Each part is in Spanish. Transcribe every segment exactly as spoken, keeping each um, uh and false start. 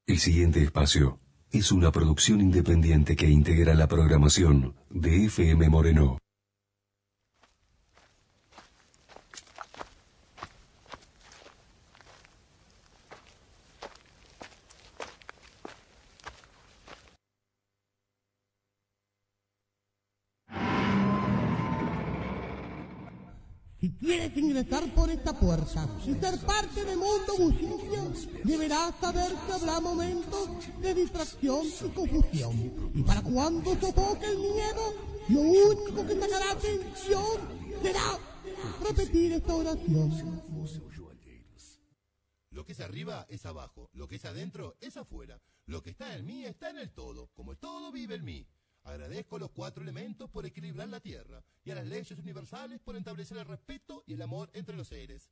El siguiente espacio es una producción independiente que integra la programación de F M Moreno. Si quieres ingresar por esta puerta y ser parte del mundo bullicio, deberás saber que habrá momentos de distracción y confusión. Y para cuando sofoque el miedo, lo único que sacará atención será repetir esta oración. Lo que es arriba es abajo, lo que es adentro es afuera, lo que está en mí está en el todo, como el todo vive en mí. Agradezco a los cuatro elementos por equilibrar la tierra y a las leyes universales por establecer el respeto y el amor entre los seres.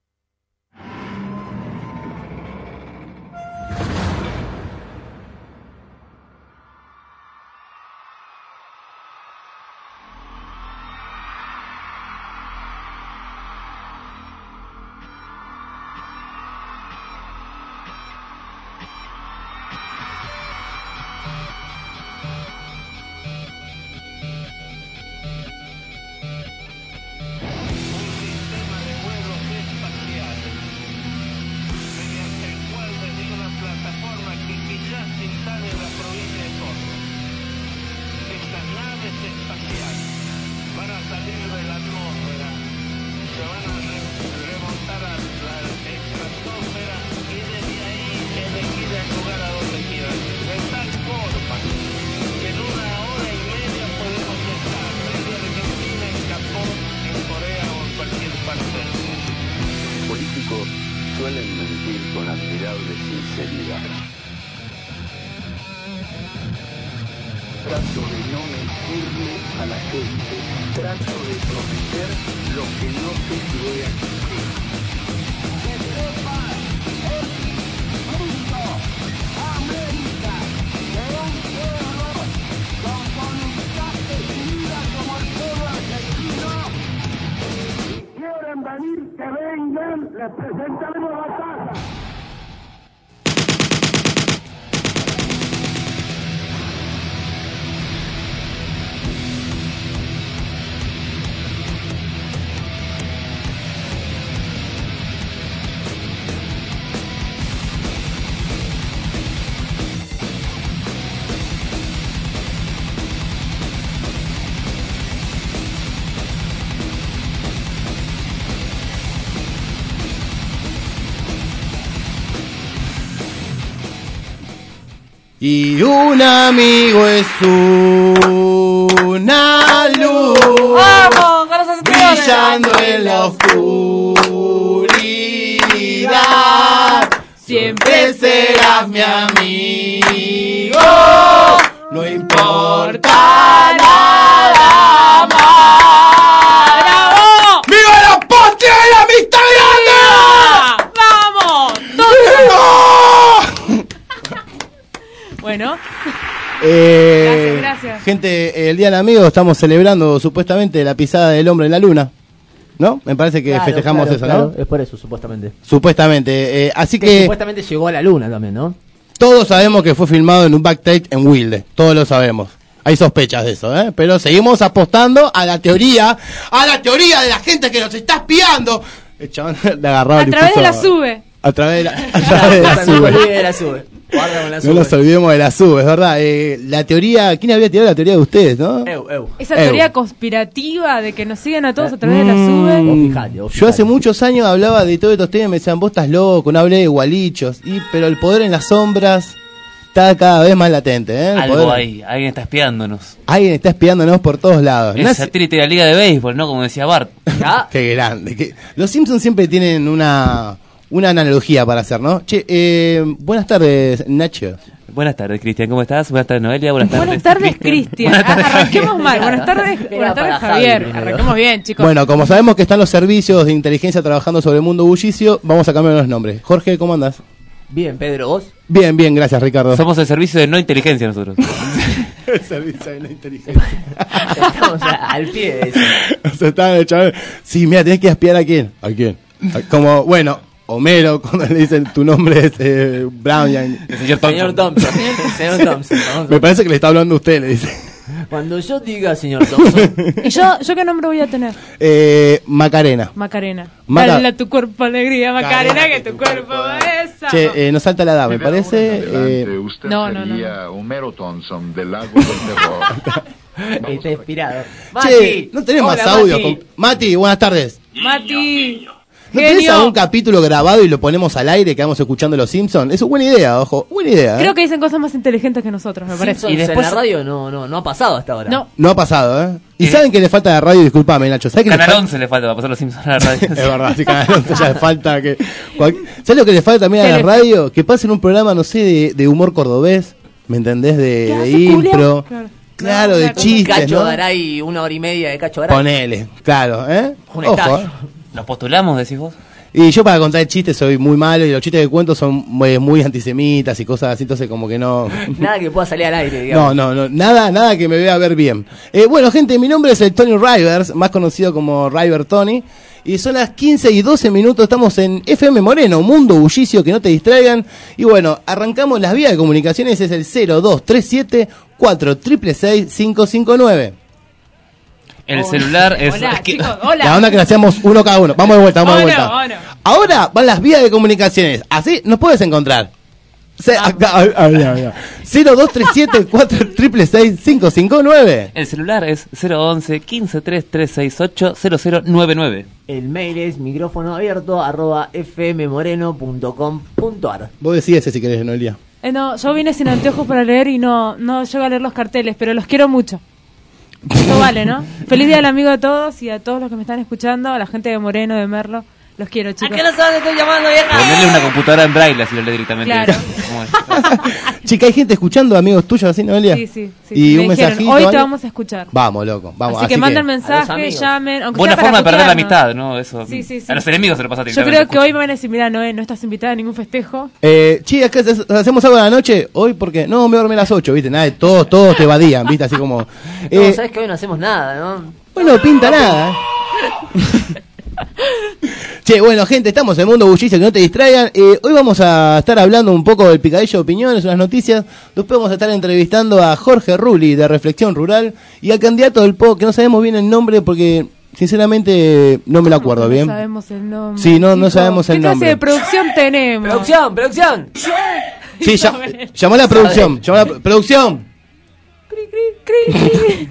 Suelen mentir con admirable sinceridad. Trato de no mentirle a la gente. Trato de prometer lo que no sé si voy a cumplir. ¡Que sepa el mundo, América, de un pueblo con voluntad decidida como el pueblo argentino! Si quieren venir, que vengan, les presentaremos la casa. Y un amigo es una luz. ¡Vamos! ¡Con los asistidores! Brillando en la oscuridad. Siempre serás mi amigo. No importa nada más. ¡Bravo! ¡Viva la patria y la amistad grande! ¡Vamos! Bueno, eh, gracias, gracias. Gente, el Día del Amigo estamos celebrando supuestamente la pisada del hombre en la luna, ¿no? Me parece que Claro, festejamos claro, eso, claro. ¿no? Es por eso, supuestamente. Supuestamente, eh, así Que que supuestamente llegó a la luna también, ¿no? todos sabemos que fue filmado en un backstage en Wilde, todos lo sabemos. Hay sospechas de eso, ¿eh? Pero seguimos apostando a la teoría, a la teoría de la gente que nos está espiando. El chabón le agarraba A través de la sube. A través de la, a través de la No sube. se olvide de la sube. Guarda con la No sube. nos olvidemos de la sub, es verdad. Eh, la teoría, ¿quién había tirado la teoría de ustedes, no? Eu, eu. Esa Eu. teoría conspirativa de que nos sigan a todos a través de la sube. Vos fijate, vos Yo hace fijate. muchos años hablaba de todos estos temas y me decían, vos estás loco, no hablé de gualichos. Y, pero el poder en las sombras está cada vez más latente, ¿eh? El Algo poder- ahí, alguien está espiándonos. Alguien está espiándonos por todos lados. El Nace- satélite de la Liga de Béisbol, ¿no? Como decía Bart. ¿Ya? Qué grande. qué- Los Simpsons siempre tienen una, una analogía para hacer, ¿no? Che, eh, buenas tardes, Nacho. Buenas tardes, Cristian, ¿cómo estás? Buenas tardes, Noelia. Buenas tardes, Buenas tardes, Cristian. Buenas tardes, Arranquemos mal. Buenas tardes, Era buenas tardes, para Javi Javier. primero. Arranquemos bien, chicos. Bueno, como sabemos que están los servicios de inteligencia trabajando sobre el mundo bullicio, vamos a cambiar los nombres. Jorge, ¿cómo andás? Bien, Pedro, ¿vos? Bien, bien, gracias, Ricardo. Somos el servicio de no inteligencia nosotros. el servicio de la inteligencia. Estamos a- al pie de eso. O sea, estaban el chaval, sí, mira, tenés que espiar a quién. ¿A quién? A- Como, bueno, Homero, cuando le dicen tu nombre es eh, Brown. El señor Thompson. Señor Thompson. Señor Thompson. Me parece que le está hablando a usted, le dice. Cuando yo diga señor Thompson. ¿Y yo, yo qué nombre voy a tener? Eh, Macarena. Macarena. Maca- Dale a tu cuerpo alegría, Macarena, que tu cuerpo besa. Che, eh, nos salta la edad, me parece. Eh, usted no, no, no, sería Homero Thompson del lago del terror. Está inspirado. che, no tenés más Hola, audio. Mati. Con... Mati, buenas tardes. Mati. ¿No tenés Genio. algún capítulo grabado y lo ponemos al aire que vamos escuchando Los Simpsons? Es una buena idea, ojo, buena idea. ¿eh? Creo que dicen cosas más inteligentes que nosotros, me parece. Simpsons Y después- en la radio no, no, no ha pasado hasta ahora. No. No ha pasado, ¿eh? ¿Y Eh. saben que le falta a la radio? Disculpame, Nacho. ¿Sabes que le Canal falta? once le falta para pasar los Simpsons a la radio. Es verdad, sí, Canal once ya le falta que... cual- ¿Sabes lo que le falta también a la Tele- radio? Que pasen un programa, no sé, de, de humor cordobés, ¿me entendés? De, ¿Qué de hace, impro. Julián? Claro. Claro, No, de claro. chistes, Cacho ¿no? Garay, una hora y media de Cacho Garay. Ponele, claro, ¿eh? Un Ojo, estallo. ¿eh? ¿Los postulamos, decís vos? Y yo para contar chistes soy muy malo y los chistes que cuento son muy, muy antisemitas y cosas así, entonces como que no... Nada que pueda salir al aire, digamos. No, no, no, nada, nada que me vea ver bien. Eh, bueno, gente, mi nombre es el Tony Rivers, más conocido como River Tony, y son las quince y doce minutos, estamos en F M Moreno, mundo bullicio, que no te distraigan, y bueno, arrancamos las vías de comunicaciones, es el cero dos tres siete cuatro seis seis seis cinco cinco nueve. El celular es... Hola, es que- chicos, hola. La onda que le hacemos uno cada uno, vamos de vuelta, vamos de Bueno, vuelta. bueno. Ahora van las vías de comunicaciones, así nos puedes encontrar. Se- acá, ah, ah, ya, ya. cero dos tres siete cuatro seis seis seis cinco cinco nueve. El celular es cero once quince tres tres seis ocho cero cero nueve nueve. El mail es micrófono abierto arroba fmmoreno punto com punto ar. Vos decís ese si querés, Noelia. Eh, no, yo vine sin anteojos para leer y no, no llego a leer los carteles, pero los quiero mucho. Eso vale, ¿no? Feliz día del amigo de todos y a todos los que me están escuchando, a la gente de Moreno, de Merlo. Los quiero, chicos. ¿A qué no sabes que estoy llamando, vieja? Ponerle una computadora en braille si lo lee directamente. Claro. ¿Cómo es? Chica, hay gente escuchando, amigos tuyos, así, Noelia. Sí, sí, sí. Y me un dijeron, mensajito. hoy te algo. vamos a escuchar. Vamos, loco. Vamos. así, que manden a los mensaje, amigos. llamen. Aunque Buena sea para forma de perder la putearnos. amistad, ¿no? Eso. Sí, sí, sí. A los enemigos se lo pasa Yo directamente. creo que hoy me van a decir, mira, Noé, no estás invitada a ningún festejo. Eh, che, acá ha- hacemos algo a la noche. Hoy, porque no, me dormí a las ocho, ¿viste? Nada, todos, todos te evadían, ¿viste? Así como. No, Eh, sabes que hoy no hacemos nada, ¿no? bueno, pinta nada. ¿eh? Che, bueno, gente, estamos en el mundo bullicio, que no te distraigan. Eh, hoy vamos a estar hablando un poco del picadillo de opiniones, unas noticias. Después vamos a estar entrevistando a Jorge Rulli de Reflexión Rural y al candidato del P O, que no sabemos bien el nombre porque, sinceramente, no me lo acuerdo no bien. sabemos el nombre. Sí, no, no chicos. sabemos el ¿Qué clase nombre. de producción tenemos? ¡Producción, producción! Sí, ya, llamó a la producción. Llamó a la pro- producción. Cri, cri, cri, cri.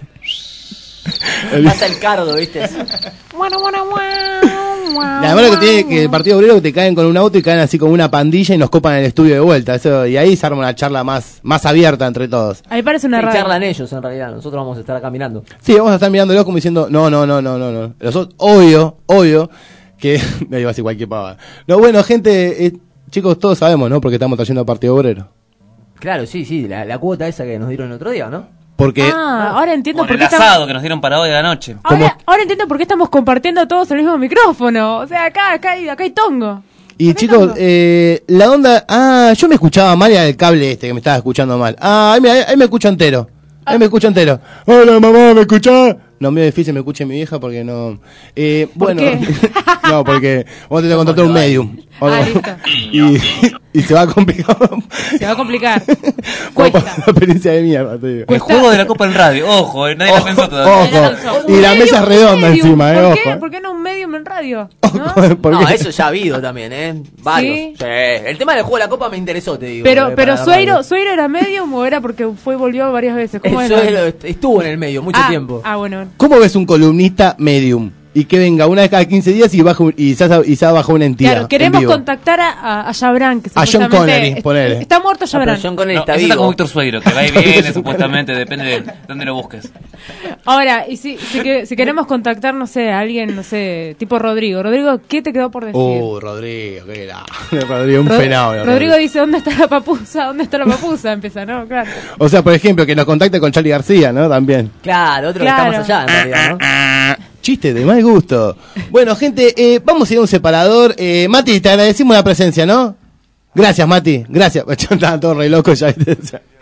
Pasa el cardo, ¿viste? Bueno, bueno, bueno, bueno, La verdad que tiene que el Partido Obrero que te caen con un auto y caen así como una pandilla y nos copan el estudio de vuelta. Eso, y ahí se arma una charla más, más abierta entre todos. Ahí parece una Que radio. charlan ellos, en realidad. Nosotros vamos a estar acá mirando. Sí, vamos a estar mirándolo como diciendo, no, no, no, no, no, no. Nosotros, obvio, obvio, que me iba a decir cualquier pava. No, bueno, gente, eh, chicos, todos sabemos, ¿no? Porque estamos trayendo al Partido Obrero. Claro, sí, sí, la, la cuota esa que nos dieron el otro día, ¿no? Porque, Ah, ahora entiendo Con por el qué estamos... asado que nos dieron para hoy a la noche. Ahora, ahora entiendo por qué estamos compartiendo todos el mismo micrófono. O sea, acá, acá hay, acá hay tongo. y Acá hay chicos, tongo. eh, la onda, ah, yo me escuchaba mal y era el cable este que me estaba escuchando mal. Ah, ahí me, ahí me escucho entero. Ahí me escucho entero. Hola mamá, ¿me escuchás? No, medio difícil me escuche mi vieja porque no. Eh, ¿Por bueno, qué? no, porque vos te tenés que contratar un medium. O Ah, no. listo. y, y se va a complicar. Se va a complicar. Como Cuesta. para una experiencia de mierda, te digo. El juego de la Copa en radio. Ojo, eh, nadie Ojo, lo pensó todavía. ojo. Un Y la medium, mesa un redonda medium. encima, eh, ¿Por ojo. qué? eh. ¿Por qué no un medium en radio? Ojo, ¿No? ¿por No, qué? eso ya ha habido también, ¿eh? Varios. ¿Sí? Sí. El tema del juego de la copa me interesó, te digo. Pero, eh, pero para Sueiro, agarrarlo. ¿Sueiro era medium o era porque fue y volvió varias veces? ¿Cómo Eso era? es lo- estuvo en el medio mucho ah, tiempo. Ah, bueno. ¿Cómo ves un columnista medium? Y que venga una vez cada quince días y baja un- y se hace, y se baja una entidad. Claro, en queremos vivo. contactar a, a, a Jabran, que A John supuestamente Connery, es- ponele. Está muerto Ah, pero Jabran. John Connery No, está ese vivo. está con Víctor Sueiro, que va y viene supuestamente, depende de dónde lo busques. Ahora, y si, si, que- si queremos contactar, no sé, a alguien, no sé, tipo Rodrigo. Rodrigo, ¿qué te quedó por decir? Uh, Rodrigo, qué era. Rodrigo, un Rod- fenómeno. Rodrigo dice, ¿dónde está la papusa? ¿Dónde está la papusa? Empieza, ¿no? Claro. O sea, por ejemplo, que nos contacte con Charlie García, ¿no? También. Claro, otro Claro. que está más allá, en realidad, ¿no? Chiste de mal gusto. Bueno, gente, eh, vamos a ir a un separador. Eh, Mati, te agradecimos la presencia, ¿no? Gracias, Mati. Gracias. Estaban todos re locos ya. ¿viste?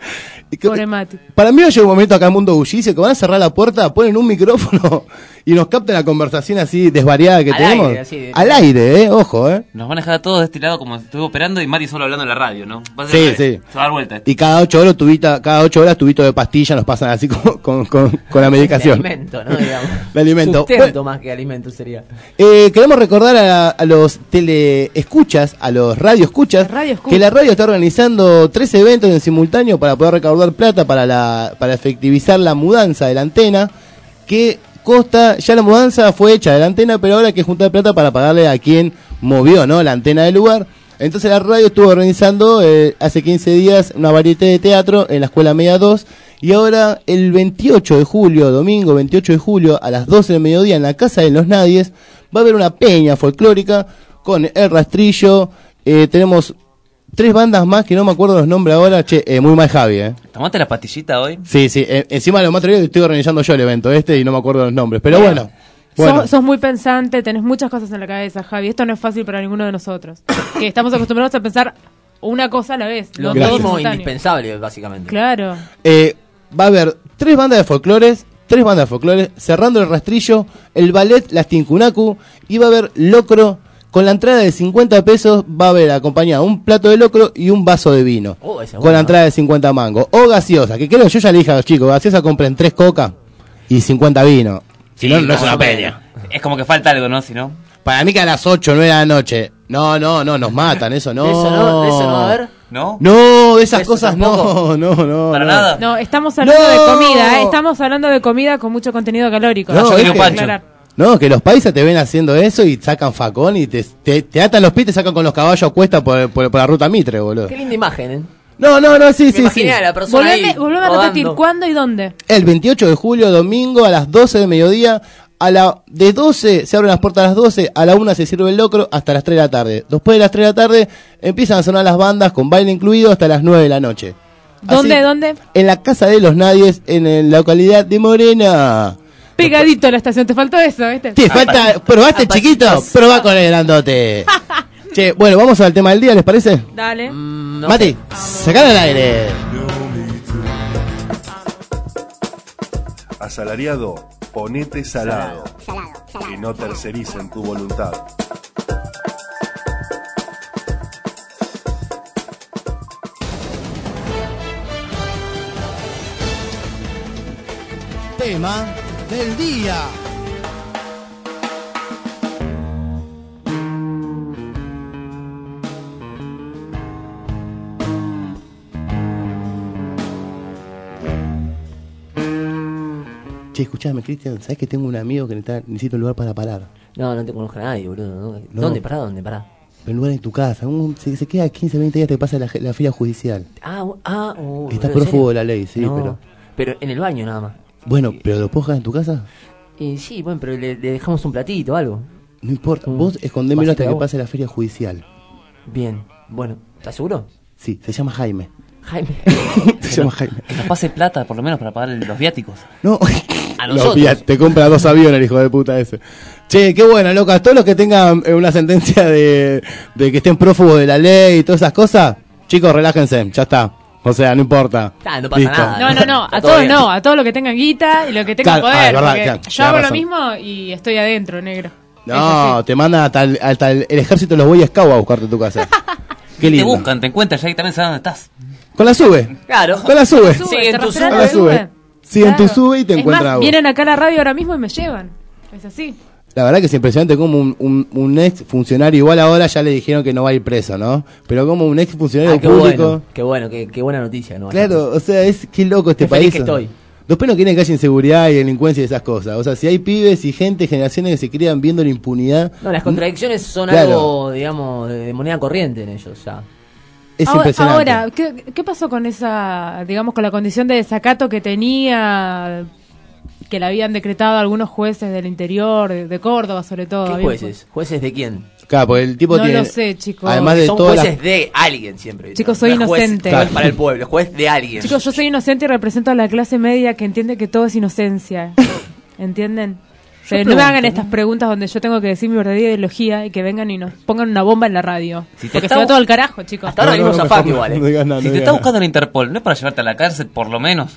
Pobre Mati. Para mí va a llegar un momento acá en Mundo Bullicio que van a cerrar la puerta, ponen un micrófono y nos captan la conversación así desvariada que Al tenemos. aire, así de- Al aire, eh, ojo, eh. Nos van a dejar a todos de este lado como si estuve operando y Mati solo hablando en la radio, ¿no? Va a ser Sí, al revés. sí. Se va a dar vuelta. Y cada ocho horas tubita, cada ocho horas tubito de pastilla nos pasan así con, con, con, con la medicación. De alimento, ¿no? Digamos. De alimento. Sustento más que alimento sería. Eh, queremos recordar a, a los teleescuchas, a los radioescuchas, Radio escucha. que la radio está organizando tres eventos en simultáneo para poder recaudar plata para la para efectivizar la mudanza de la antena, que consta, ya la mudanza fue hecha de la antena, pero ahora hay que juntar plata para pagarle a quien movió, ¿no?, la antena del lugar. Entonces la radio estuvo organizando eh, hace quince días una varieté de teatro en la Escuela Media dos, y ahora el veintiocho de julio, domingo veintiocho de julio, a las doce del mediodía, en la Casa de los Nadies, va a haber una peña folclórica con El Rastrillo. Eh, tenemos tres bandas más que no me acuerdo los nombres ahora. Che, eh, muy mal Javi, eh. ¿Tomaste la pastillita hoy? Sí, sí, eh, encima de lo más triste estoy organizando yo el evento este y no me acuerdo los nombres, pero bueno. bueno. Sos, sos muy pensante, tenés muchas cosas en la cabeza, Javi. Esto no es fácil para ninguno de nosotros. Que estamos acostumbrados a pensar una cosa a la vez. Lo no todo mínimo simultáneo. indispensable, básicamente. Claro. Eh, va a haber tres bandas de folclores, tres bandas de folclores, cerrando El Rastrillo, el ballet Las Tincunacu, y va a haber locro. Con la entrada de cincuenta pesos va a haber acompañado un plato de locro y un vaso de vino. Oh, esa es con buena. la entrada de cincuenta mangos. O gaseosa, que creo, yo ya le dije a los chicos, gaseosa compren tres coca y cincuenta vino. Si no, Sí, no es una más o menos. peña. Es como que falta algo, ¿no? Si no. Para mí que a las ocho, nueve de la noche. No, no, no, nos matan, eso no. De eso no, de eso no, a ver. ¿No? No, de esas Eso cosas no, tampoco. no, no. Para no. nada. No, estamos hablando No. de comida, ¿eh? Estamos hablando de comida con mucho contenido calórico. No, Yo es quiero que- aclarar. No, que los paisas te ven haciendo eso y sacan facón y te, te, te atan los pies y te sacan con los caballos a cuesta por, por, por la ruta Mitre, boludo. Qué linda imagen, ¿eh? No, no, no, sí, Me sí, sí. imaginé a la persona Volveme, ahí volveme a rodando. repetir, ¿cuándo y dónde? El veintiocho de julio, domingo, a las doce del mediodía. A la, de doce se abren las puertas a las doce, a la una se sirve el locro hasta las tres de la tarde. Después de las tres de la tarde empiezan a sonar las bandas con baile incluido hasta las nueve de la noche. ¿Dónde, Así, dónde? En la Casa de los Nadies, en la localidad de Morena. Pegadito a la estación, te faltó eso, ¿viste? Te falta, probaste chiquito, probá con el grandote. Che, bueno, vamos al tema del día, ¿les parece? Dale. Mm, no Mati, sé. sacala al aire. Asalariado, ponete salado. Que no tercericen tu voluntad. Tema del día. Che, escuchame, Cristian, ¿sabes que tengo un amigo que necesita, necesita un lugar para parar? No, no te conozco a nadie, boludo. ¿no? No. ¿Dónde pará? ¿Dónde pará? Un lugar en tu casa, un, se, se queda quince, veinte días te pasa la, la feria judicial. Ah, u- ah, uh, Está ¿en prófugo serio? de la ley, sí, No, pero... pero en el baño nada más. Bueno, ¿pero lo puedo dejar en tu casa? Y sí, bueno, pero le, le dejamos un platito o algo. No importa, Un vos escondémelo vasito hasta de que agua. pase la feria judicial. Bien, bueno, ¿estás seguro? Sí, se llama Jaime. Jaime. Se llama Jaime. Que nos pase plata, por lo menos, para pagar los viáticos. No, A Lo nosotros. pilla- te compra dos aviones el hijo de puta ese. Che, qué bueno, locas. Todos los que tengan eh, una sentencia de, de que estén prófugos de la ley y todas esas cosas, chicos, relájense, ya está. O sea, no importa. Ah, no pasa Listo. nada. No, no, no, Está a todo todos bien. no, a todos los que tengan guita y los que tengan Claro, ah, poder. es verdad, porque claro, yo tenés hago lo razón. mismo y estoy adentro, negro. Es No, así. te manda hasta el, hasta el, el ejército de los Boy Scouts a buscarte a tu casa. Qué Te lindo. buscan, te encuentran, ya ahí también saben dónde estás. Con la sube. Claro. Con la sube. Sube, Sigue en te tu rastrean Con la la sube. Sigue en tu sube y te Es encuentra más, a vos. vienen acá a la radio ahora mismo y me llevan. Es así. La verdad que es impresionante como un, un, un ex funcionario, igual ahora ya le dijeron que no va a ir preso, ¿no? Pero como un ex funcionario Ah, qué público. bueno, qué bueno, qué, qué buena noticia, ¿no? Claro, o sea, es qué loco este Qué feliz país. que estoy. Después no quieren que haya inseguridad y delincuencia y esas cosas. O sea, si hay pibes y gente, generaciones que se crían viendo la impunidad, No, las contradicciones son Claro. algo, digamos, de, de moneda corriente en ellos, ya. es ahora, impresionante. ahora, ¿qué, ¿qué pasó con esa, digamos, con la condición de desacato que tenía, que la habían decretado algunos jueces del interior, de, de Córdoba sobre todo? ¿Qué Había- jueces? ¿Jueces de quién? Claro, porque el tipo No tiene. lo sé, chicos. Además de Son todas las- jueces de alguien siempre. ¿viste? Chicos, soy No es juez- inocente. juez para el pueblo, juez de alguien. Chicos, yo soy inocente y represento a la clase media que entiende que todo es inocencia. ¿Entienden? Eh, no me hagan estas preguntas donde yo tengo que decir mi verdadera ideología y que vengan y nos pongan una bomba en la radio. Si te porque está se va bu- todo al carajo, chicos. Hasta ahora venimos a F A Q igual. eh. No digas nada, Si no te digas está nada. buscando la Interpol, ¿no es para llevarte a la cárcel, por lo menos?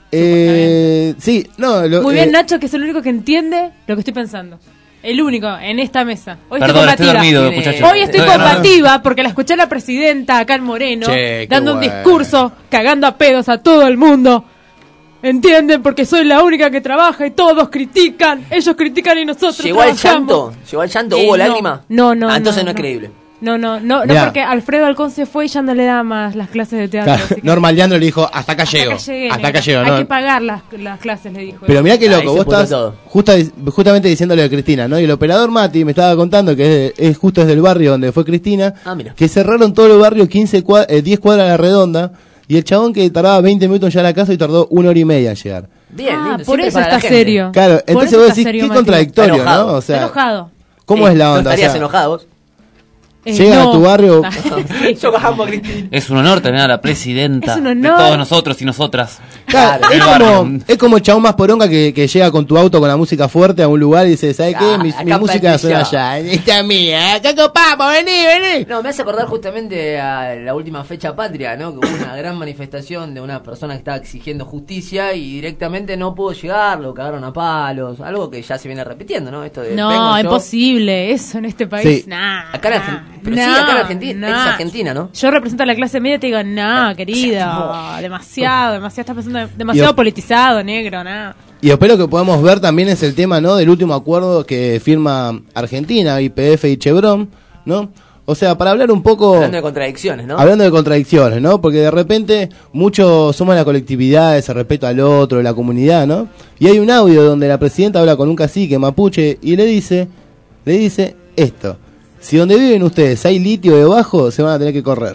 Eh, sí, no, lo, Muy eh, bien, Nacho, que es el único que entiende lo que estoy pensando. El único en esta mesa. Hoy Perdón, estoy estoy dormido, combativa. muchachos. Hoy estoy Estoy- combativa porque la escuché a la presidenta acá en Moreno Che, qué dando un bueno. discurso cagando a pedos a todo el mundo. ¿Entienden? Porque soy la única que trabaja y todos critican. Ellos critican y nosotros ¿Llegó al trabajamos. llanto? ¿Llegó al llanto? Eh, ¿Hubo no. lágrima? No, no, Ah, entonces no, no, es no. creíble. No, no, no, no Mirá. porque Alfredo Alcón se fue y ya no le da más las clases de teatro. claro, así que- Normal Leandro le dijo, hasta acá Hasta llego. acá llegué, Hasta acá nena. llego, Hay ¿no? que pagar las, las clases, le dijo. Pero mirá qué Ahí loco, se vos pudrió estás todo. justa- justamente diciéndole a Cristina, ¿no? Y el operador Mati me estaba contando que es, es justo desde el barrio donde fue Cristina, Ah, mira. que cerraron todo el barrio quince cua- eh, diez cuadras a la redonda, y el chabón que tardaba veinte minutos en llegar a la casa y tardó una hora y media en llegar. Bien, Ah, lindo, por siempre eso para la está gente. serio. Claro, Por entonces eso vos está decís, serio, qué Mati. contradictorio, Está enojado. ¿no? O Está sea, enojado. ¿cómo Eh, es la ¿No onda? O estarías sea, enojado vos? Eh, Llegan no. a tu barrio, Yo bajamos a Cristina. Es un honor tener a la presidenta Es un de honor. todos nosotros y nosotras. claro, Claro, es, el barrio. como, es como el chabón más poronga que, que llega con tu auto con la música fuerte a un lugar y dice, ¿sabes Ah, qué? Mi, acá mi música plantillo. suena allá, esta es mía, acá copamos, vení, vení. No, me hace acordar justamente a la última fecha patria, ¿no? Que hubo una gran manifestación de una persona que estaba exigiendo justicia y directamente no pudo llegar, lo cagaron a palos, algo que ya se viene repitiendo, ¿no? Esto de vengo No, yo. imposible. Eso en este país. Sí. Nah, Acá en nah, Argentina, pero sí, nah, acá en Argentina, nah. es Argentina, ¿no? Yo represento a la clase media y te digo, no, querido, demasiado, demasiado, estás pensando demasiado Yo- politizado, negro, nada. Y espero que podamos ver también es el tema, ¿no? Del último acuerdo que firma Argentina, Y P F y Chevron, ¿no? O sea, para hablar un poco... Hablando de contradicciones, ¿no? Hablando de contradicciones, ¿no? Porque de repente muchos somos la colectividad, ese respeto al otro, la comunidad, ¿no? Y hay un audio donde la presidenta habla con un cacique mapuche y le dice, le dice esto: si donde viven ustedes hay litio debajo, se van a tener que correr.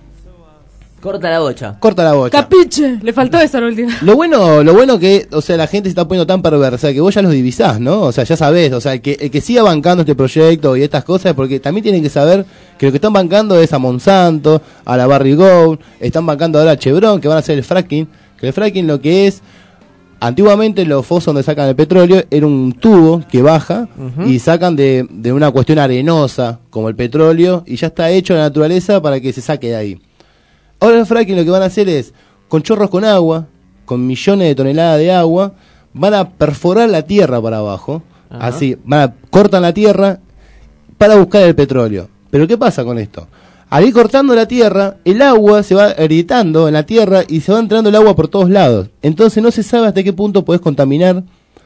Corta la bocha. Corta la bocha. Capiche, le faltó eso al último. Lo bueno, lo bueno que, o sea, la gente se está poniendo tan perversa que vos ya los divisás, ¿no? O sea, ya sabés, o sea, el que, el que siga bancando este proyecto y estas cosas, porque también tienen que saber que lo que están bancando es a Monsanto, a la Barry Gold, están bancando ahora a Chevron, que van a hacer el fracking, que el fracking lo que es, antiguamente los fosos donde sacan el petróleo era un tubo que baja Ujú. y sacan de, de una cuestión arenosa, como el petróleo, y ya está hecho en la naturaleza para que se saque de ahí. Ahora el fracking lo que van a hacer es, con chorros con agua, con millones de toneladas de agua, van a perforar la tierra para abajo, Ajá. así, van a, cortan la tierra para buscar el petróleo. Pero ¿qué pasa con esto? Al ir cortando la tierra, el agua se va agrietando en la tierra y se va entrando el agua por todos lados. Entonces no se sabe hasta qué punto podés contaminar.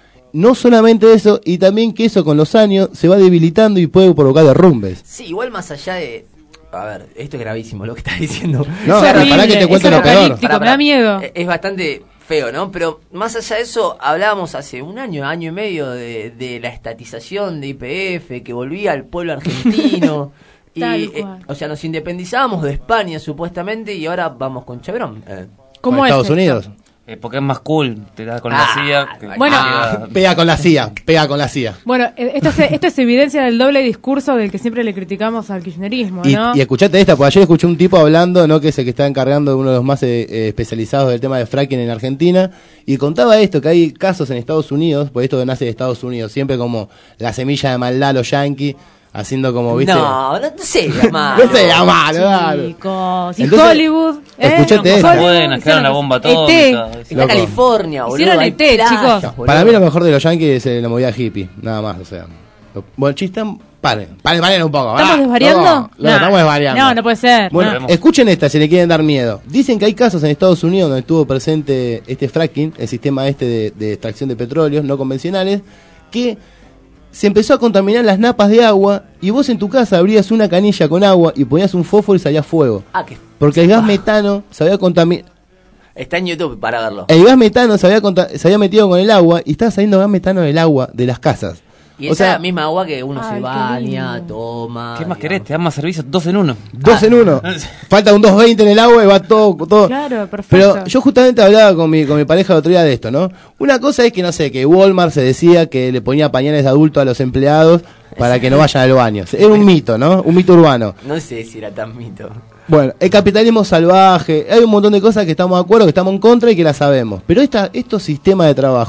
No solamente eso, y también que eso con los años se va debilitando y puede provocar derrumbes. Sí, igual más allá de... A ver, esto es gravísimo lo que estás diciendo. No, Es pará horrible, que te cuento es lo peor. apocalíptico, Pará, me pará. da miedo. Es bastante feo, ¿no? Pero más allá de eso, hablábamos hace un año, año y medio de, de la estatización de Y P F, que volvía al pueblo argentino. y, Tal eh, cual. o sea, nos independizábamos de España supuestamente y ahora vamos con Chevron. Eh. ¿Cómo Con es Estados esto? Unidos. Eh, porque es más cool, te da con Ah, la C I A. que- bueno. que- Pega con la C I A, pega con la C I A. Bueno, eh, esto es, esto es evidencia del doble discurso del que siempre le criticamos al kirchnerismo, Y, ¿no? y escuchate esta, porque ayer escuché un tipo hablando, ¿no? Que es el que está encargando de uno de los más eh, eh, especializados del tema de fracking en Argentina, y contaba esto, que hay casos en Estados Unidos, pues esto nace de Estados Unidos, siempre como la semilla de maldad a los yankees, haciendo como, ¿viste? No, no, no sería malo. No sería malo, claro. Chicos, y Entonces, Hollywood, ¿eh? escuchate esto. Hollywood, Buenas, hicieron crearon la bomba E T. atómica. Está Loco. California, boludo. Hicieron hay E T, playas, chicos. boludo. Para mí lo mejor de los yankees es eh, la movida hippie, nada más, o sea. Lo- Bueno, chiste, paren, paren, paren un poco. ¿Estamos ah, desvariando? No, no, Nah. estamos desvariando. No, no puede ser. Bueno, no. escuchen esta si le quieren dar miedo. Dicen que hay casos en Estados Unidos donde estuvo presente este fracking, el sistema este de, de extracción de petróleos no convencionales, que se empezó a contaminar las napas de agua y vos en tu casa abrías una canilla con agua y ponías un fósforo y salía fuego. Ah, que Porque el gas metano se había contaminado. está en YouTube para verlo. El gas metano se había, conta- se había metido con el agua y estaba saliendo gas metano del agua de las casas. Y o esa sea, es la misma agua que uno Ay, se qué baña, lindo. toma. ¿Qué más digamos. querés? Te dan más servicios, dos en uno. dos en uno. Falta un doscientos veinte en el agua y va todo. todo. Claro, perfecto. Pero yo justamente hablaba con mi, con mi pareja el otro día de esto, ¿no? Una cosa es que, no sé, que Walmart se decía que le ponía pañales de adulto a los empleados para que no vayan al baño. Era un mito, ¿no? Un mito urbano. No sé si era tan mito. Bueno, el capitalismo salvaje, hay un montón de cosas que estamos de acuerdo, que estamos en contra y que las sabemos. Pero esta, estos sistemas de trabajo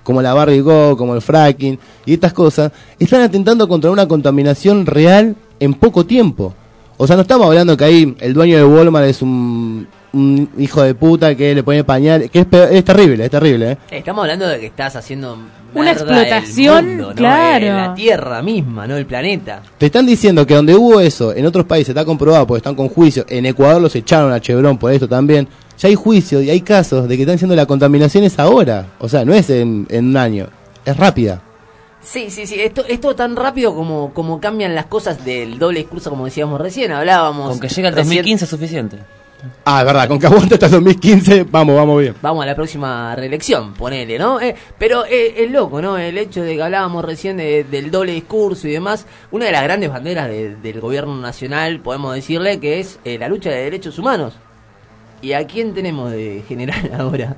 como la Barrigo, como el fracking y estas cosas, están atentando contra una contaminación real en poco tiempo. O sea, no estamos hablando que ahí el dueño de Walmart es un, un hijo de puta que le pone pañal, que es, peor, es terrible, es terrible. ¿eh? Estamos hablando de que estás haciendo una explotación, el mundo, ¿no? claro. Eh, la Tierra misma, ¿no? El planeta. Te están diciendo que donde hubo eso, en otros países está comprobado porque están con juicio, en Ecuador los echaron a Chevron por esto también, ya hay juicios y hay casos de que están haciendo la contaminación es ahora, o sea, no es en, en un año, es rápida. Sí, sí, sí, esto esto tan rápido como, como cambian las cosas del doble discurso, como decíamos recién, hablábamos... Con que llegue al recién... dos mil quince es suficiente. Ah, es verdad, con que aguante hasta el dos mil quince, vamos, vamos bien. Vamos a la próxima reelección, ponele, ¿no? Eh, pero eh, es loco, ¿no? El hecho de que hablábamos recién de, del doble discurso y demás, una de las grandes banderas de, del gobierno nacional, podemos decirle, que es eh, la lucha de derechos humanos. ¿Y a quién tenemos de general ahora?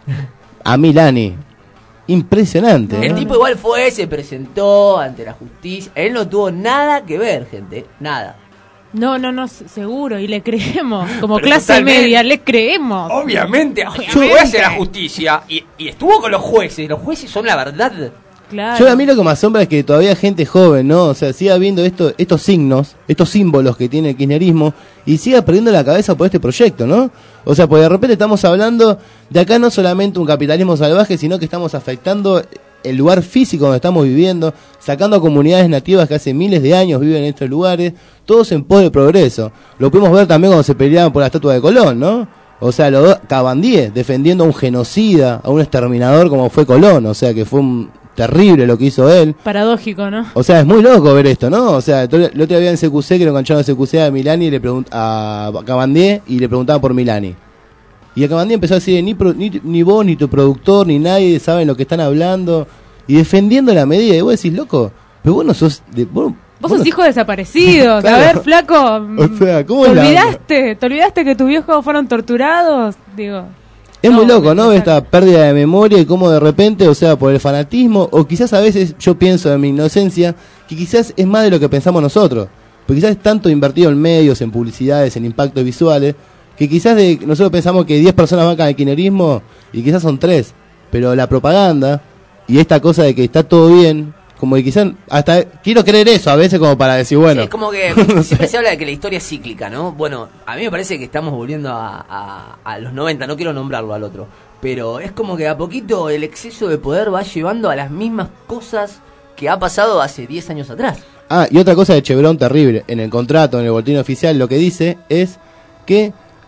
A Milani. Impresionante. El ¿no? tipo igual fue, se presentó ante la justicia. Él no tuvo nada que ver, gente. Nada. No, no, no, seguro, y le creemos. Como Pero clase totalmente. media, le creemos. Obviamente, Obviamente. fue hacia la justicia y, y estuvo con los jueces. Los jueces son la verdad. Claro. Yo a mí lo que me asombra es que todavía gente joven, ¿no? O sea, siga viendo esto, estos signos, estos símbolos que tiene el kirchnerismo y siga perdiendo la cabeza por este proyecto, ¿no? O sea, porque de repente estamos hablando de acá no solamente un capitalismo salvaje, sino que estamos afectando el lugar físico donde estamos viviendo, sacando a comunidades nativas que hace miles de años viven en estos lugares, todos en pos de progreso. Lo pudimos ver también cuando se peleaban por la estatua de Colón, ¿no? O sea, los dos, Cabandier defendiendo a un genocida, a un exterminador como fue Colón, o sea, que fue un terrible lo que hizo él. Paradójico, ¿no? O sea, es muy loco ver esto, ¿no? O sea, el otro día había en C Q C que lo engancharon a C Q C a Milani y le pregunt a Cabandier y le preguntaban por Milani. Y a Cabandier empezó a decir, ni, pro, ni, ni vos, ni tu productor, ni nadie saben lo que están hablando. Y defendiendo la medida. Y vos decís, loco, pero vos no sos... De, vos, Vos, vos sos no... hijo desaparecido. Claro. A ver, flaco. O sea, ¿cómo ¿Te es la- olvidaste? ¿Te olvidaste que tus viejos fueron torturados? Digo... Es muy No, loco, ¿no? me- Esta pérdida de memoria y cómo de repente, o sea, por el fanatismo, o quizás a veces yo pienso en mi inocencia, que quizás es más de lo que pensamos nosotros. Porque quizás es tanto invertido en medios, en publicidades, en impactos visuales, que quizás de, nosotros pensamos que diez personas bancan el kirchnerismo y quizás son tres. Pero la propaganda y esta cosa de que está todo bien, como que quizás hasta quiero creer eso a veces como para decir, bueno. Sí, es como que siempre se habla de que la historia es cíclica, ¿no? Bueno, a mí me parece que estamos volviendo a, a, a los noventa, no quiero nombrarlo al otro, pero es como que a poquito el exceso de poder va llevando a las mismas cosas que ha pasado hace diez años atrás. Ah, y otra cosa de Chevron terrible, en el contrato, en el boletín oficial, lo que dice es que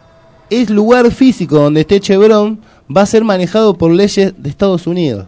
el lugar físico donde esté Chevron va a ser manejado por leyes de Estados Unidos.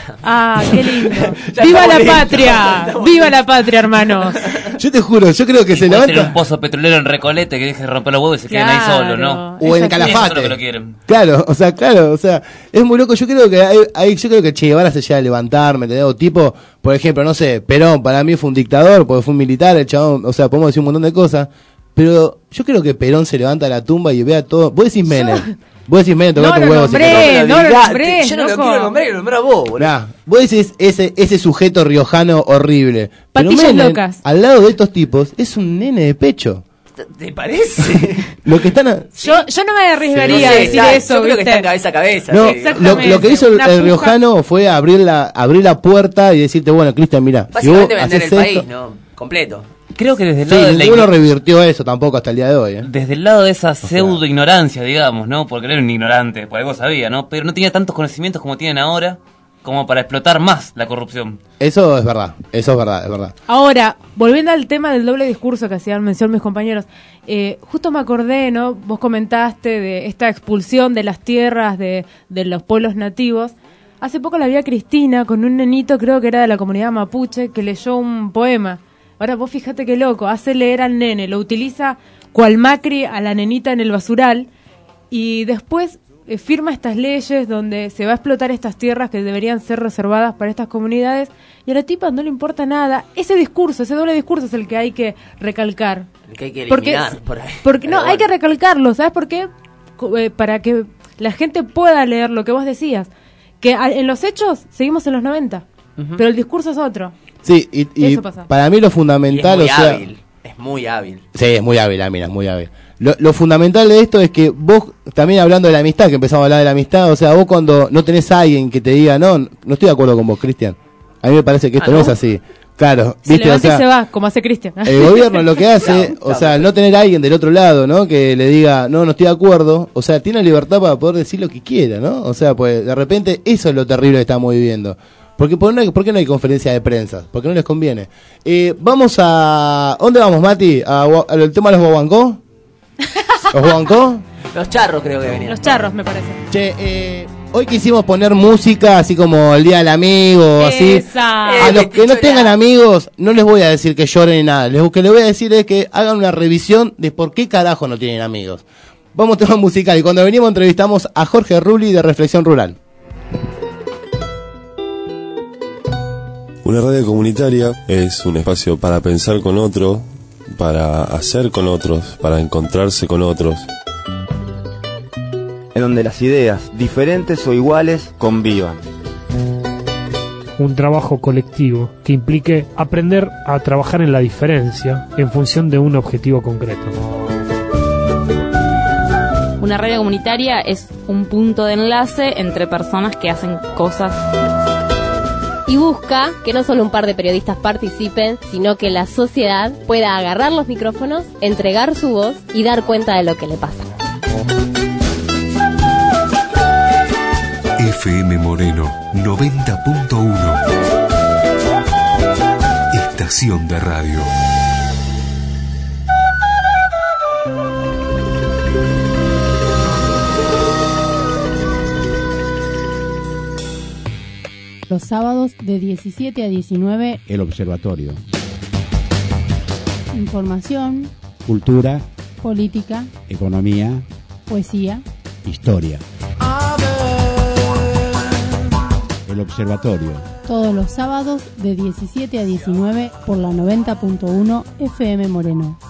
Ah, qué lindo. Ya ¡Viva estamos la listos, patria! estamos ¡Viva la patria, hermanos! Yo te juro, yo creo que se Puede tener un levanta... pozo petrolero en Recoleta que deje de romper los huevos y se queden ahí Claro. solos, ¿no? O en Eso Eso es lo Calafate. que lo quieren. Claro, o sea, claro, o sea, es muy loco. Yo creo que hay, hay- yo creo que Che Guevara se llega a levantar, ¿me entendés? O tipo, por ejemplo, no sé, Perón para mí fue un dictador, porque fue un militar, el chabón, o sea, podemos decir un montón de cosas, pero yo creo que Perón se levanta de la tumba y vea todo. Vos decís Menem, vos decís Menem, No tocate lo un huevo. nombré. si querés. no lo Diga, nombré, yo no lo loco. quiero nombrar, lo nombrar a vos, boludo. Nah, vos decís ese, ese sujeto riojano horrible. Pero Patillas Menem, locas. al lado de estos tipos, es un nene de pecho. ¿Te- ¿Te parece? Lo que están... a- Yo, yo no me arriesgaría No a sé, decir está- eso, yo creo que ¿viste? está en cabeza a cabeza. No, sí. lo, Exactamente, lo que hizo el, una el puja. riojano fue abrir la, abrir la puerta y decirte, bueno, Cristian, mira, si vos Básicamente vender el haces país, esto... ¿no? Completo. Creo que desde el Sí, lado de la ninguno igno- revirtió eso tampoco hasta el día de hoy, ¿eh? desde el lado de esa pseudo ignorancia, digamos, ¿no? Porque él era un ignorante, por algo sabía, ¿no? Pero no tenía tantos conocimientos como tienen ahora, como para explotar más la corrupción. Eso es verdad, eso es verdad, es verdad. Ahora, volviendo al tema del doble discurso que hacían mención mis compañeros, eh, justo me acordé, ¿no? Vos comentaste de esta expulsión de las tierras de, de los pueblos nativos. Hace poco la vi a Cristina con un nenito, creo que era de la comunidad mapuche, que leyó un poema. Ahora vos fíjate qué loco, hace leer al nene, lo utiliza cual Macri a la nenita en el basural y después eh, firma estas leyes donde se va a explotar estas tierras que deberían ser reservadas para estas comunidades y a la tipa no le importa nada. Ese discurso, ese doble discurso es el que hay que recalcar. El que hay que Porque, eliminar por ahí. porque no, Pero hay que bueno. recalcarlo, ¿sabes por qué? Co- eh, para que la gente pueda leer lo que vos decías. Que a- en los hechos seguimos en los noventa, Ujú. pero el discurso es otro. Sí, y, y Eso pasa. para mí lo Y es fundamental, muy o sea... hábil. Es muy hábil. Sí, es muy hábil, la mina, es muy hábil. Lo, lo fundamental de esto es que vos, también hablando de la amistad, que empezamos a hablar de la amistad, o sea, vos cuando no tenés a alguien que te diga, no, no estoy de acuerdo con vos, Cristian. A mí me parece que esto ¿Ah, no? no es así. Claro, Se ¿viste? levanta O sea, y se va, como hace Cristian. el gobierno lo que hace, Claro, o claro. sea, al no tener a alguien del otro lado, ¿no? Que le diga, no, no estoy de acuerdo, o sea, tiene libertad para poder decir lo que quiera, ¿no? O sea, pues de repente eso es lo terrible que estamos viviendo. Porque, ¿por, no hay, ¿por qué no hay conferencia de prensa? Porque no les conviene. Eh, vamos a... ¿Dónde vamos, Mati? ¿A, a- ¿Al tema de los guaguancó? ¿Los guaguancó? Los charros creo que venían. Los charros, me parece. Che, eh, hoy quisimos poner música, así como el Día del Amigo, así. Esa. A los que no tengan amigos, no les voy a decir que lloren ni nada. Lo que les voy a decir es que hagan una revisión de por qué carajo no tienen amigos. Vamos a tema musical y cuando venimos entrevistamos a Jorge Rulli de Reflexión Rural. Una radio comunitaria es un espacio para pensar con otro, para hacer con otros, para encontrarse con otros. En donde las ideas, diferentes o iguales, convivan. Un trabajo colectivo que implique aprender a trabajar en la diferencia en función de un objetivo concreto. Una radio comunitaria es un punto de enlace entre personas que hacen cosas. Y busca que no solo un par de periodistas participen, sino que la sociedad pueda agarrar los micrófonos, entregar su voz y dar cuenta de lo que le pasa. F M Moreno noventa punto uno. Estación de radio. Los sábados de diecisiete a diecinueve, El Observatorio. información, Cultura, política, economía, poesía. historia. El Observatorio. Todos los sábados de diecisiete a diecinueve por la noventa punto uno F M Moreno.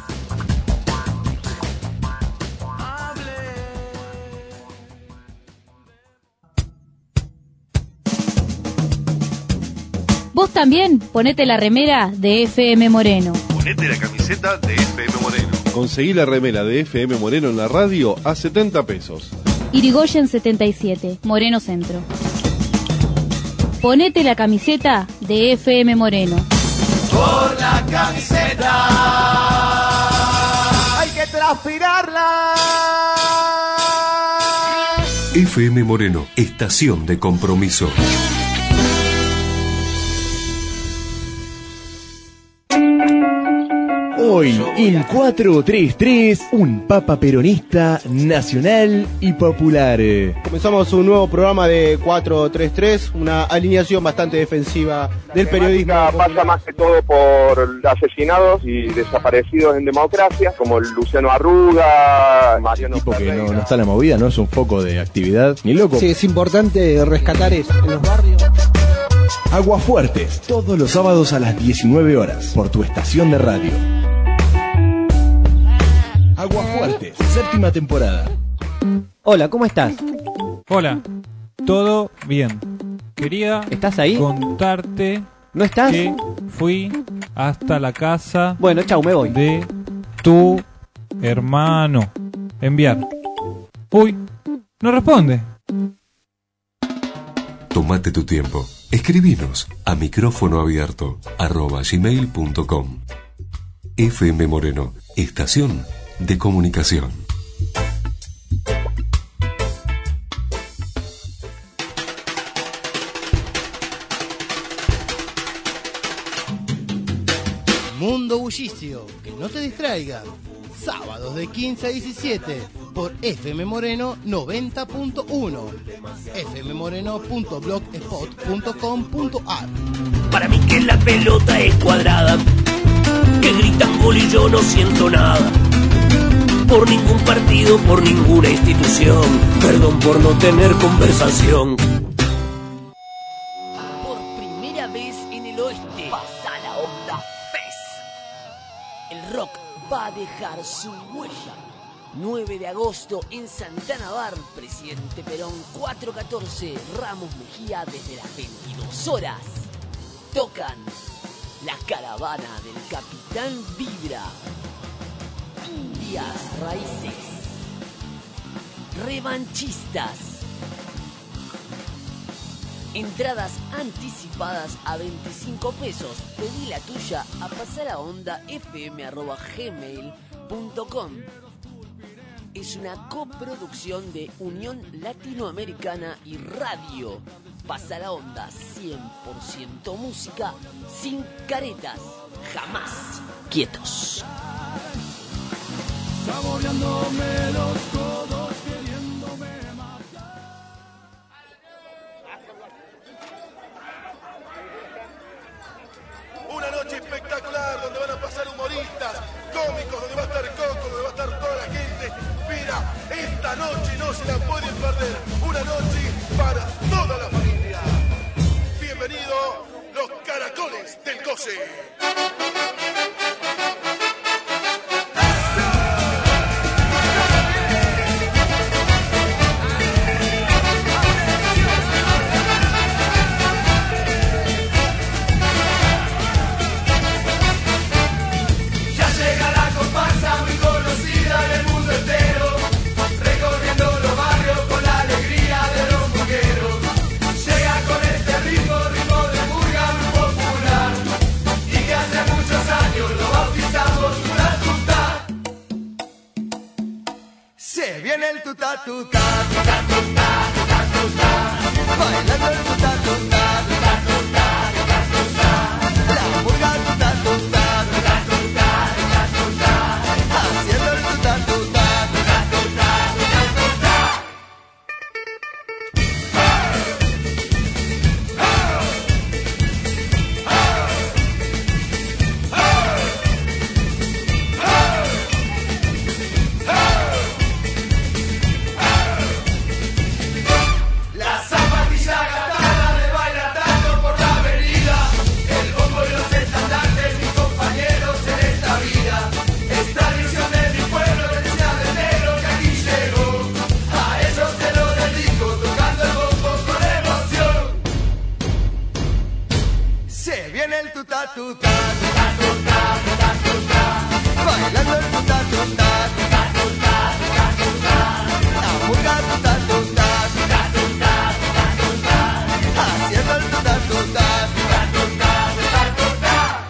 Vos también ponete la remera de F M Moreno. Ponete la camiseta de F M Moreno. Conseguí la remera de F M Moreno en la radio a setenta pesos. Irigoyen setenta y siete, Moreno Centro. Ponete la camiseta de F M Moreno. Por la camiseta hay que transpirarla. F M Moreno, estación de compromiso. Hoy en cuatro tres tres, un papa peronista nacional y popular. Comenzamos un nuevo programa de cuatro tres tres, una alineación bastante defensiva del periodismo. Pasa más que todo por asesinados y desaparecidos en democracia, como Luciano Arruga, Mariano Tipo que no, no está en la movida, no es un foco de actividad, ni loco. Sí, es importante rescatar eso en los barrios. Aguafuertes, todos los sábados a las diecinueve horas, por tu estación de radio. Aguafuertes, séptima temporada. Hola, ¿cómo estás? Hola, todo bien. Quería ¿Estás ahí? contarte ¿No estás? que fui hasta la casa Bueno, chau, me voy. de tu hermano. Enviar. Uy, no responde. Tómate tu tiempo. Escribinos a micrófono abierto arroba gmail punto com. F M Moreno, estación de comunicación. Mundo Bullicio, que no te distraigan. Sábados de quince a diecisiete por F M Moreno noventa punto uno. f m moreno punto blogspot punto com punto a r. Para mí que la pelota es cuadrada, que gritan gol y yo no siento nada. Por ningún partido, por ninguna institución. Perdón por no tener conversación. Por primera vez en el oeste pasa la onda Fest. El rock va a dejar su huella. nueve de agosto en Santana Bar, Presidente Perón cuatrocientos catorce, Ramos Mejía desde las veintidós horas. Tocan La Caravana del Capitán Vibra. Bías Raíces. Revanchistas. Entradas anticipadas a veinticinco pesos. Pedí la tuya a pasalaondafm arroba gmail punto com. Es una coproducción de Unión Latinoamericana y Radio. Pasa la Onda, cien por ciento música, sin caretas, jamás quietos. Saboreándome los codos, queriéndome matar. Una noche espectacular donde van a pasar humoristas, cómicos, donde va a estar Coco, donde va a estar toda la gente. Mira, esta noche no se la pueden perder. Una noche para toda la familia. Bienvenido, los Caracoles del Coce. Viene el tuta tuta, tuta tuta, tuta tuta, bailando el tuta tuta, tuta tuta, tuta tuta, la murga tuta tuta, tuta tuta, tuta tuta, haciendo el tuta tuta, tuta tuta, tuta tuta. Tuta, tuta, tuta, tuta, tuta, bailando el tuta, tuta, tuta, tuta, tuta, tuta, la murga tuta, tuta, tuta, tuta, tuta, tuta, haciendo el tuta, tuta, tuta, tuta, tuta, tuta.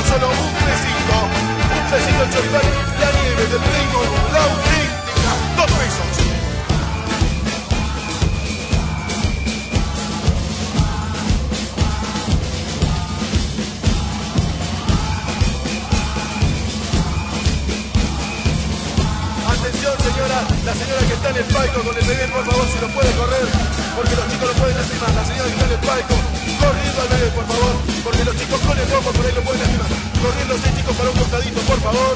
choripán, la nieve del reino, la auténtica, dos el palco con el bebé, por favor, si lo puede correr, porque los chicos lo pueden lastimar. La señora que está en el palco, corriendo al bebé, por favor, porque los chicos con el bombo por ahí lo pueden lastimar. Corriendo seis chicos para un costadito, por favor.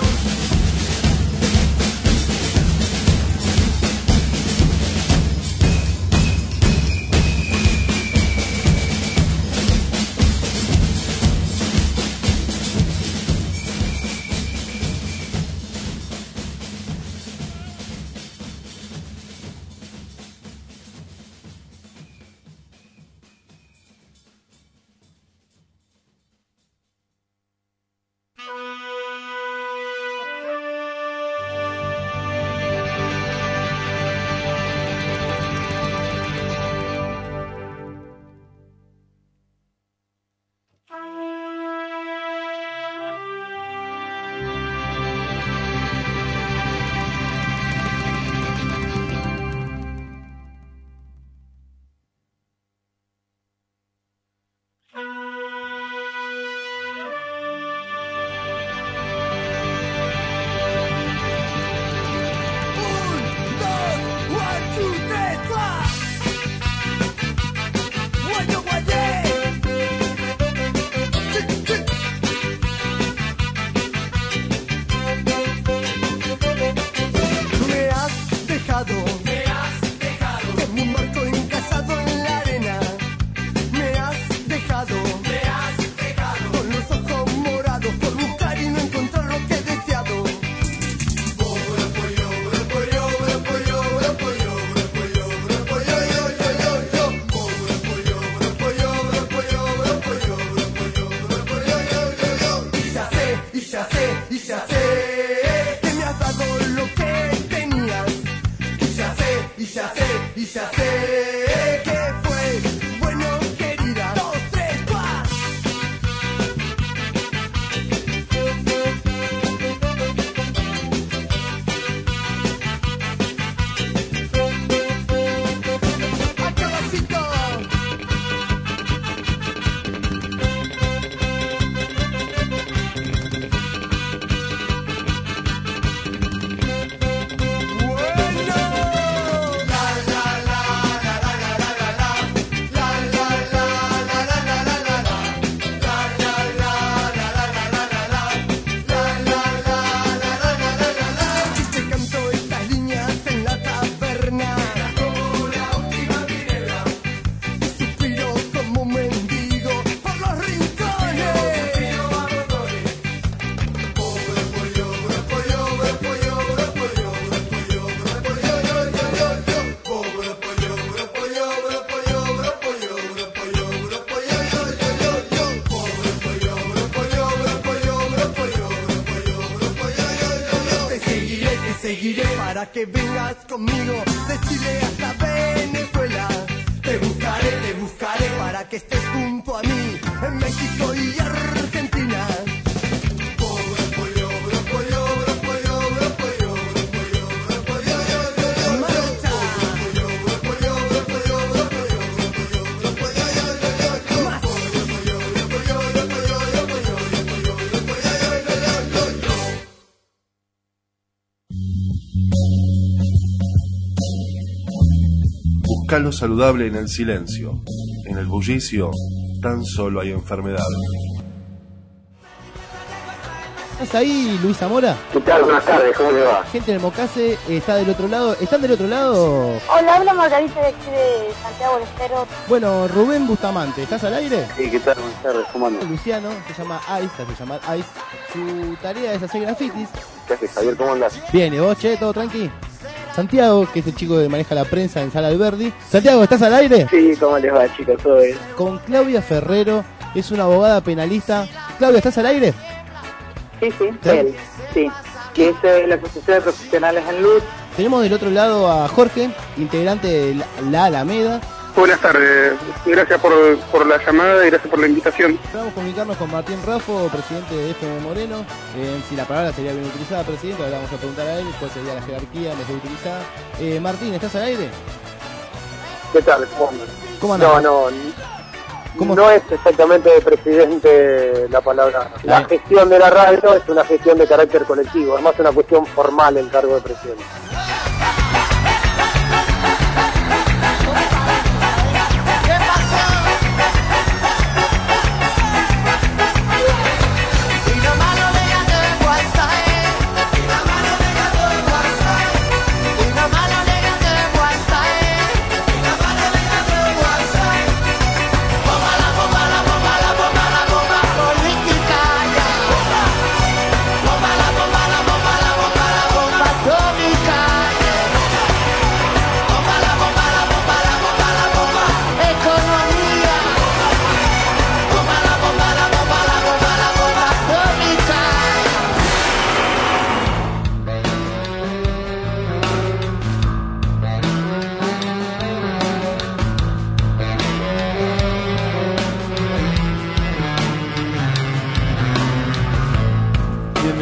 Seguiré para que vengas conmigo de Chile hasta Venezuela. Te buscaré, te buscaré para que estés junto a mí en México y Argentina. Busca lo saludable en el silencio. En el bullicio tan solo hay enfermedad. ¿Estás ahí, Luis Zamora? ¿Qué tal? Buenas tardes, ¿cómo le va? Gente del Mocase está del otro lado. ¿Están del otro lado? Hola, habla Margarita de aquí de Santiago del Estero. Bueno, Rubén Bustamante, ¿estás al aire? Sí, ¿qué tal? Buenas tardes, ¿cómo andas? Luciano, se llama Ice, se llama Ice. Su tarea es hacer grafitis. ¿Qué haces, Javier? ¿Cómo andás? Bien, ¿y vos, che? ¿Todo tranqui? Santiago, que es el chico que maneja la prensa en Sala Alberdi. Santiago, ¿estás al aire? Sí, ¿cómo les va, chicos? ¿Todo bien? Con Claudia Ferrero, es una abogada penalista. Claudia, ¿estás al aire? Sí, sí, él, sí. Que es eh, la Asociación de Profesionales en Luz. Tenemos del otro lado a Jorge, integrante de la, la Alameda. Buenas tardes, gracias por, por la llamada y gracias por la invitación. Vamos a comunicarnos con Martín Raffo, presidente de F M Moreno. Eh, si la palabra sería bien utilizada, presidente, ahora vamos a preguntar a él cuál sería la jerarquía mejor utilizada. Eh, Martín, ¿estás al aire? ¿Qué tal? ¿Cómo andas? ¿Cómo andas? No, no, ¿Cómo? No es exactamente de presidente la palabra. La Ahí. gestión de la radio es una gestión de carácter colectivo, es más una cuestión formal el cargo de presidente.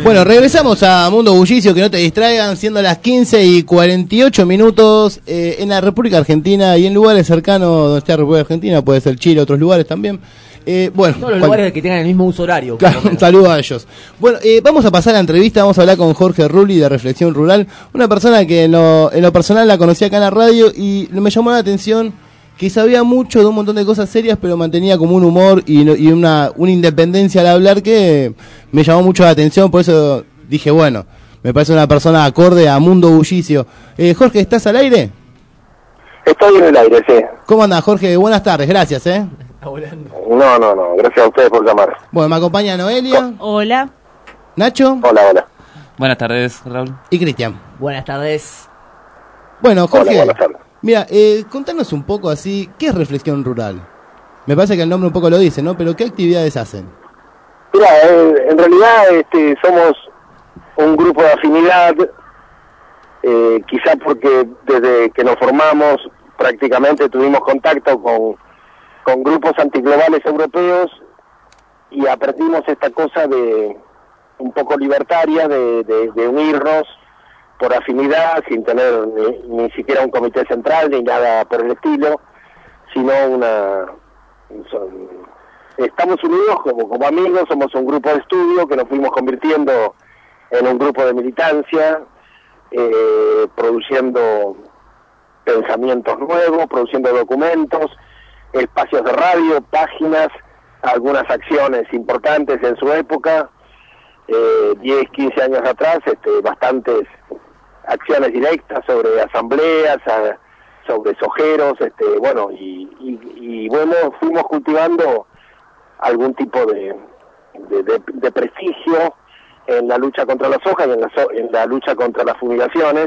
Bueno, regresamos a Mundo Bullicio, que no te distraigan, siendo las quince y cuarenta y ocho minutos eh, en la República Argentina y en lugares cercanos donde está la República Argentina, puede ser Chile, otros lugares también. Eh, bueno, Todos los cual... lugares que tengan el mismo uso horario. Claro, un saludo a ellos. Bueno, eh, vamos a pasar a la entrevista, vamos a hablar con Jorge Rulli de Reflexión Rural, una persona que en lo, en lo personal la conocí acá en la radio y me llamó la atención que sabía mucho de un montón de cosas serias, pero mantenía como un humor y, y una, una independencia al hablar que me llamó mucho la atención, por eso dije, bueno, me parece una persona acorde a Mundo Bullicio. Eh, Jorge, ¿estás al aire? Estoy en el aire, sí. ¿Cómo andás, Jorge? Buenas tardes, gracias, ¿eh? No, no, no, gracias a ustedes por llamar. Bueno, me acompaña Noelia. Hola. Nacho. Hola, hola. Buenas tardes, Raúl. Y Cristian. Buenas tardes. Bueno, Jorge, Hola, buenas tardes. mira, eh, contanos un poco así, ¿qué es Reflexión Rural? Me parece que el nombre un poco lo dice, ¿no? Pero ¿qué actividades hacen? Mira, eh, en realidad este, somos un grupo de afinidad, eh, quizá porque desde que nos formamos prácticamente tuvimos contacto con, con grupos antiglobales europeos y aprendimos esta cosa de un poco libertaria, de, de, de unirnos por afinidad, sin tener ni, ni siquiera un comité central ni nada por el estilo, sino una... Son, estamos unidos como, como amigos, somos un grupo de estudio que nos fuimos convirtiendo en un grupo de militancia, eh, produciendo pensamientos nuevos, produciendo documentos, espacios de radio, páginas, algunas acciones importantes en su época, eh, diez, quince años atrás, este, bastantes acciones directas sobre asambleas, a, sobre sojeros, este, bueno, y, y, y bueno, fuimos cultivando algún tipo de, de, de, de prestigio en la lucha contra la soja y en la, so, en la lucha contra las fumigaciones,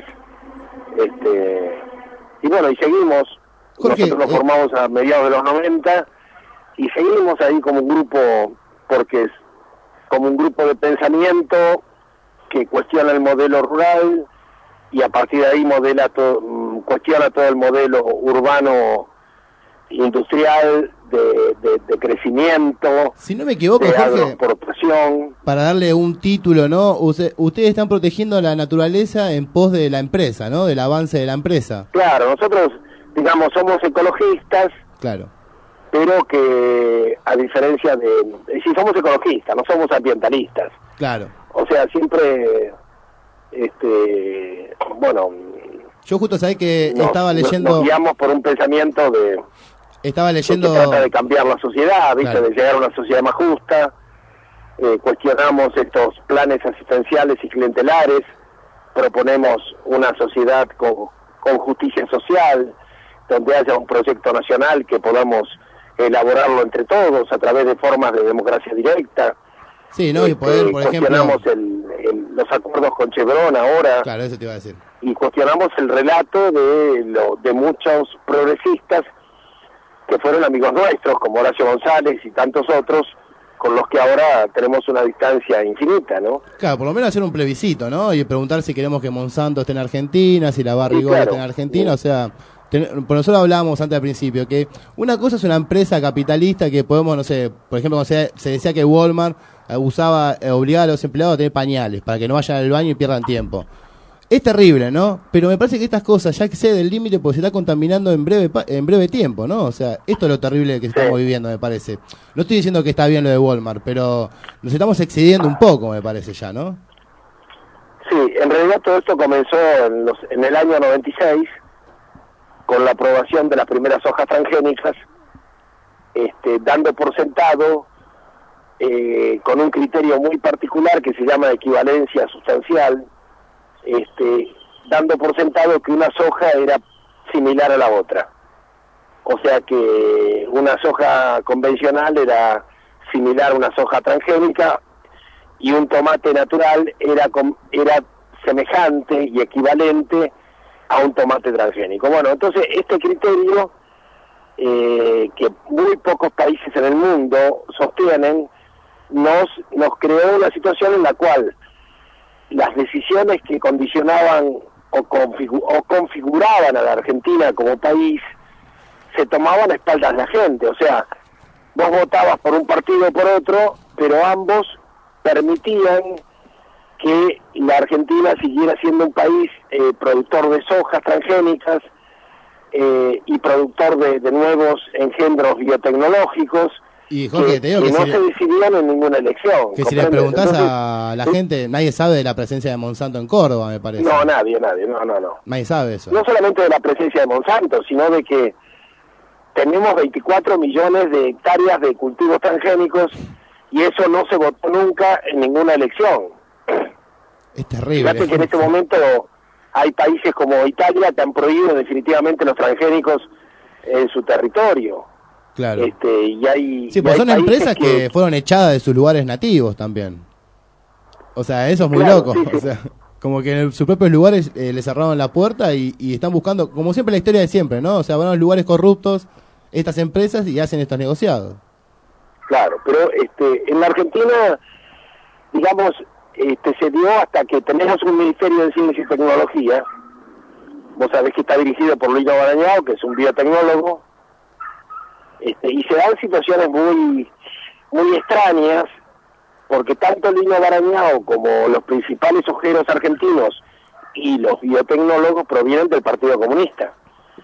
este, y bueno, y seguimos, Jorge, nosotros nos eh... formamos a mediados de los noventa, y seguimos ahí como un grupo, porque es como un grupo de pensamiento que cuestiona el modelo rural, y a partir de ahí modela todo, cuestiona todo el modelo urbano industrial de, de, de crecimiento, si no me equivoco, de Jorge, agroexportación. Para darle un título, ¿no? Usted, ustedes están protegiendo la naturaleza en pos de la empresa, ¿no? Del avance de la empresa. Claro, nosotros, digamos, somos ecologistas. Claro. Pero que, a diferencia de... Si somos ecologistas, no somos ambientalistas. Claro. O sea, siempre... este bueno, yo justo sabía que nos, estaba leyendo, nos guiamos por un pensamiento de estaba leyendo que trata de cambiar la sociedad, ¿viste? Claro. De llegar a una sociedad más justa. Eh, cuestionamos estos planes asistenciales y clientelares, proponemos una sociedad con, con justicia social, donde haya un proyecto nacional que podamos elaborarlo entre todos a través de formas de democracia directa. Sí, ¿no? Y poder, por cuestionamos ejemplo... el, el, los acuerdos con Chevron ahora. Claro, eso te iba a decir. Y cuestionamos el relato de, lo, de muchos progresistas que fueron amigos nuestros, como Horacio González y tantos otros, con los que ahora tenemos una distancia infinita, ¿no? Claro, por lo menos hacer un plebiscito, ¿no? Y preguntar si queremos que Monsanto esté en Argentina, si la Barrigold sí, claro. esté en Argentina, sí. O sea... Por nosotros hablábamos antes al principio que una cosa es una empresa capitalista que podemos, no sé, por ejemplo, cuando se, se decía que Walmart usaba, eh, obligaba a los empleados a tener pañales para que no vayan al baño y pierdan tiempo. Es terrible, ¿no? Pero me parece que estas cosas ya exceden el límite porque se está contaminando en breve en breve tiempo, ¿no? O sea, esto es lo terrible que estamos viviendo, me parece. No estoy diciendo que está bien lo de Walmart, pero nos estamos excediendo un poco, me parece ya, ¿no? Sí, en realidad todo esto comenzó en, los, en el año noventa y seis, con la aprobación de las primeras hojas transgénicas, este, dando por sentado, eh, con un criterio muy particular que se llama equivalencia sustancial, este, dando por sentado que una soja era similar a la otra. O sea que una soja convencional era similar a una soja transgénica y un tomate natural era, era semejante y equivalente a un tomate transgénico. Bueno, entonces este criterio eh, que muy pocos países en el mundo sostienen nos nos creó una situación en la cual las decisiones que condicionaban o, configu o configuraban a la Argentina como país se tomaban a espaldas de la gente. O sea, vos votabas por un partido o por otro, pero ambos permitían que la Argentina siguiera siendo un país eh, productor de sojas transgénicas eh, y productor de, de nuevos engendros biotecnológicos. Y Jorge, que, te digo que que, no si se decidían en ninguna elección. que si les ¿comprendes? preguntás Entonces, a la gente, nadie sabe de la presencia de Monsanto en Córdoba, me parece. No, nadie, nadie, no, no, no. Nadie sabe eso. No solamente de la presencia de Monsanto, sino de que tenemos veinticuatro millones de hectáreas de cultivos transgénicos y eso no se votó nunca en ninguna elección. Es terrible. Fíjate que en este momento hay países como Italia que han prohibido definitivamente los transgénicos en su territorio. Claro. Este, y hay, Sí, y pues hay son países empresas que... fueron echadas de sus lugares nativos también. O sea, eso es muy Claro, loco. sí, sí. O sea, como que en sus propios lugares eh, le cerraron la puerta y, y están buscando, como siempre la historia de siempre, ¿no? O sea, van a los lugares corruptos estas empresas y hacen estos negociados. Claro, pero este, en la Argentina, digamos, este, se dio hasta que tenemos un Ministerio de Ciencia y Tecnología. Vos sabés que está dirigido por Lino Barañao, que es un biotecnólogo. Este, y se dan situaciones muy muy extrañas, porque tanto Lino Barañao como los principales ojeros argentinos y los biotecnólogos provienen del Partido Comunista.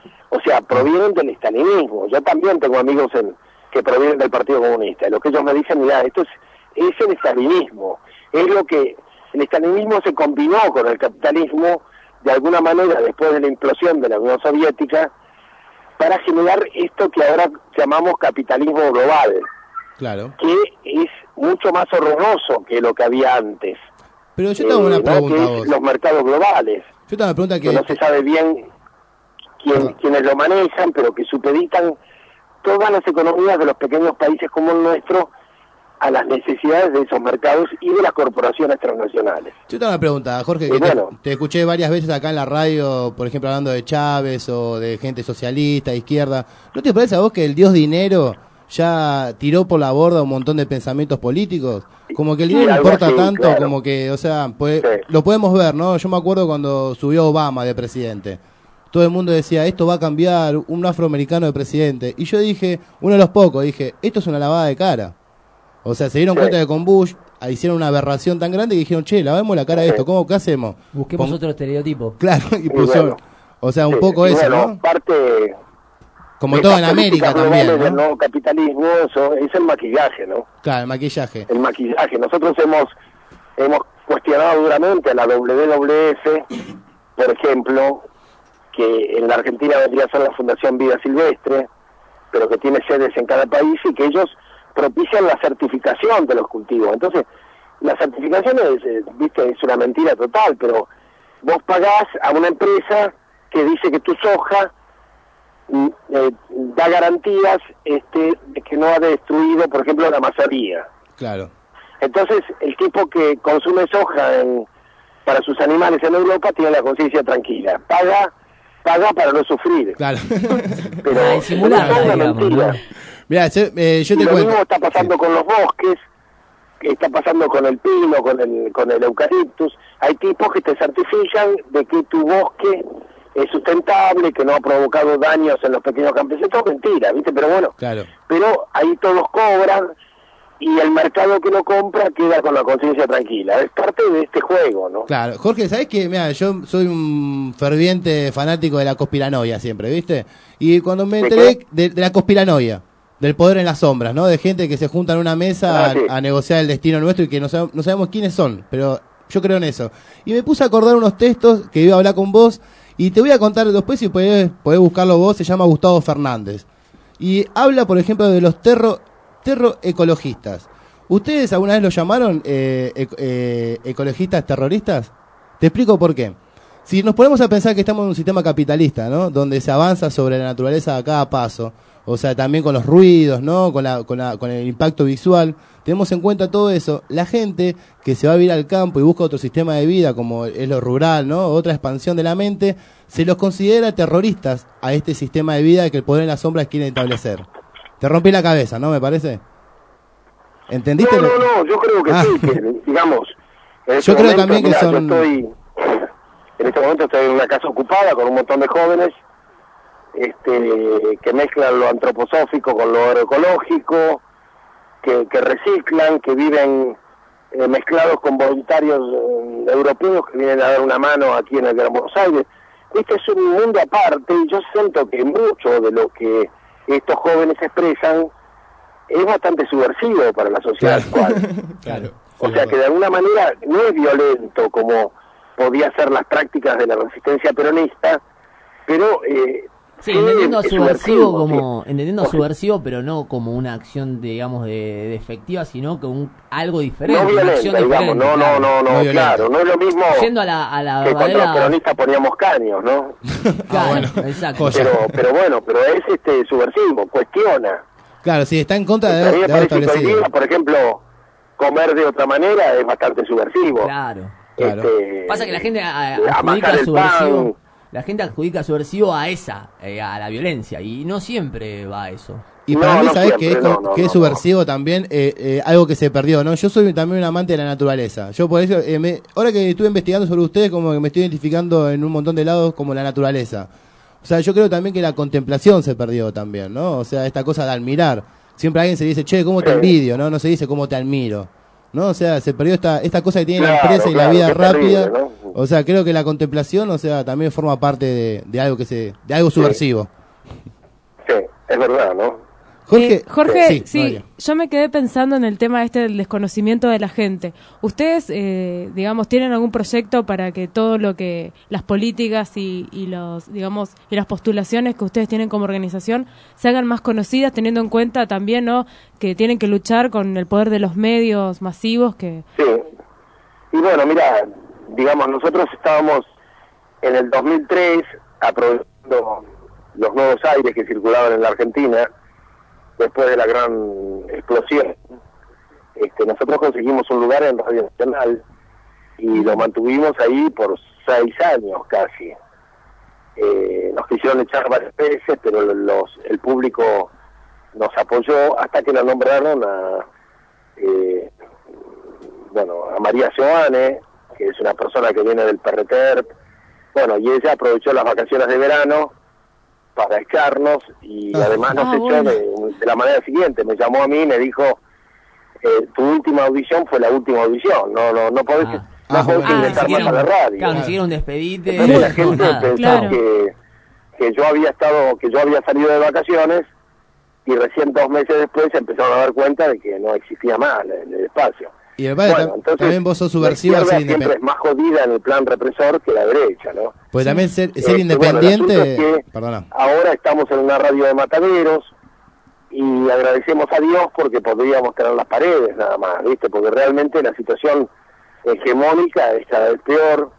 O sea, provienen del estalinismo. Yo también tengo amigos en, que provienen del Partido Comunista. Y lo que ellos me dicen, mira, esto es, es el estalinismo. Es lo que el estalinismo se combinó con el capitalismo de alguna manera después de la implosión de la Unión Soviética, para generar esto que ahora llamamos capitalismo global, Claro. que es mucho más horroroso que lo que había antes. Pero yo tengo una ¿no? pregunta Que a es vos. los mercados globales, Yo tengo una pregunta que que... no se sabe bien quién, quiénes lo manejan, pero que supeditan todas las economías de los pequeños países como el nuestro a las necesidades de esos mercados y de las corporaciones transnacionales. Yo tengo una pregunta, Jorge, Y que te, bueno. te escuché varias veces acá en la radio, por ejemplo, hablando de Chávez o de gente socialista, izquierda. ¿No te parece a vos que el dios dinero ya tiró por la borda un montón de pensamientos políticos? Como que el Sí, dinero no algo importa así, tanto, claro. como que, o sea, pues, lo podemos ver, ¿no? Yo me acuerdo cuando subió Obama de presidente. Todo el mundo decía, esto va a cambiar, un afroamericano de presidente. Y yo dije, uno de los pocos, dije, esto es una lavada de cara. O sea, se dieron Sí. cuenta de que con Bush hicieron una aberración tan grande que dijeron, che, lavemos la cara de esto, ¿cómo, qué hacemos? Busquemos Pon- otro estereotipo. Claro, y Y puso, bueno. o sea, un Sí, poco y eso, bueno, ¿no? parte Como de todo en estas América políticas globales también, del ¿no? nuevo capitalismo, eso es el maquillaje, ¿no? Claro, el maquillaje. El maquillaje. Nosotros hemos hemos cuestionado duramente a la doble u doble u efe, por ejemplo, que en la Argentina vendría a ser la Fundación Vida Silvestre, pero que tiene sedes en cada país y que ellos propician la certificación de los cultivos. Entonces, la certificación es, eh, viste, es una mentira total, pero vos pagás a una empresa que dice que tu soja mm, eh, da garantías este, de que no ha destruido, por ejemplo, la masonería. Claro. Entonces, el tipo que consume soja en, para sus animales en Europa tiene la conciencia tranquila. Paga paga para no sufrir. Claro. Pero Ah, es disimulada, una digamos, mentira. ¿no? Mira, yo, eh, yo Y te lo cuento. mismo está pasando con los bosques, que está pasando con el pino, con el con el eucaliptus. Hay tipos que te certifican de que tu bosque es sustentable, que no ha provocado daños en los pequeños campesinos. Todo mentira, ¿viste? Pero bueno, Claro. pero ahí todos cobran y el mercado que no compra queda con la conciencia tranquila. Es parte de este juego, ¿no? Claro, Jorge, ¿sabés qué? Mira, yo soy un ferviente fanático de la conspiranoia siempre, ¿viste? Y cuando me ¿De enteré de, de la conspiranoia, del poder en las sombras, ¿no? De gente que se junta en una mesa Ah, sí. a, a negociar el destino nuestro y que no, sab- no sabemos quiénes son, pero yo creo en eso. Y me puse a acordar unos textos que iba a hablar con vos y te voy a contar después, si podés, podés buscarlo vos, se llama Gustavo Fernández. Y habla, por ejemplo, de los terro, terroecologistas. ¿Ustedes alguna vez los llamaron eh, ec- eh, ecologistas terroristas? Te explico por qué. Si nos ponemos a pensar que estamos en un sistema capitalista, ¿no? Donde se avanza sobre la naturaleza a cada paso, o sea, también con los ruidos, ¿no? Con, la, con, la, con el impacto visual, tenemos en cuenta todo eso. La gente que se va a vivir al campo y busca otro sistema de vida, como es lo rural, ¿no? Otra expansión de la mente, se los considera terroristas a este sistema de vida que el poder en las sombras quiere establecer. Te rompí la cabeza, ¿no? Me parece. ¿Entendiste? No, lo- no, no, yo creo que Ah. sí, que, digamos, en este Yo creo momento, también que mirá, yo son- estoy, en este momento estoy en una casa ocupada con un montón de jóvenes este, que mezclan lo antroposófico con lo agroecológico, que, que reciclan, que viven eh, mezclados con voluntarios eh, europeos que vienen a dar una mano aquí en el Gran Buenos Aires. Este es un mundo aparte y yo siento que mucho de lo que estos jóvenes expresan es bastante subversivo para la sociedad actual. Claro. O sea que de alguna manera no es violento como podía ser las prácticas de la resistencia peronista, pero eh, sí, entendiendo a es subversivo como sí. entendiendo a subversivo, pero no como una acción, digamos, de, de efectiva, sino como un algo diferente, no una violenta, acción digamos, diferente. no, claro. no, no, no, No claro, no es lo mismo Yendo a la, a la que cuando verdadera... los peronistas poníamos caños, ¿no? Claro, bueno. exacto. Pero, pero bueno, pero es este subversivo, cuestiona. Claro, sí, está en contra de, A mí me de algo parece que hoy establecido. día, por ejemplo, comer de otra manera es bastante subversivo. Claro. Claro. Este, Pasa que la gente a- a- eh, adjudica amasar el subversivo, pan. la gente adjudica subversivo a esa, eh, a la violencia, y no siempre va a eso. Y para No, mí, no ¿sabés siempre, que es, no, co- no, que es no, subversivo también? Eh, eh, algo que se perdió, ¿no? Yo soy también un amante de la naturaleza. Yo por eso, eh, me- ahora que estuve investigando sobre ustedes, como que me estoy identificando en un montón de lados como la naturaleza. O sea, yo creo también que la contemplación se perdió también, ¿no? O sea, esta cosa de admirar. Siempre alguien se dice, che, ¿cómo te Sí. envidio? ¿No? No se dice, ¿cómo te admiro? ¿No? O sea, se perdió esta esta cosa que tiene la Claro, empresa y claro, la vida qué rápida. terrible, ¿no? O sea, creo que la contemplación, o sea, también forma parte de, de algo que se de algo subversivo. Sí, es verdad, ¿no? Jorge, Eh, Jorge, sí, sí, Noelia. yo me quedé pensando en el tema este del desconocimiento de la gente. ¿Ustedes, eh, digamos, tienen algún proyecto para que todo lo que, las políticas y, y los, digamos, y las postulaciones que ustedes tienen como organización se hagan más conocidas, teniendo en cuenta también, ¿no?, que tienen que luchar con el poder de los medios masivos que... Sí. Y bueno, mira, digamos, nosotros estábamos en el dos mil tres aprovechando los nuevos aires que circulaban en la Argentina después de la gran explosión. Este, nosotros conseguimos un lugar en Radio Nacional y lo mantuvimos ahí por seis años casi. Eh, nos quisieron echar varias veces, pero los, el público nos apoyó hasta que la nombraron a eh, bueno a María Joane, que es una persona que viene del P R T E R P. Bueno, y ella aprovechó las vacaciones de verano para echarnos y Ah. además nos Ah, echó bueno. de, de la manera siguiente. Me llamó a mí y me dijo, eh, tu última audición fue la última audición, no no no podés, Ah. no Ah, podés bueno. ingresar Ni más siquiera a la un- radio. Claro, ni siquiera un despedite. Entonces la no, gente nada. pensaba Claro. que, que yo había estado, que yo había salido de vacaciones y recién dos meses después se empezaron a dar cuenta de que no existía más el, el espacio. Y me parece, Bueno, tam- entonces, también vos sos la subversivo al izquierda ser siempre es independiente. más jodida en el plan represor que la derecha, ¿no? Pues también ser, ser Este, bueno, el independiente. asunto es que Perdona. ahora estamos en una radio de Mataderos y agradecemos a Dios porque podríamos tener las paredes nada más, ¿viste? Porque realmente la situación hegemónica es cada vez peor.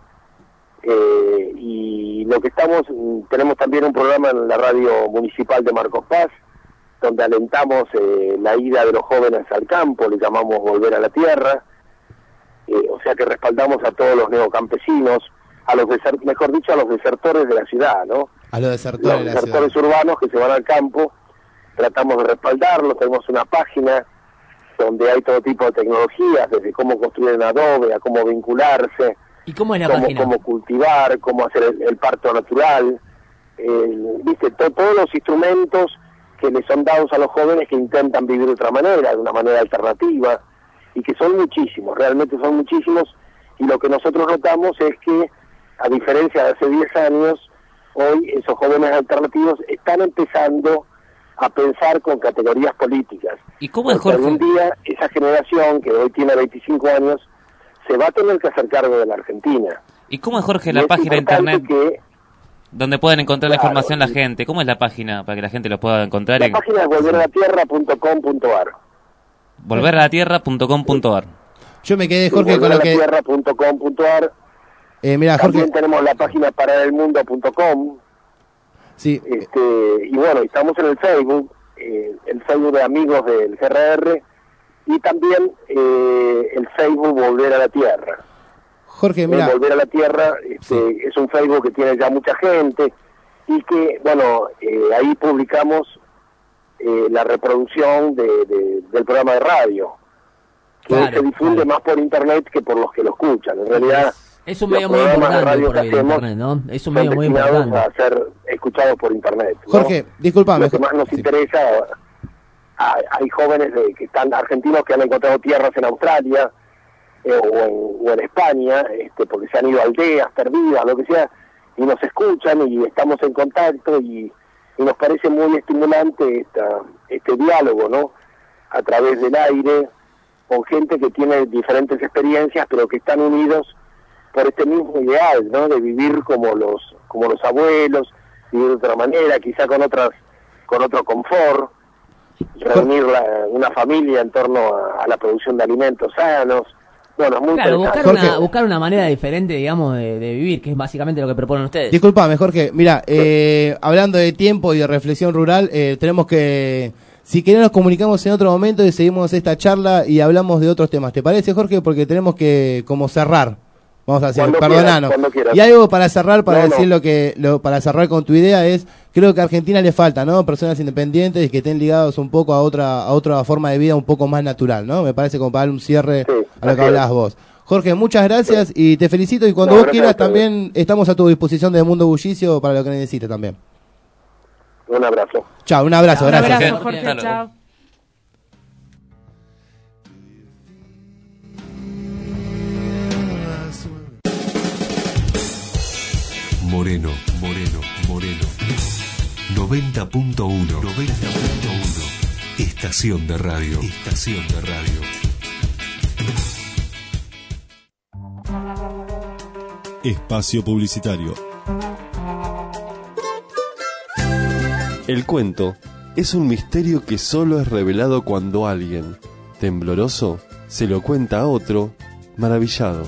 Eh, y lo que estamos, tenemos también un programa en la radio municipal de Marcos Paz, donde alentamos eh, la ida de los jóvenes al campo, le llamamos Volver a la Tierra, eh, o sea que respaldamos a todos los neocampesinos, a los deser- mejor dicho, a los desertores de la ciudad, ¿no? A los desertores Los de la ciudad. desertores urbanos que se van al campo, tratamos de respaldarlos, tenemos una página donde hay todo tipo de tecnologías, desde cómo construir en Adobe, a cómo vincularse, ¿Y cómo es la cómo, página? cómo cultivar, cómo hacer el, el parto natural, el- viste, To- todos los instrumentos que les son dados a los jóvenes que intentan vivir de otra manera, de una manera alternativa, y que son muchísimos, realmente son muchísimos, y lo que nosotros notamos es que, a diferencia de hace diez años, hoy esos jóvenes alternativos están empezando a pensar con categorías políticas. ¿Y cómo es, Porque Jorge? algún día esa generación, que hoy tiene veinticinco años, se va a tener que hacer cargo de la Argentina. ¿Y cómo es, Jorge, Y la es página de importante internet que donde pueden encontrar la Claro, información la sí. gente? ¿Cómo es la página para que la gente lo pueda encontrar? la en página es volver a la tierra punto com punto ar. volver a la tierra punto com punto ar. Yo me quedé, Jorge, con volver a lo la que. tierra punto com punto ar. Eh, mira, También Jorge. tenemos la página para el mundo punto com. Sí, Este, y bueno, estamos en el Facebook, eh, el Facebook de amigos del G R R, y también eh, el Facebook Volver a la Tierra. Jorge, Eh, mira. Volver a la Tierra este, es un Facebook que tiene ya mucha gente y que, bueno, eh, ahí publicamos eh, la reproducción de, de- del programa de radio, que Claro, se difunde más por internet que por los que lo escuchan. En realidad, Es un los medio muy programas de importante radio por que el hacemos internet, ¿no? Es un son medio muy destinados importante. a ser escuchados por internet, ¿no? Jorge, disculpame. Lo que más nos Sí. interesa, hay, hay jóvenes de, que están argentinos que han encontrado tierras en Australia, eh, o, en, o en España, este, porque se han ido a aldeas perdidas, lo que sea, y nos escuchan y estamos en contacto y, y nos parece muy estimulante esta, este diálogo, ¿no? A través del aire, con gente que tiene diferentes experiencias, pero que están unidos por este mismo ideal, ¿no? De vivir como los como los abuelos, vivir de otra manera, quizá con otras con otro confort, reunir la, una familia en torno a, a la producción de alimentos sanos. Bueno, es muy Claro, interesante. buscar una, buscar una manera diferente, digamos, de, de vivir, que es básicamente lo que proponen ustedes. Disculpame, Jorge. Mira, eh, hablando de tiempo y de reflexión rural, eh, tenemos que, si querés nos comunicamos en otro momento y seguimos esta charla y hablamos de otros temas. ¿Te parece, Jorge? Porque tenemos que como cerrar. Vamos a decir, Cuando perdonanos. quieras, cuando quieras. Y algo para cerrar, para No, decir no. lo que, lo, para cerrar con tu idea es, creo que a Argentina le falta, ¿no? Personas independientes y que estén ligados un poco a otra, a otra forma de vida un poco más natural, ¿no? Me parece como para dar un cierre Sí, a lo así que hablabas es. vos. Jorge, muchas gracias y te felicito y cuando No, vos gracias quieras a ustedes. también estamos a tu disposición de Mundo Bullicio para lo que necesites también. Un abrazo. Chao, un abrazo, Un gracias. abrazo, Jorge, Hasta luego. chao. Moreno, Moreno, Moreno. noventa punto uno. noventa punto uno. Estación de radio. Estación de radio. Espacio publicitario. El cuento es un misterio que solo es revelado cuando alguien, tembloroso, se lo cuenta a otro, maravillado.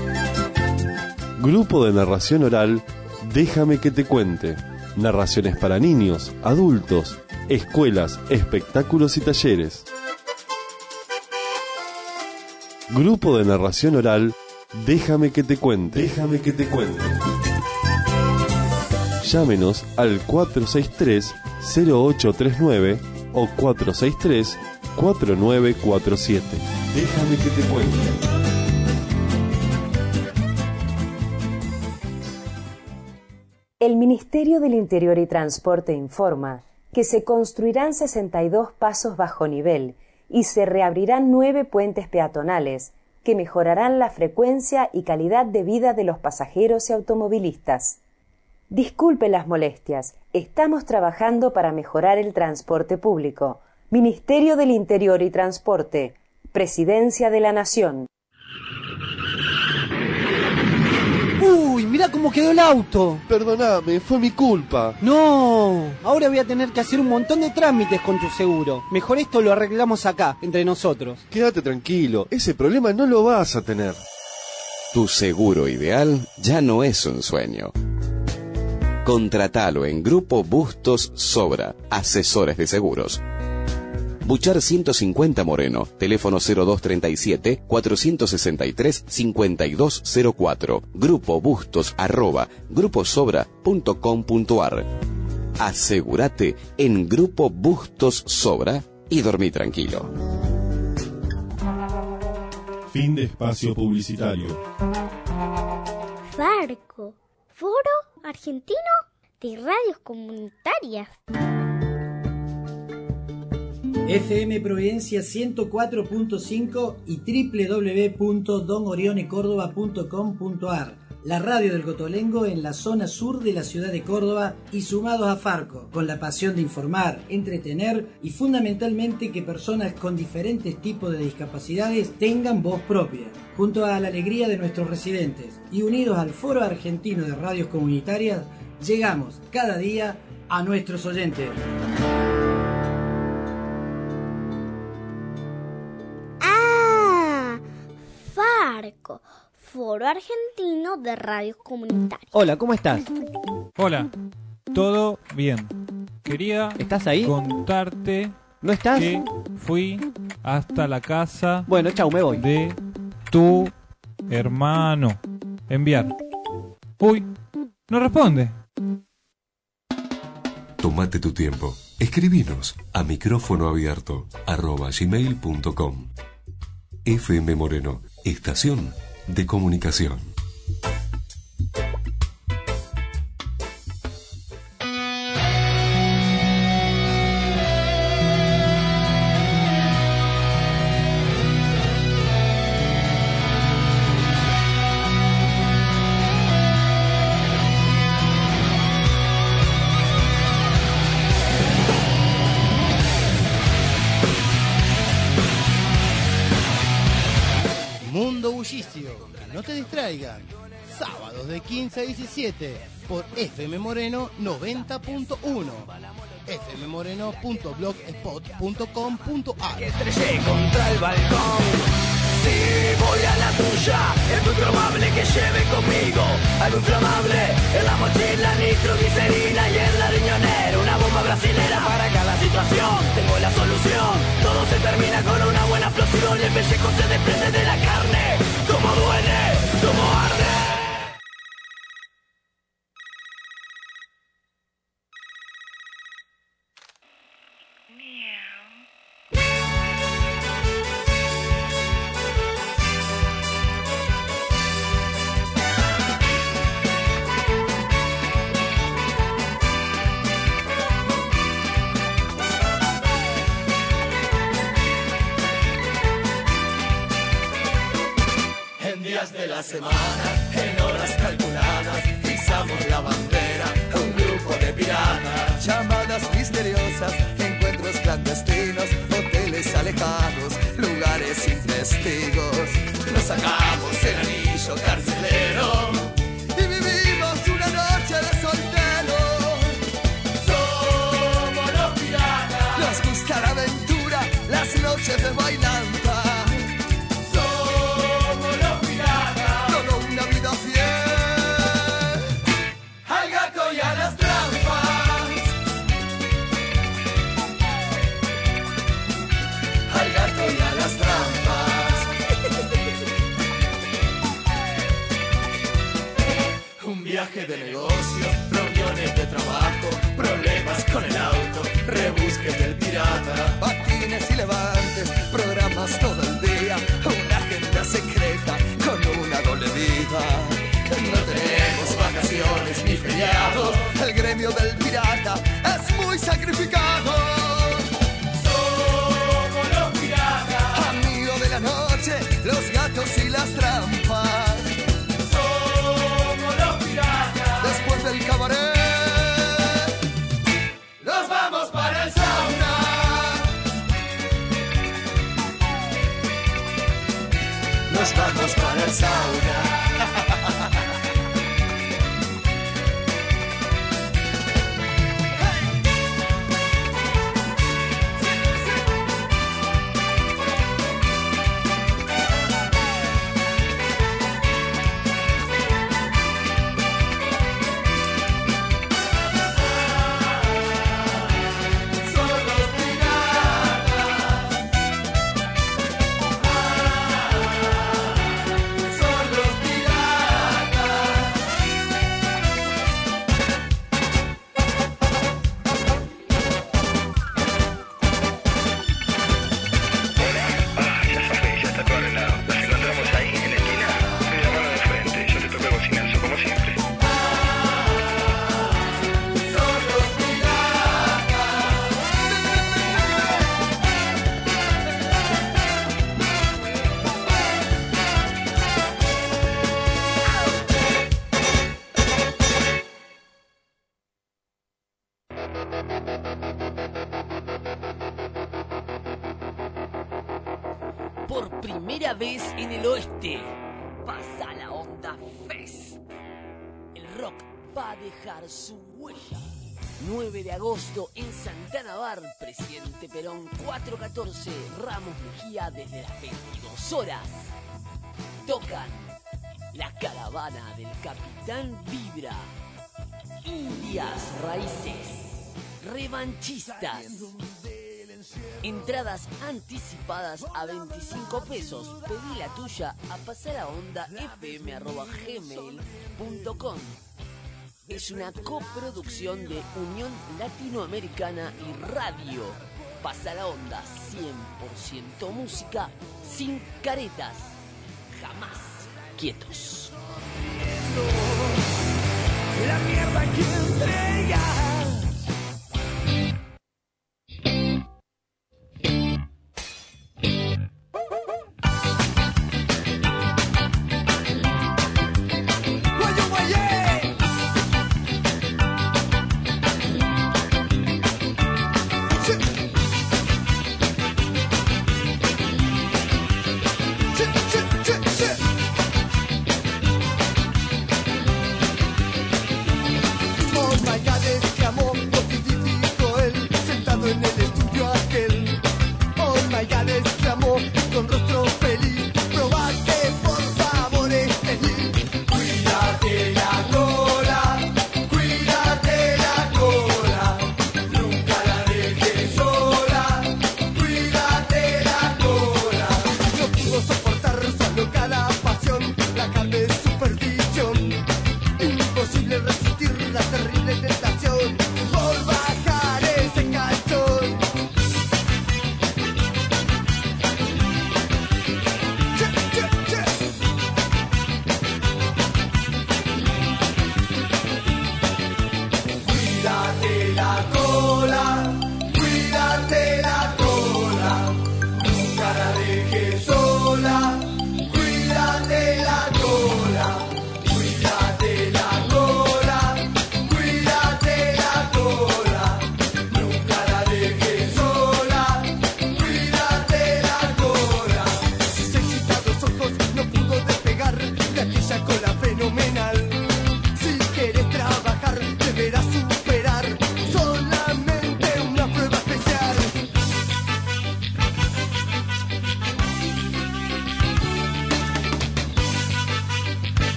Grupo de narración oral, Déjame que te cuente. Narraciones para niños, adultos, escuelas, espectáculos y talleres. Grupo de narración oral, Déjame que te cuente. Déjame que te cuente. Llámenos al cuatro seis tres, cero ocho tres nueve o cuatro seis tres, cuatro nueve cuatro siete. Déjame que te cuente. El Ministerio del Interior y Transporte informa que se construirán sesenta y dos pasos bajo nivel y se reabrirán nueve puentes peatonales que mejorarán la frecuencia y calidad de vida de los pasajeros y automovilistas. Disculpe las molestias, estamos trabajando para mejorar el transporte público. Ministerio del Interior y Transporte, Presidencia de la Nación. Uy, mirá cómo quedó el auto. Perdóname, fue mi culpa. No, ahora voy a tener que hacer un montón de trámites con tu seguro. Mejor esto lo arreglamos acá, entre nosotros. Quédate tranquilo, ese problema no lo vas a tener. Tu seguro ideal ya no es un sueño. Contratalo en Grupo Bustos Sobra, asesores de seguros. Buchar ciento cincuenta Moreno, teléfono cero dos treinta y siete, cuatrocientos sesenta y tres, cincuenta y dos cero cuatro, Grupo Bustos arroba gruposobra punto com punto ar. Asegúrate en Grupo Bustos Sobra y dormí tranquilo. Fin de espacio publicitario. Farco, Foro Argentino de Radios Comunitarias. F M Providencia ciento cuatro punto cinco y doble u doble u doble u punto don orione córdoba punto com punto ar, la radio del Cotolengo en la zona sur de la ciudad de Córdoba y sumados a Farco, con la pasión de informar, entretener y fundamentalmente que personas con diferentes tipos de discapacidades tengan voz propia, junto a la alegría de nuestros residentes y unidos al Foro Argentino de Radios Comunitarias, llegamos cada día a nuestros oyentes. Farco, Foro Argentino de Radios Comunitarias. Hola, ¿cómo estás? Hola, todo bien. Quería ¿Estás ahí? contarte ¿No estás? que fui hasta la casa Bueno, chau, me voy. de tu hermano. Enviar. Uy, no responde. Tómate tu tiempo. Escribinos a micrófono abierto arroba gmail punto com. F M Moreno, estación de comunicación. bullicio, que no te distraigan. Sábados de quince a diecisiete por F M Moreno noventa punto uno. f m moreno punto blogspot punto com punto a r. Estrellé contra el balcón. Si voy a la tuya, es muy probable que lleve conmigo algo inflamable en la mochila, nitroglicerina y en la riñonera una bomba brasilera para cada situación. Tengo la solución, todo se termina con una buena explosión y el pellejo se desprende de la carne. Como duele, como arde. De la semana, en horas calculadas, izamos la bandera, un grupo de piratas. Llamadas misteriosas, encuentros clandestinos, hoteles alejados, lugares sin testigos. Nos sacamos el anillo carcelero y vivimos una noche de solteros. Somos los piratas. Nos gusta la aventura, las noches de bailanta. Viaje de negocio, reuniones de trabajo, problemas con el auto, rebusques del pirata, patines y levantes, programas todo el día, una agenda secreta con una doble vida. No tenemos vacaciones ni feriados, el gremio del pirata es muy sacrificado. Somos los piratas, amigos de la noche, los gatos y las trampas. Después del cabaret, nos vamos para el sauna. Nos vamos para el sauna. Por primera vez en el oeste, pasa la Onda Fest. El rock va a dejar su huella. nueve de agosto en Santana Bar, Presidente Perón cuatrocientos catorce, Ramos Mejía desde las veintidós horas. Tocan La Caravana del Capitán Vibra, Indias Raíces, Revanchistas. Entradas anticipadas a veinticinco pesos. Pedí la tuya a pasaraonda f m arroba gmail punto com. Es una coproducción de Unión Latinoamericana y Radio. Pasa la Onda, cien por ciento música, sin caretas, jamás quietos. La mierda que entregas.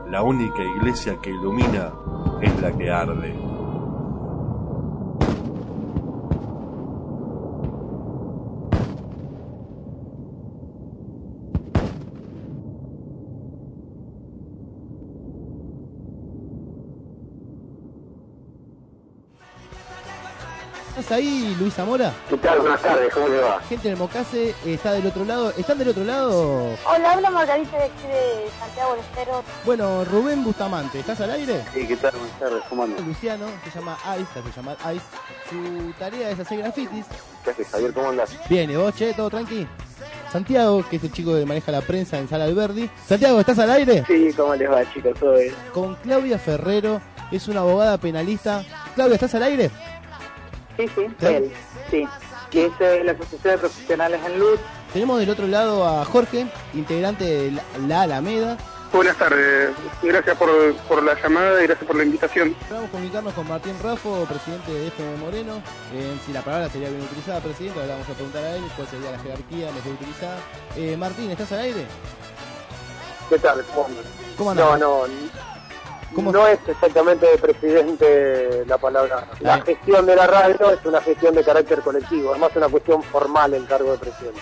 La única iglesia que ilumina es la que arde. ¿Estás ahí, Luis Zamora? ¿Qué tal? Buenas tardes, ¿cómo le va? Gente del Mocase está del otro lado. ¿Están del otro lado? Hola, habla Margarita de aquí de Santiago del Estero. Bueno, Rubén Bustamante, ¿estás al aire? Sí, ¿qué tal? Buenas tardes, ¿cómo andas? Luciano, se llama Ice, se hace llamar Ice. Su tarea es hacer grafitis. ¿Qué haces, Javier? ¿Cómo andas? Bien, ¿y vos, che? ¿Todo tranqui? Santiago, que es el chico que maneja la prensa en Sala Alberdi. Santiago, ¿estás al aire? Sí, ¿cómo les va, chicos? ¿Todo bien? Con Claudia Ferrero, es una abogada penalista. Claudia, ¿estás al aire? Sí, sí, él, sí. Que es eh, la Asociación de Profesionales en Luz. Tenemos del otro lado a Jorge, integrante de la, la Alameda. Buenas tardes, gracias por, por la llamada y gracias por la invitación. Vamos a comunicarnos con Martín Raffo, presidente de F M Moreno. Eh, si la palabra sería bien utilizada, presidente, ahora vamos a preguntar a él cuál sería la jerarquía mejor utilizada. Eh, Martín, ¿estás al aire? ¿Qué tal? ¿Cómo andas? ¿Cómo andas? No, no, ¿Cómo? No es exactamente de presidente la palabra. La Ay. gestión de la radio es una gestión de carácter colectivo, es más una cuestión formal el cargo de presidente.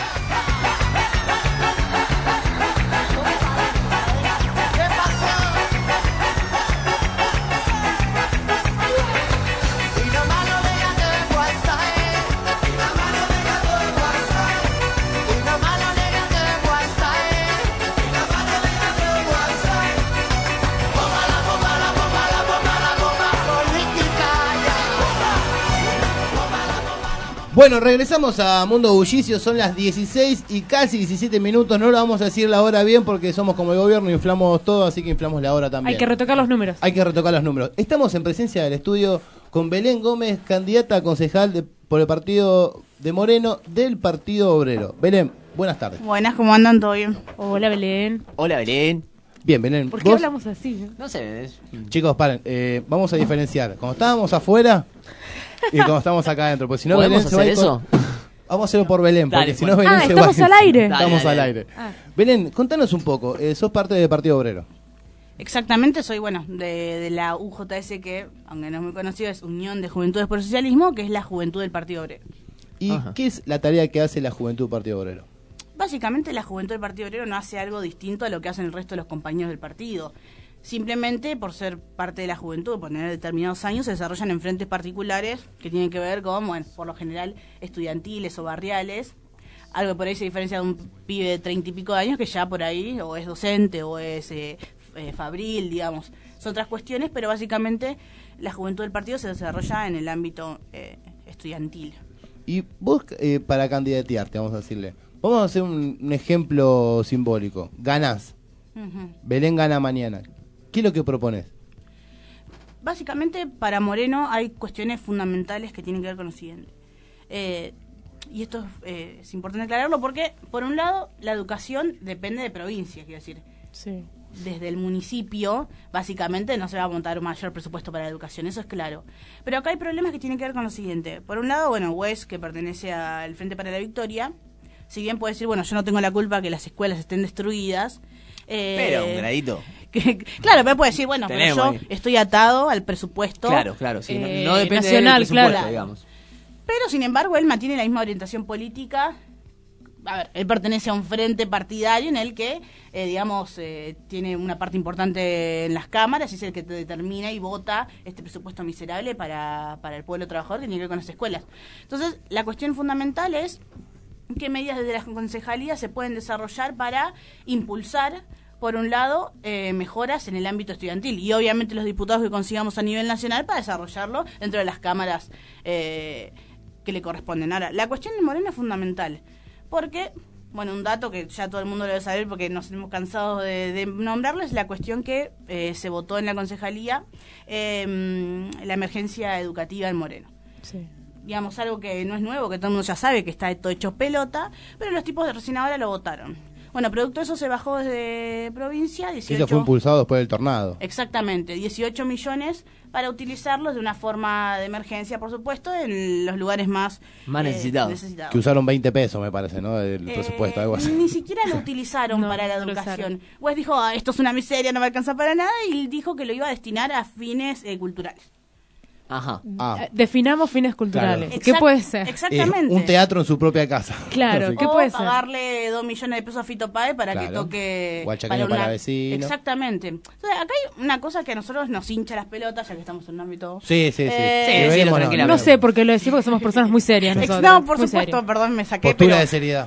Bueno, regresamos a Mundo Bullicio, son las dieciséis y casi diecisiete minutos, no lo vamos a decir la hora bien porque somos como el gobierno, inflamos todo, así que inflamos la hora también. Hay que retocar los números. Hay que retocar los números. Estamos en presencia del estudio con Belén Gómez, candidata a concejal de, por el partido de Moreno del Partido Obrero. Belén, buenas tardes. Buenas, ¿cómo andan? ¿Todo bien? Hola, Belén. Hola, Belén. Bien, Belén. ¿Por qué ¿vos? hablamos así? No sé. Es... Chicos, paren, eh, vamos a diferenciar. Cuando estábamos afuera y cuando estamos acá adentro, porque si no ¿Podemos Belén se va a hacer ir con- eso? Vamos a hacerlo por Belén, porque Dale, si no bueno. Belén Ah, se ¿estamos va. al aire? Estamos Dale, al dale. aire. Ah. Belén, contanos un poco. Eh, sos parte del Partido Obrero. Exactamente, soy, bueno, de, de la U J S, que, aunque no es muy conocido, es Unión de Juventudes por el Socialismo, que es la juventud del Partido Obrero. ¿Y Ajá. qué es la tarea que hace la Juventud del Partido Obrero? Básicamente, la juventud del Partido Obrero no hace algo distinto a lo que hacen el resto de los compañeros del partido. Simplemente por ser parte de la juventud, por tener determinados años, se desarrollan en frentes particulares que tienen que ver con, bueno, por lo general, estudiantiles o barriales. Algo que por ahí se diferencia de un pibe de treinta y pico de años que ya por ahí o es docente o es eh, eh, fabril, digamos. Son otras cuestiones, pero básicamente la juventud del partido se desarrolla en el ámbito eh, estudiantil. Y vos, eh, para candidatearte, vamos a decirle, vamos a hacer un, un ejemplo simbólico. Ganás. Ujú. Belén gana mañana. ¿Qué es lo que propones? Básicamente, para Moreno hay cuestiones fundamentales que tienen que ver con lo siguiente. Eh, y esto eh, es importante aclararlo porque, por un lado, la educación depende de provincias, quiero decir. Sí. Desde el municipio, básicamente, no se va a montar un mayor presupuesto para la educación, eso es claro. Pero acá hay problemas que tienen que ver con lo siguiente. Por un lado, bueno, W E S, que pertenece al Frente para la Victoria, si bien puede decir, bueno, yo no tengo la culpa que las escuelas estén destruidas. Eh, Pero, un gradito. que- claro, pero puede decir, bueno, Tenemos pero ahí. yo estoy atado al presupuesto. Claro, claro, sí. no- eh, no, depende nacional, del presupuesto, claro. digamos. Pero, sin embargo, él mantiene la misma orientación política. A ver, él pertenece a un frente partidario en el que, eh, digamos, eh, tiene una parte importante en las cámaras y es el que te determina y vota este presupuesto miserable para, para el pueblo trabajador que tiene que ver con las escuelas. Entonces, la cuestión fundamental es qué medidas desde la concejalía se pueden desarrollar para impulsar, por un lado, eh, mejoras en el ámbito estudiantil y obviamente los diputados que consigamos a nivel nacional para desarrollarlo dentro de las cámaras eh, que le corresponden. Ahora, la cuestión de Moreno es fundamental porque, bueno, un dato que ya todo el mundo lo debe saber porque nos hemos cansado de, de nombrarlo es la cuestión que eh, se votó en la concejalía, eh, la emergencia educativa en Moreno. Sí. Digamos, algo que no es nuevo, que todo el mundo ya sabe que está todo hecho pelota, pero los tipos de recién ahora lo votaron. Bueno, producto de eso se bajó desde provincia, dieciocho... Eso fue impulsado después del tornado. Exactamente, dieciocho millones para utilizarlos de una forma de emergencia, por supuesto, en los lugares más, Más eh, necesitados. necesitados. Que usaron veinte pesos, me parece, ¿no? El presupuesto, algo así. Ni siquiera lo utilizaron No, para la no lo educación. Wes dijo, ah, esto es una miseria, no me alcanza para nada, y dijo que lo iba a destinar a fines eh, culturales. Ajá. Ah. Eh, Definamos fines culturales. Claro. ¿Qué Exact- puede ser? Exactamente. Eh, un teatro en su propia casa. Claro, Así ¿qué o puede ser? pagarle dos millones de pesos a Fito Páez para que Claro. toque O al chaqueño para una- vecino. Exactamente. Entonces, acá hay una cosa que a nosotros nos hincha las pelotas, ya que estamos en un ámbito... Sí, sí, sí. Eh, Sí, Que decilo veremos, tranquilamente. No sé por qué lo decís, porque somos personas muy serias Ex- nosotros. no, por muy supuesto, serias. perdón, me saqué, Postura pero... de seriedad.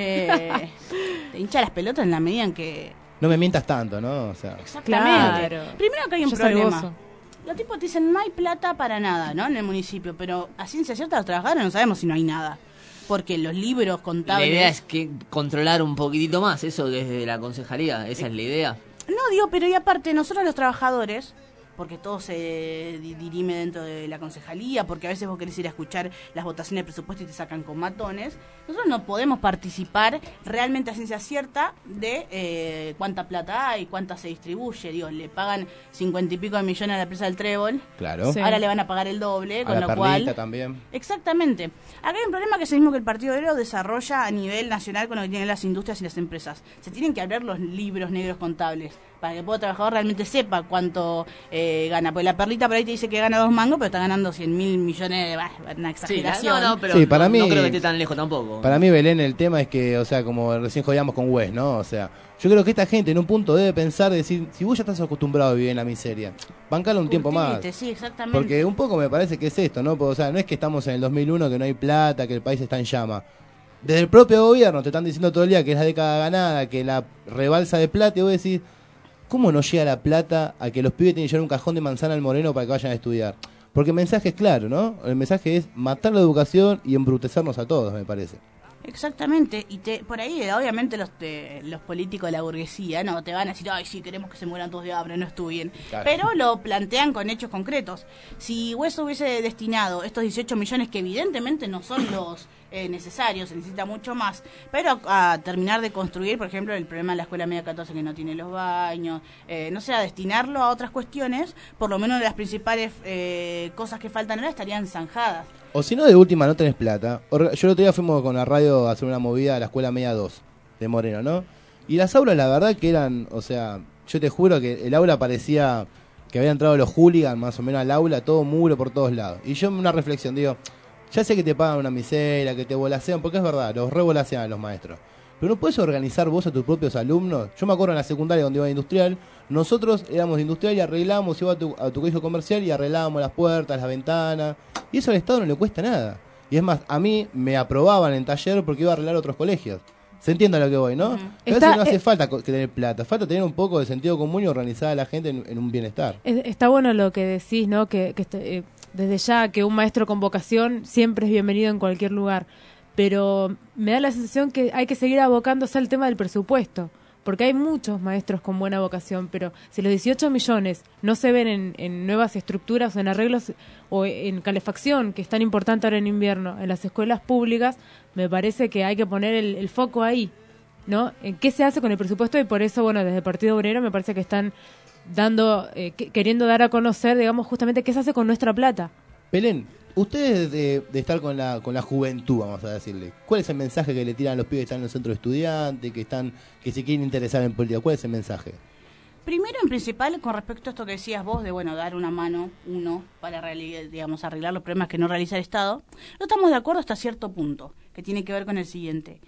Eh, te hincha las pelotas en la medida en que... No me mientas tanto, ¿no? O sea, Exactamente. Claro. Primero que hay un Yo soy problema. gozo. Los tipos te dicen, no hay plata para nada, ¿no? En el municipio, pero a ciencia cierta los trabajadores no sabemos si no hay nada. Porque los libros La contables... idea es que controlar un poquitito más eso desde la concejalía, esa es la idea. No, digo, pero y aparte, nosotros los trabajadores, porque todo se di- dirime dentro de la concejalía, porque a veces vos querés ir a escuchar las votaciones de presupuesto y te sacan con matones, nosotros no podemos participar realmente a ciencia cierta de eh, cuánta plata hay, cuánta se distribuye. Digo, le pagan cincuenta y pico de millones a la empresa del Trébol, claro. Sí. ahora le van a pagar el doble, A con la lo perlita cual... también. Exactamente. Acá hay un problema que es el mismo que el Partido Obrero desarrolla a nivel nacional con lo que tienen las industrias y las empresas. Se tienen que abrir los libros negros contables para que el trabajador realmente sepa cuánto eh, gana. Porque la perlita por ahí te dice que gana dos mangos, pero está ganando cien mil millones de... Bah, una Sí, exageración. no, no, pero Sí, para no, mí- no creo que esté tan lejos tampoco. Para mí, Belén, el tema es que, o sea, como recién jodíamos con Wes, ¿no? O sea, yo creo que esta gente en un punto debe pensar, decir, si vos ya estás acostumbrado a vivir en la miseria, bancalo un tiempo más. Curtite, sí, exactamente. Porque un poco me parece que es esto, ¿no? Porque, o sea, no es que estamos en el dos mil uno, que no hay plata, que el país está en llama. Desde el propio gobierno te están diciendo todo el día que es la década ganada, que la rebalsa de plata, y vos decís, ¿cómo no llega la plata a que los pibes tienen que llevar un cajón de manzana al Moreno para que vayan a estudiar? Porque el mensaje es claro, ¿no? El mensaje es matar la educación y embrutecernos a todos, me parece. Exactamente, y te, por ahí eh, obviamente los te- los políticos de la burguesía no te van a decir, ay sí, queremos que se mueran todos de hambre, no estudien, Claro. pero lo plantean con hechos concretos. Si Hueso hubiese destinado estos dieciocho millones, que evidentemente no son los eh, necesarios, se necesita mucho más, pero a, a terminar de construir, por ejemplo, el problema de la escuela media catorce que no tiene los baños, eh, no sé, a destinarlo a otras cuestiones, por lo menos las principales eh, cosas que faltan ahora estarían zanjadas. O si no, de última no tenés plata. Orga- Yo el otro día fuimos con la radio a hacer una movida a la escuela media dos de Moreno, ¿no? Y las aulas, la verdad que eran, o sea, yo te juro que el aula parecía que habían entrado los hooligans más o menos al aula, todo muro por todos lados. Y yo una reflexión, digo, ya sé que te pagan una miseria, que te volasean, porque es verdad, los revolasean los maestros. Pero no puedes organizar vos a tus propios alumnos. Yo me acuerdo en la secundaria donde iba a industrial, nosotros éramos de industrial y arreglamos, iba a tu, a tu colegio comercial y arreglábamos las puertas, las ventanas. Y eso al Estado no le cuesta nada. Y es más, a mí me aprobaban en taller porque iba a arreglar otros colegios. ¿Se entiende a lo que voy, no? A veces Está- no hace eh, falta co- tener plata, falta tener un poco de sentido común y organizar a la gente en, en un bienestar. Es- Está bueno lo que decís, ¿no? Que, que este, eh, desde ya que un maestro con vocación siempre es bienvenido en cualquier lugar. Pero me da la sensación que hay que seguir abocándose al tema del presupuesto. Porque hay muchos maestros con buena vocación, pero si los dieciocho millones no se ven en, en nuevas estructuras o en arreglos o en calefacción, que es tan importante ahora en invierno, en las escuelas públicas, me parece que hay que poner el, el foco ahí, ¿no? En qué se hace con el presupuesto, y por eso, bueno, desde el Partido Obrero me parece que están dando, eh, que- queriendo dar a conocer, digamos, justamente qué se hace con nuestra plata. Belén, ustedes de, de estar con la con la juventud, vamos a decirle, ¿cuál es el mensaje que le tiran a los pibes que están en el centro de estudiantes, que están que se quieren interesar en política? ¿Cuál es el mensaje? Primero, en principal, con respecto a esto que decías vos, de bueno, dar una mano, uno, para reali- digamos, arreglar los problemas que no realiza el Estado, no estamos de acuerdo hasta cierto punto, que tiene que ver con el siguiente.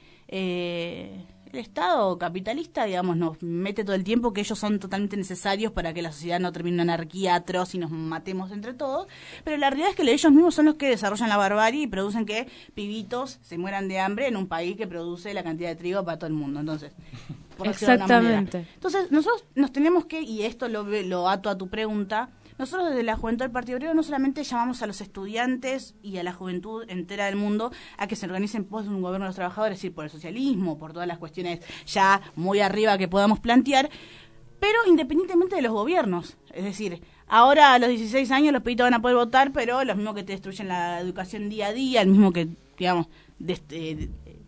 Eh, el Estado capitalista, digamos, nos mete todo el tiempo que ellos son totalmente necesarios para que la sociedad no termine en una anarquía atroz y nos matemos entre todos, pero la realidad es que ellos mismos son los que desarrollan la barbarie y producen que pibitos se mueran de hambre en un país que produce la cantidad de trigo para todo el mundo. Entonces, por decirlo de una manera. Exactamente. Entonces, nosotros nos tenemos que, y esto lo, ve- lo ato a tu pregunta, nosotros desde la Juventud del Partido Obrero no solamente llamamos a los estudiantes y a la juventud entera del mundo a que se organicen en pos de un gobierno de los trabajadores, es decir, por el socialismo, por todas las cuestiones ya muy arriba que podamos plantear, pero independientemente de los gobiernos. Es decir, ahora a los dieciséis años los pibitos van a poder votar, pero los mismos que te destruyen la educación día a día, el mismo que, digamos, de este, de-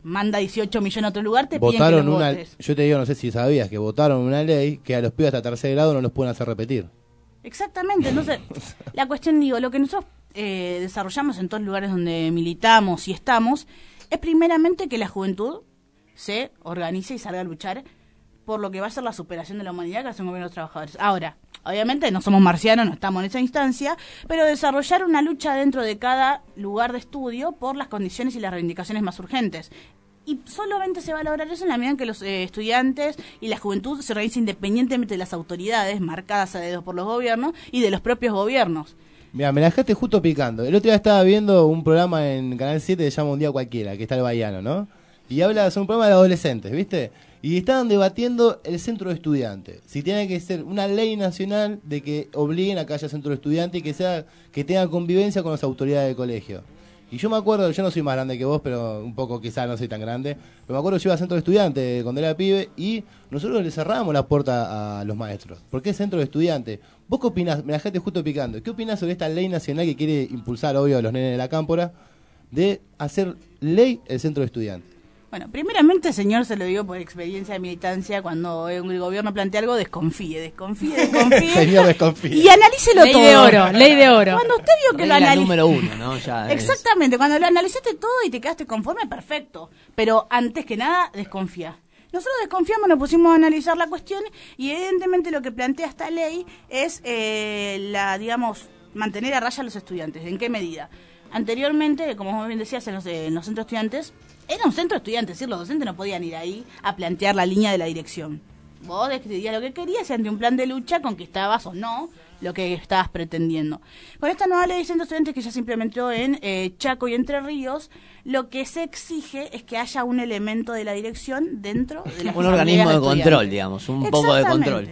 manda dieciocho millones a otro lugar, te piden que Votaron los una, votes. yo te digo, no sé si sabías, que votaron una ley que a los pibes hasta tercer grado no los pueden hacer repetir. Exactamente, entonces, la cuestión, digo, lo que nosotros eh, desarrollamos en todos los lugares donde militamos y estamos, es primeramente que la juventud se organice y salga a luchar por lo que va a ser la superación de la humanidad que hacen gobiernos trabajadores. Ahora, obviamente no somos marcianos, no estamos en esa instancia, pero desarrollar una lucha dentro de cada lugar de estudio por las condiciones y las reivindicaciones más urgentes. Y solamente se va a lograr eso en la medida en que los eh, estudiantes y la juventud se organicen independientemente de las autoridades marcadas a dedo por los gobiernos y de los propios gobiernos. Mira, me la dejaste justo picando. El otro día estaba viendo un programa en Canal siete que se llama Un Día Cualquiera, que está el Bahiano, ¿no? Y habla, es un programa de adolescentes, ¿viste? Y estaban debatiendo el centro de estudiantes. Si tiene que ser una ley nacional de que obliguen a que haya centro de estudiantes y que sea que tenga convivencia con las autoridades del colegio. Y yo me acuerdo, yo no soy más grande que vos, pero un poco quizás no soy tan grande, pero me acuerdo yo iba a centro de estudiantes cuando era pibe y nosotros le cerrábamos la puerta a los maestros. ¿Por qué centro de estudiantes? ¿Vos qué opinás? Me la dejaste justo picando. ¿Qué opinás sobre esta ley nacional que quiere impulsar, obvio, a los nenes de la cámpora, de hacer ley el centro de estudiantes? Bueno, primeramente, señor, se lo digo por experiencia de militancia, cuando un gobierno plantea algo, desconfíe, desconfíe, desconfíe. Señor, desconfíe. Y analícelo ley todo. Ley de oro, ley de oro. Cuando usted vio que Regla lo analizó. número uno, ¿no? Ya es- Exactamente, cuando lo analizaste todo y te quedaste conforme, perfecto. Pero antes que nada, desconfía. Nosotros desconfiamos, nos pusimos a analizar la cuestión y evidentemente lo que plantea esta ley es eh, la, digamos, mantener a raya a los estudiantes. ¿En qué medida? Anteriormente, como vos bien decías, en los, en los centros estudiantes, era un centro estudiante, es decir, los docentes no podían ir ahí a plantear la línea de la dirección. Vos decidías lo que querías y ante un plan de lucha conquistabas o no lo que estabas pretendiendo. Con esta nueva ley de centros estudiantes que ya se implementó en eh, Chaco y Entre Ríos, lo que se exige es que haya un elemento de la dirección dentro de la Un organismo de control, digamos, un poco de control.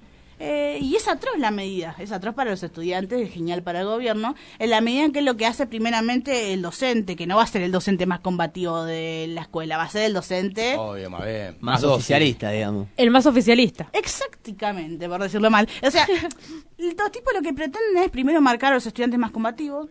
Eh, y es atroz la medida, es atroz para los estudiantes, es genial para el gobierno, en la medida en que es lo que hace primeramente el docente, que no va a ser el docente más combativo de la escuela, va a ser el docente... Obvio, más bien. Más oficialista, digamos. El más oficialista. Exactamente, por decirlo mal. O sea, los tipos lo que pretenden es primero marcar a los estudiantes más combativos.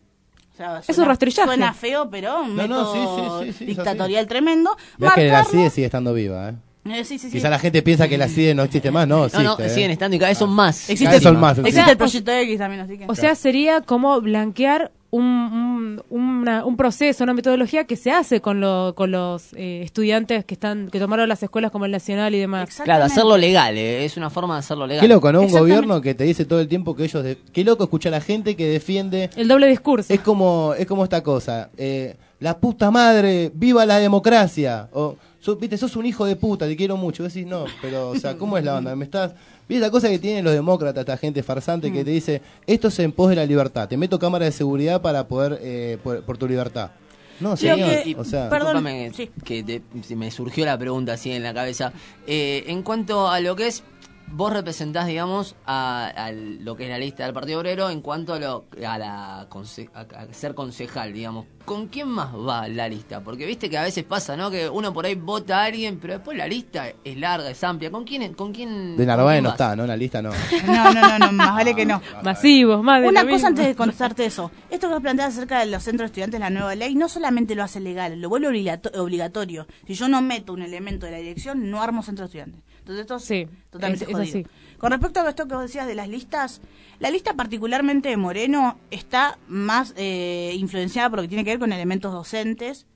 O sea, Es un rastrillaje. Suena feo, pero un No, no, método sí, sí, sí, sí, es dictatorial tremendo. Mirá que la Marcarlo- CIDE sigue estando viva, ¿eh? Eh, sí, sí, sí. Quizá la gente piensa que la CIDE no existe más, no, existe. No, no, ¿eh? siguen estando y cada vez son más. Cada vez son más. Existe el proyecto X también, así que... O sea, sería como blanquear un, un, una- un proceso, una metodología que se hace con, lo, con los eh, estudiantes que están que tomaron las escuelas como el Nacional y demás. Claro, hacerlo legal, eh, es una forma de hacerlo legal. Qué loco, ¿no? Un gobierno que te dice todo el tiempo que ellos... De... Qué loco escuchar a la gente que defiende... El doble discurso. Es como, es como esta cosa. Eh, la puta madre, viva la democracia. O, so- viste, sos un hijo de puta, te quiero mucho. Vos decís, no, pero, o sea, ¿cómo es la onda? Me estás... ¿Viste la cosa que tienen los demócratas, esta gente farsante que te dice, esto es en pos de la libertad, te meto cámara de seguridad para poder, eh, por, por tu libertad? No, Sí, señor, y- o sea... discúlpame que te- se me surgió la pregunta así en la cabeza. Eh, en cuanto a lo que es, vos representás, digamos, a, a lo que es la lista del Partido Obrero en cuanto a, lo, a, la conse- a, a ser concejal, digamos. ¿Con quién más va la lista? Porque viste que a veces pasa, ¿no? Que uno por ahí vota a alguien, pero después la lista es larga, es amplia. ¿Con quién? ¿Con quién? De con Narváez quién no vas? está, ¿no? En la lista no. No, no, no, no, más vale que no. Masivos, más de Una lo cosa mismo. antes de contestarte eso. Esto que vos planteas acerca de los centros de estudiantes, la nueva ley, no solamente lo hace legal, lo vuelve obligato- obligatorio. Si yo no meto un elemento de la dirección, no armo centro de estudiantes. Entonces esto es totalmente es- es jodido. así. Con respecto a esto que vos decías de las listas, la lista particularmente de Moreno está más eh, influenciada por lo que tiene que ver con elementos docentes,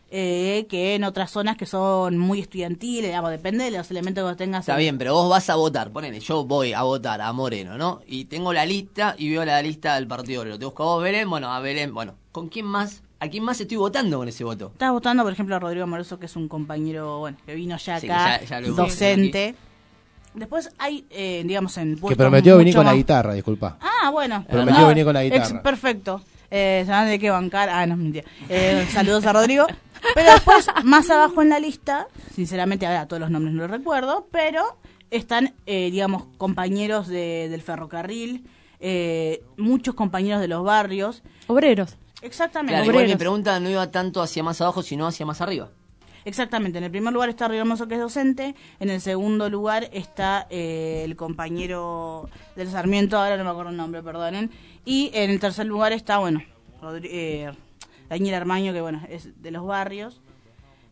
eh, que en otras zonas que son muy estudiantiles, digamos, depende de los elementos que vos tengas. Está bien, pero vos vas a votar, ponele, yo voy a votar a Moreno, ¿no? Y tengo la lista y veo la lista del Partido Obrero. Te busco a vos, Belén, bueno, a Belén, bueno, ¿con quién más? ¿A quién más estoy votando con ese voto? Estás votando, por ejemplo, a Rodrigo Amoroso, que es un compañero, bueno, que vino ya Sí, que acá, ya- ya lo hemos docente. Después hay, eh, digamos, en Que puestos prometió venir mucho con la más- guitarra, disculpa. Ah, bueno. Prometió Ah, venir con la ex- guitarra. perfecto. Eh, ¿saben de qué bancar? Ah, no, mentira. Eh, saludos a Rodrigo. Pero después, más abajo en la lista, sinceramente, ahora todos los nombres no los recuerdo, pero están, eh, digamos, compañeros de, del ferrocarril, eh, muchos compañeros de los barrios. Obreros. Exactamente. Claro, igual mi obreros. pregunta no iba tanto hacia más abajo, sino hacia más arriba. Exactamente, en el primer lugar está Rodrigo Hermoso, que es docente, en el segundo lugar está eh, el compañero del Sarmiento, ahora no me acuerdo el nombre, perdonen, y en el tercer lugar está, bueno, Rodri- eh, Daniel Armaño, que bueno, es de los barrios,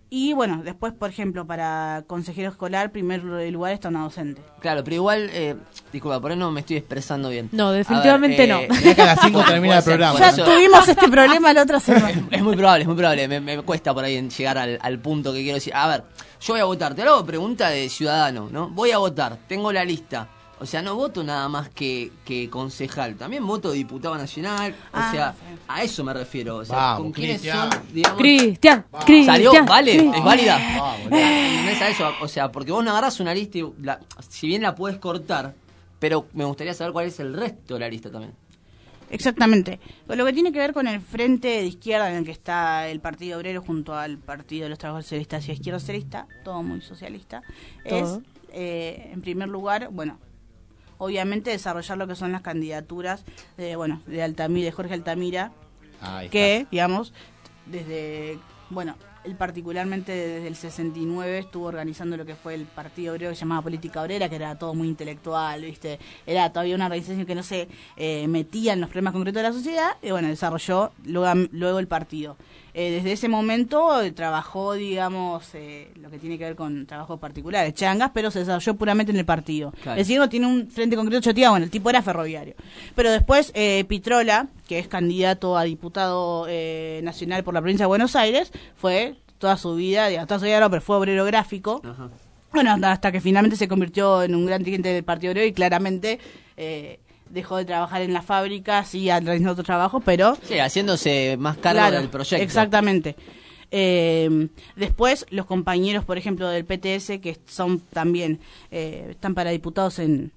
Y bueno, después, por ejemplo, para consejero escolar, primer lugar está una docente. Claro, pero igual, eh, disculpa, por ahí no me estoy expresando bien. No, definitivamente ver, eh, no. Ya que a las cinco termina el programa. Ya tuvimos este problema la otra semana. Es, es muy probable, es muy probable. Me, me cuesta por ahí en llegar al, al punto que quiero decir. A ver, yo voy a votar. Te hago pregunta de ciudadano, ¿no? Voy a votar, tengo la lista. O sea, no voto nada más que, que concejal. También voto diputado nacional. O Ah, sea, sí. a eso me refiero. O sea, Vamos, con quiénes Cristian. son, digamos... Cristian, ¿Salió? Cristian. ¿Vale? Cristian. ¿Es válida? Vamos, ¿Entendés a eso? O sea, porque vos no agarrás una lista y, la, si bien la puedes cortar, pero me gustaría saber cuál es el resto de la lista también. Exactamente. Con lo que tiene que ver con el frente de izquierda en el que está el Partido Obrero junto al Partido de los Trabajadores Socialistas y Izquierda Socialista, todo muy socialista, Todo. es, eh, en primer lugar, bueno, obviamente desarrollar lo que son las candidaturas de, bueno, de Altamira, de Jorge Altamira, Ahí que, está. digamos, desde, bueno, él particularmente desde el sesenta y nueve estuvo organizando lo que fue el Partido Obrero que se llamaba Política Obrera, que era todo muy intelectual, ¿viste? Era todavía una organización que no se eh, metía en los problemas concretos de la sociedad, y bueno, desarrolló luego, luego el partido. Eh, desde ese momento eh, trabajó, digamos, eh, lo que tiene que ver con trabajos particulares, changas, pero se desarrolló puramente en el partido. Claro. El ciego tiene un frente concreto choteado, bueno, el tipo era ferroviario. Pero después eh, Pitrola, que es candidato a diputado eh, nacional por la provincia de Buenos Aires, fue toda su vida, digamos, toda su vida no, pero fue obrero gráfico. Ajá. Bueno, hasta, hasta que finalmente se convirtió en un gran dirigente del Partido Obrero y claramente eh, dejó de trabajar en la fábrica, sí, realizando otro trabajo, pero... Sí, haciéndose más cargo Claro, del proyecto. Exactamente. Eh, después, los compañeros, por ejemplo, del P T S, que son también, eh, están para diputados en,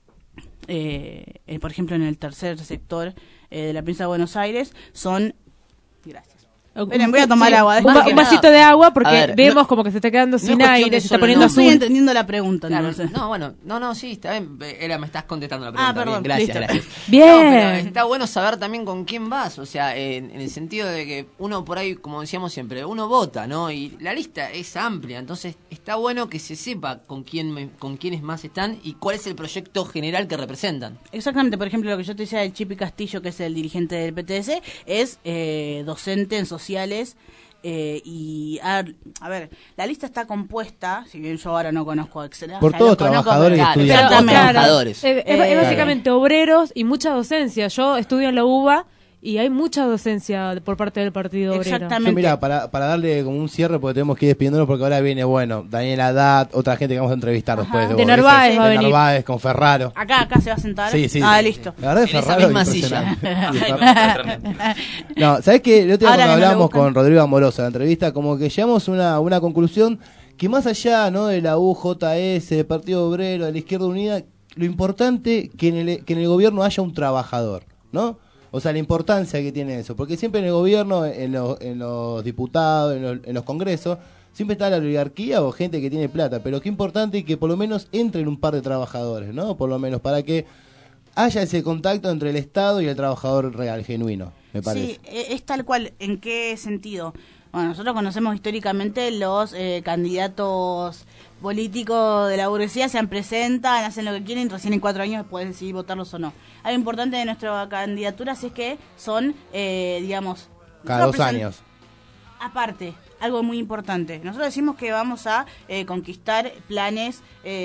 eh, eh, por ejemplo, en el tercer sector eh, de la provincia de Buenos Aires, son... Gracias. Esperen, voy a tomar Sí, agua. Un, va- un vasito de agua porque A ver, vemos no- como que se está quedando no es sin cuestión aire, de se está solo poniendo No nombre. estoy azul. entendiendo la pregunta, Claro, entonces. no, bueno, no, no, sí, está bien. Era, me estás contestando la pregunta. Ah, perdón, bien, gracias, listo. gracias. Bien. No, pero está bueno saber también con quién vas, o sea, en, en el sentido de que uno por ahí, como decíamos siempre, uno vota, ¿no? Y la lista es amplia, entonces está bueno que se sepa con quién me- con quiénes más están y cuál es el proyecto general que representan. Exactamente, por ejemplo, lo que yo te decía del Chipi Castillo, que es el dirigente del P T S, es eh, docente en sociales. Eh, y a, a ver, la lista está compuesta, si bien yo ahora no conozco Excel, Por o sea, todos lo conozco, trabajadores y pero- estudiantes. Exactamente. Claro, trabajadores. Eh, es, es Eh, básicamente obreros y mucha docencia. Yo estudio en la U B A y hay mucha docencia por parte del Partido Obrero. Exactamente. Yo, mira, para, para darle como un cierre, porque tenemos que ir despidiéndonos, porque ahora viene, bueno, Daniel Haddad, otra gente que vamos a entrevistar después. De vos, Narváez ¿viste? va a De venir. Narváez, con Ferraro. Acá, acá se va a sentar. Sí, sí. Ah, sí. listo. La verdad es En esa Ferraro misma impresionante. silla. Sí, Ferraro. No, ¿sabés qué? El otro día Ahora cuando que me lo hablábamos buscan. con Rodrigo Amoroso en la entrevista, como que llegamos a una, una conclusión que más allá, ¿no?, de la U J S, del Partido Obrero, de la Izquierda Unida, lo importante que en el, que en el gobierno haya un trabajador, ¿no? O sea, la importancia que tiene eso, porque siempre en el gobierno, en los, en los diputados, en los, en los congresos, siempre está la oligarquía o gente que tiene plata, pero qué importante que por lo menos entren un par de trabajadores, ¿no? Por lo menos para que haya ese contacto entre el Estado y el trabajador real, genuino, me parece. Sí, e- es tal cual. ¿En qué sentido? Bueno, nosotros conocemos históricamente los eh, candidatos políticos de la burguesía, se presentan, hacen lo que quieren, recién en cuatro años pueden decidir votarlos o no. Algo importante de nuestra candidatura es que son, eh, digamos... Cada dos nosotros presen- años. Aparte, algo muy importante. Nosotros decimos que vamos a eh, conquistar planes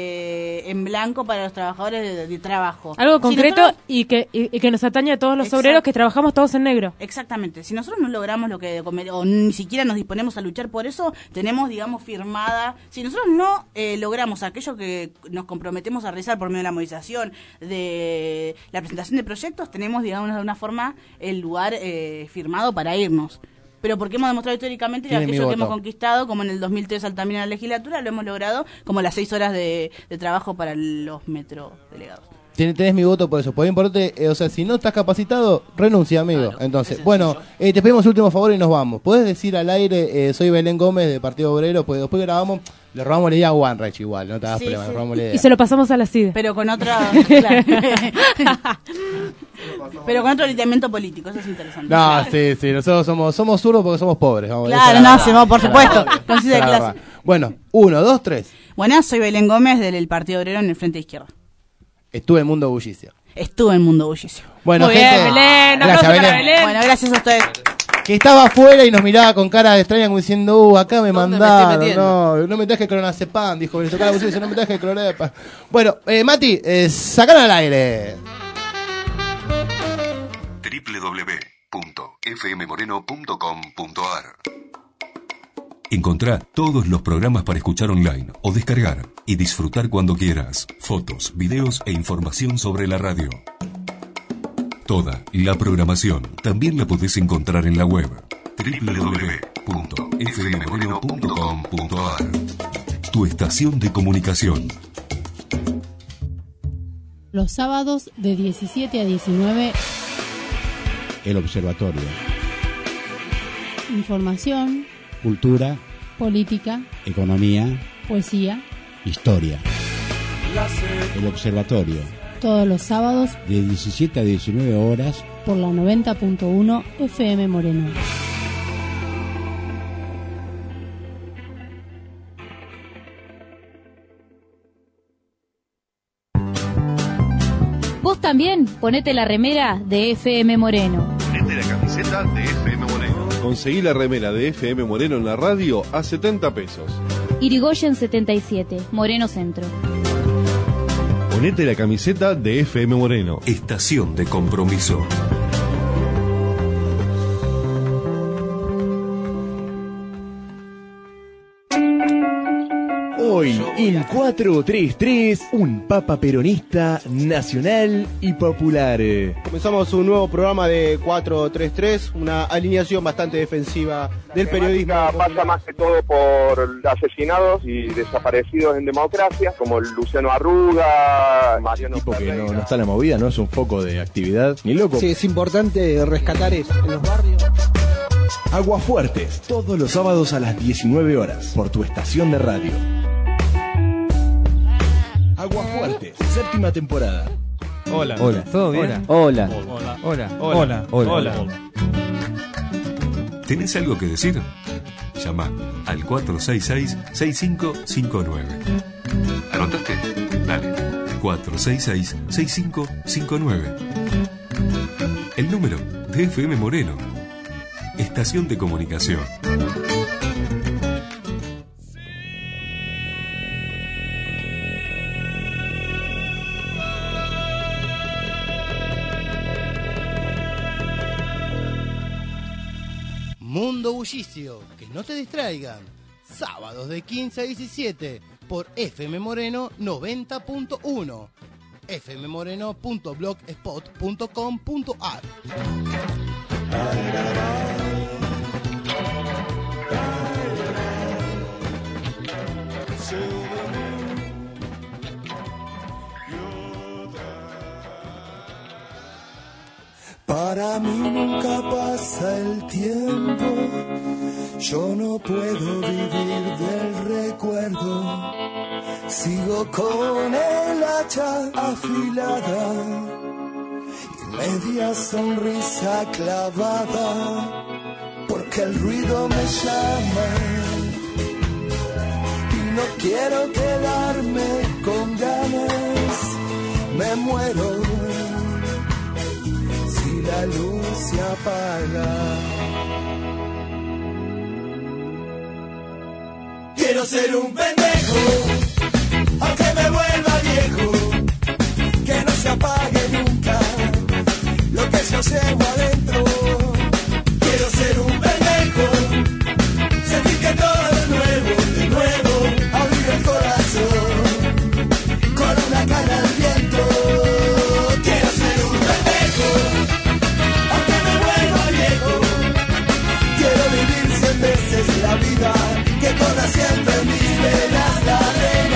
eh, en blanco para los trabajadores de, de trabajo. Algo Si concreto nosotros- y, que, y, y que nos atañe a todos los Exacto. obreros que trabajamos todos en negro. Exactamente. Si nosotros no logramos lo que comer, o ni siquiera nos disponemos a luchar por eso, tenemos, digamos, firmada. Si nosotros no eh, logramos aquello que nos comprometemos a realizar por medio de la movilización, de la presentación de proyectos, tenemos, digamos, de alguna forma el lugar eh, firmado para irnos. Pero porque hemos demostrado históricamente que Tiene mi aquello que voto. hemos conquistado, como en el dos mil tres al terminar la legislatura, lo hemos logrado como las seis horas de, de trabajo para los metrodelegados. Ten- Tenés mi voto por eso. Por importante, eh, o sea, si no estás capacitado, renuncia, amigo. Entonces, bueno, eh, te pedimos último favor y nos vamos. ¿Podés decir al aire, eh, soy Belén Gómez de Partido Obrero? Pues después grabamos, le robamos la idea a OneRage igual, no te hagas Sí, problema, sí. le robamos la idea. Y se lo pasamos a la C I D E. Pero con otra... claro. Pero con otro alineamiento político, eso es interesante. No, sí, sí, nosotros somos somos zurdos porque somos pobres. Vamos, Claro, esa es no, la sí, verdad. por supuesto. Esa es la Conciencia de verdad. clase. Bueno, uno, dos, tres. Buenas, soy Belén Gómez del Partido Obrero en el Frente Izquierda. Estuve en Mundo Bullicio. Estuve en Mundo Bullicio. Bueno, Muy gente, bien, Belén, gracias, aplauso para Belén. Belén. Bueno, gracias a ustedes. que estaba afuera y nos miraba con cara extraña como diciendo, uh, acá me ¿Dónde me mandaron, estoy no, no me traje clonazepam, dijo, le tocaba la bocina y dice, no me traje clonazepam. Bueno, eh, Mati, eh, sacaron al aire. doble u doble u doble u punto f m moreno punto com punto a r. Encontrá todos los programas para escuchar online o descargar y disfrutar cuando quieras. Fotos, videos e información sobre la radio. Toda la programación también la podés encontrar en la web doble u doble u doble u punto f m moreno punto com punto a r. Tu estación de comunicación. Los sábados de diecisiete a diecinueve. El Observatorio. Información, Cultura, política, economía, poesía. Historia. El Observatorio. Todos los sábados De diecisiete a diecinueve horas. por la noventa punto uno F M Moreno. Vos también ponete la remera de F M Moreno. Ponete la camiseta de F M Moreno. Conseguí la remera de F M Moreno en la radio a setenta pesos. Irigoyen setenta y siete, Moreno Centro. Ponete la camiseta de F M Moreno. Estación de compromiso. Hoy en cuatro tres tres, un papa peronista nacional y popular. Comenzamos un nuevo programa de cuatro tres tres, una alineación bastante defensiva del periodismo. Pasa más que todo por asesinados y desaparecidos en democracia, como Luciano Arruga, Mariano Tipo que no, no está en la movida, no es un foco de actividad, ni loco. Sí, es importante rescatar eso en los barrios. Aguafuertes, todos los sábados a las diecinueve horas, por tu estación de radio. Aguafuertes, séptima temporada. Hola. Hola. ¿Todo bien? Hola. Hola. Hola. Hola. Hola. Hola. ¿Tenés algo que decir? Llama al cuatro seis seis, seis cinco cinco nueve. ¿Anotaste? Dale. cuatro seis seis, seis cinco cinco nueve. El número de F M Moreno. Estación de comunicación. Mundo Bullicio, que no te distraigan. Sábados de quince a diecisiete por F M Moreno noventa punto uno. f m moreno punto blogspot punto com punto a r. Para mí nunca pasa el tiempo, yo no puedo vivir del recuerdo, sigo con el hacha afilada y media sonrisa clavada, porque el ruido me llama y no quiero quedarme con ganas, me muero si la luz se apaga. Quiero ser un pendejo, aunque me vuelva viejo, que no se apague nunca lo que yo llevo adentro. Quiero ser un pendejo, sentir que todo es nuevo, de nuevo, abrir el corazón con una cana al viento. Quiero ser un pendejo, aunque me vuelva viejo, quiero vivir cien veces la vida que corra siempre en mis venas la de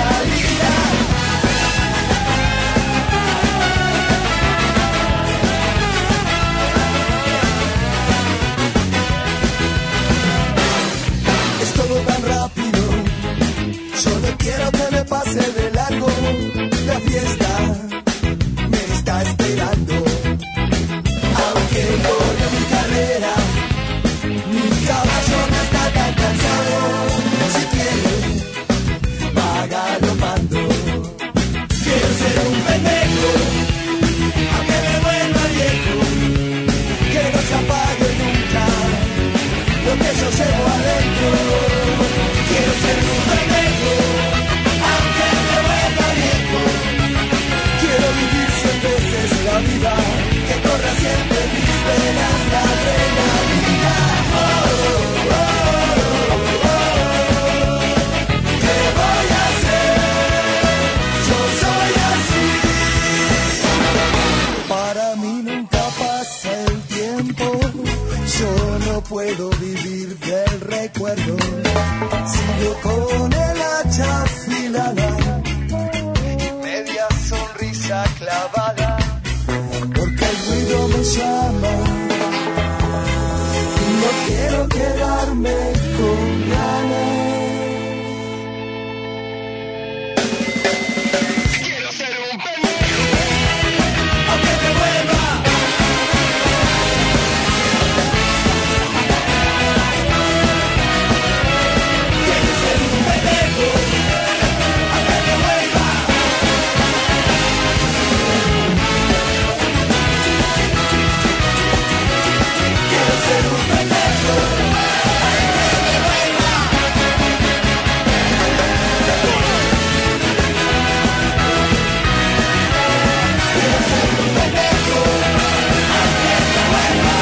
vida, que corra siempre en mis venas la adrenalina. Oh, oh, oh, oh, oh. ¿Qué voy a hacer? Yo soy así. Para mí nunca pasa el tiempo, yo no puedo vivir del recuerdo. Sigo con el hacha afilada y media sonrisa clavada, porque el ruido me llama y no quiero quedarme con ganas. Quiero ser un pendejo, aunque me vuelva. Quiero ser un pendejo, aunque me vuelva. Quiero ser un pendejo, aunque me vuelva. Quiero ser un pendejo, aunque me vuelva.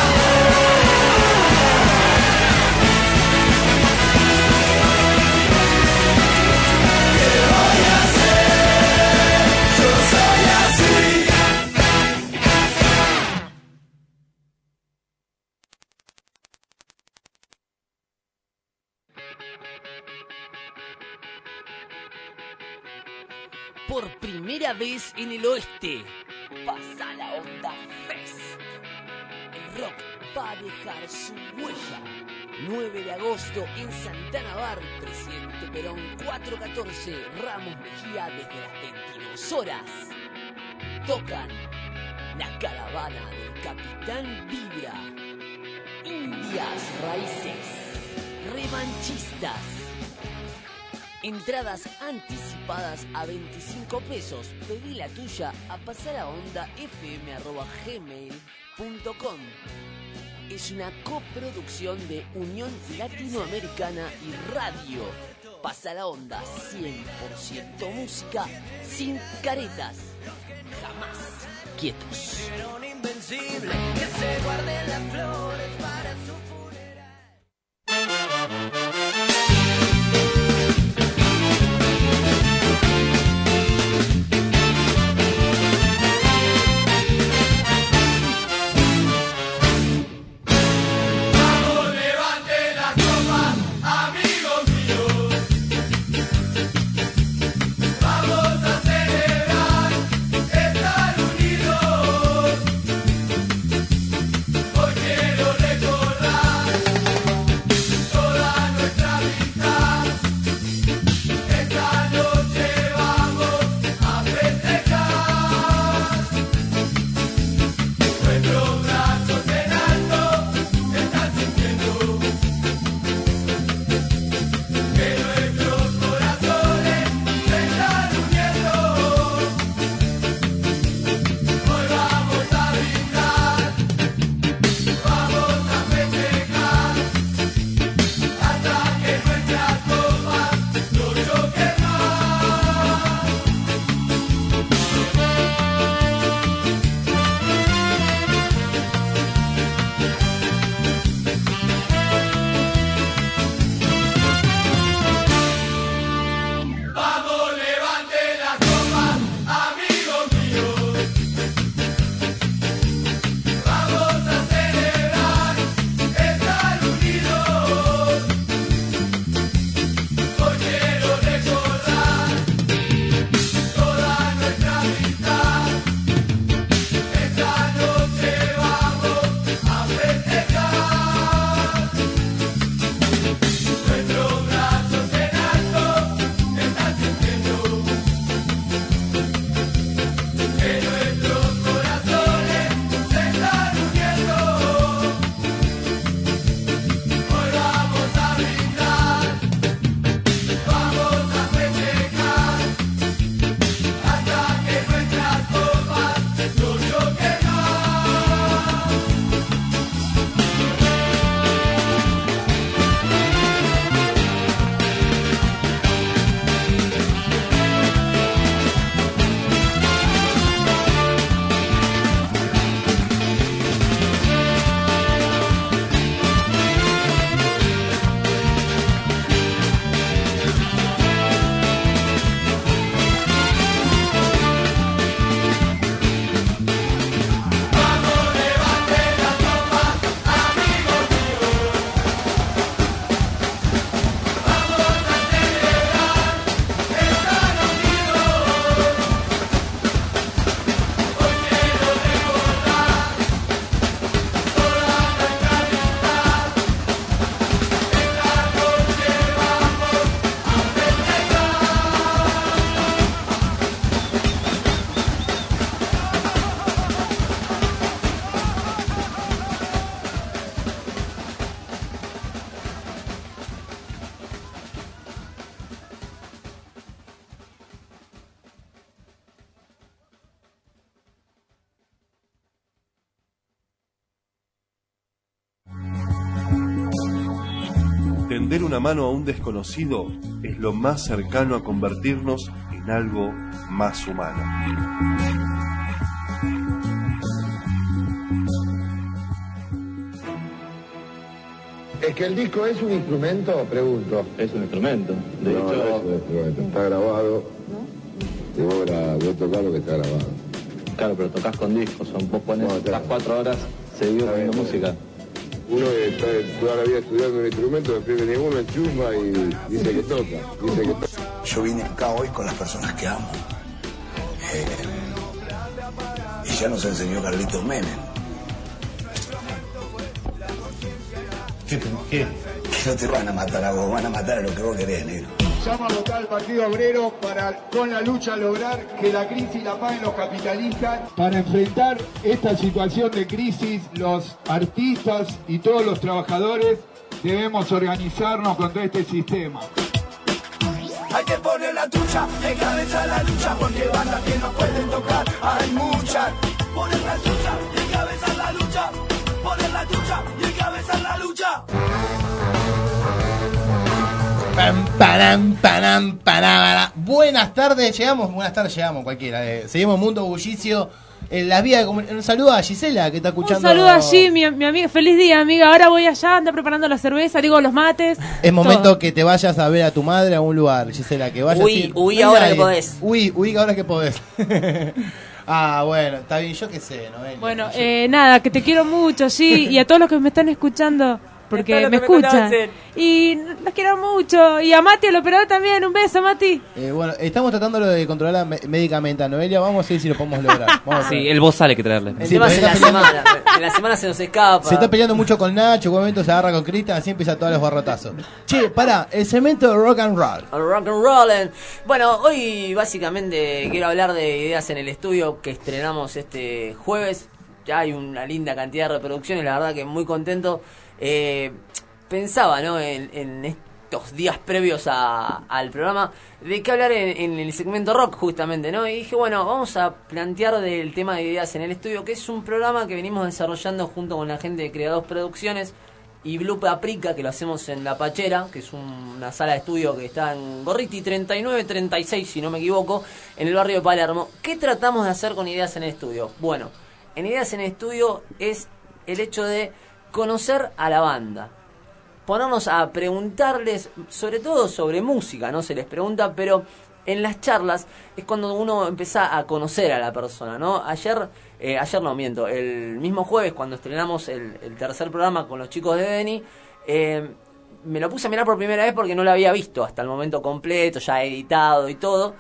¿Qué voy a hacer? Yo soy así. Por primera vez en el oeste, pasa la Onda Fest. El rock va a dejar su huella. nueve de agosto en Santana Bar, Presidente Perón cuatrocientos catorce, Ramos Mejía, desde las veintidós horas. Tocan La Caravana del Capitán Vibra, Indias Raíces, Revanchistas. Entradas anticipadas a veinticinco pesos. Pedí la tuya a pasalaondafm arroba gmail punto com. Es una coproducción de Unión Latinoamericana y Radio. Pasa la Onda, cien por ciento música, sin caretas, jamás quietos. Un invencible que se guarde las flores para su Hoy quiero Tender una mano a un desconocido es lo más cercano a convertirnos en algo más humano. ¿Es que el disco es un instrumento? Pregunto. Es un instrumento. De no, hecho, no es un instrumento. Está grabado. Y vos, gra- vos tocás lo que está grabado. claro, pero tocas con discos. Son, vos pones No, las claro. cuatro horas seguido haciendo música. Uno que está toda la vida estudiando un instrumento, después viene uno, enchufa y dice que toca. Dice que toca. Yo vine acá hoy con las personas que amo. Eh, y ya nos enseñó Carlitos Menem. ¿Qué? ¿Qué? Que no te van a matar a vos, van a matar a lo que vos querés, negro. Llamo a votar al Partido Obrero para con la lucha lograr que la crisis la paguen los capitalistas. Para enfrentar esta situación de crisis, los artistas y todos los trabajadores debemos organizarnos contra este sistema. Hay que poner la tucha, encabezar la lucha, porque bandas que no pueden tocar, hay muchas. Poner la tucha, encabezar la lucha, poner la tucha y encabezar la lucha. Pam, param, param, param. Buenas tardes, llegamos, buenas tardes, llegamos cualquiera. Eh, seguimos Mundo Bullicio. En las vías de comunicación. Un saludo a Gisela que está escuchando. Un saludo allí, mi, mi amiga. Feliz día, amiga. Ahora voy allá, anda preparando la cerveza, digo los mates. Es momento todo. que te vayas a ver a tu madre a un lugar, Gisela, que vayas. Uy, sin- uy, no hay ahora nadie. que podés. Uy, uy, ahora que podés. Ah, bueno, está bien, yo qué sé, Noelia. Bueno, eh, nada, que te quiero mucho, sí, y a todos los que me están escuchando, porque todos los me que me escuchan. conocen. Y los quiero mucho. Y a Mati, el operador también, un beso, Mati. Eh, bueno, estamos tratando de controlar me- médicamente a Noelia, vamos a ver si lo podemos lograr. Vamos a Sí, ver. el voz sale que traerle. El Sí, tema pero es en la está peleando- semana. En la semana se nos escapa. Se está peleando mucho con Nacho, en un momento se agarra con Cristian, así empieza todos los barrotazos. Che, pará, el cemento de rock and roll. Al rock and rollin'. Bueno, hoy básicamente quiero hablar de ideas en el estudio que estrenamos este jueves. Ya hay una linda cantidad de reproducciones, la verdad que muy contento. Eh, pensaba, ¿no? En, en estos días previos a- al programa de qué hablar en, en el segmento rock justamente, ¿no? Y dije, bueno, vamos a plantear del tema de ideas en el estudio, que es un programa que venimos desarrollando junto con la gente de Creados Producciones y Blue Paprika, que lo hacemos en La Pachera, que es un- una sala de estudio que está en Gorriti treinta y nueve treinta y seis, si no me equivoco, en el barrio de Palermo. ¿Qué tratamos de hacer con Ideas en el Estudio? Bueno, en Ideas en el Estudio es el hecho de conocer a la banda, ponernos a preguntarles, sobre todo sobre música, no se les pregunta, pero en las charlas es cuando uno empieza a conocer a la persona, ¿no? Ayer, eh, ayer no miento, el mismo jueves cuando estrenamos el, el tercer programa con los chicos de Denny, eh, me lo puse a mirar por primera vez porque no lo había visto hasta el momento completo, ya editado y todo.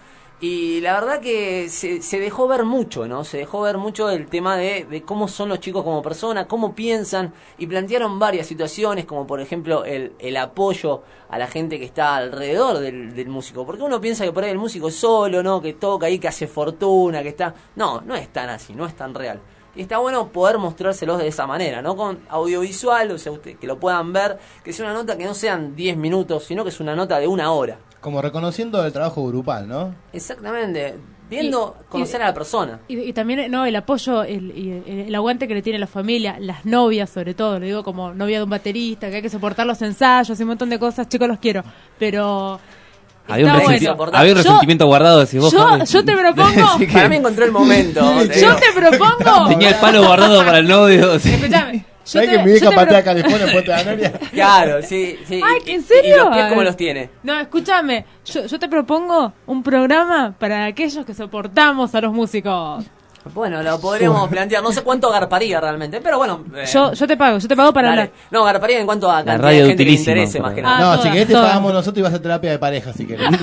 Y la verdad que se, se dejó ver mucho, ¿no? Se dejó ver mucho el tema de, de cómo son los chicos como personas, cómo piensan, y plantearon varias situaciones, como por ejemplo el, el apoyo a la gente que está alrededor del, del músico. Porque uno piensa que por ahí el músico es solo, ¿no? Que toca ahí, que hace fortuna, que está... No, no es tan así, no es tan real. Y está bueno poder mostrárselos de esa manera, ¿no? Con audiovisual, o sea, usted, que lo puedan ver, que sea una nota que no sean diez minutos, sino que es una nota de una hora. Como reconociendo el trabajo grupal, ¿no? Exactamente, viendo, Y- conocer y- a la persona. Y, y también no el apoyo, el, y el, el aguante que le tiene la familia, las novias sobre todo, lo digo como novia de un baterista, que hay que soportar los ensayos y un montón de cosas, chicos, los quiero, pero... Había un, está resenti- bueno. había un Yo- resentimiento guardado, decís vos. yo- Javi. yo te propongo- Así que Para mí encontré el momento. te Yo digo. te propongo... tenía el palo guardado para el novio. sí. Escuchame. Yo ¿Sabés te- que mi yo hija te patea pro- California en Puente de la Noria? Claro, sí, sí. Ay, Y- ¿en y- serio? ¿Y los pies cómo los tiene? No, escúchame, yo, yo te propongo un programa para aquellos que soportamos a los músicos. Bueno, lo podríamos plantear. No sé cuánto garparía realmente, pero bueno. eh, Yo, yo te pago, yo te pago para dale. hablar. No, garparía en cuanto a cantidad radio de gente que le utilísima, interese, pero- más que Ah, nada. No, todas, si querés te todas. pagamos nosotros y vas a hacer terapia de pareja, si querés.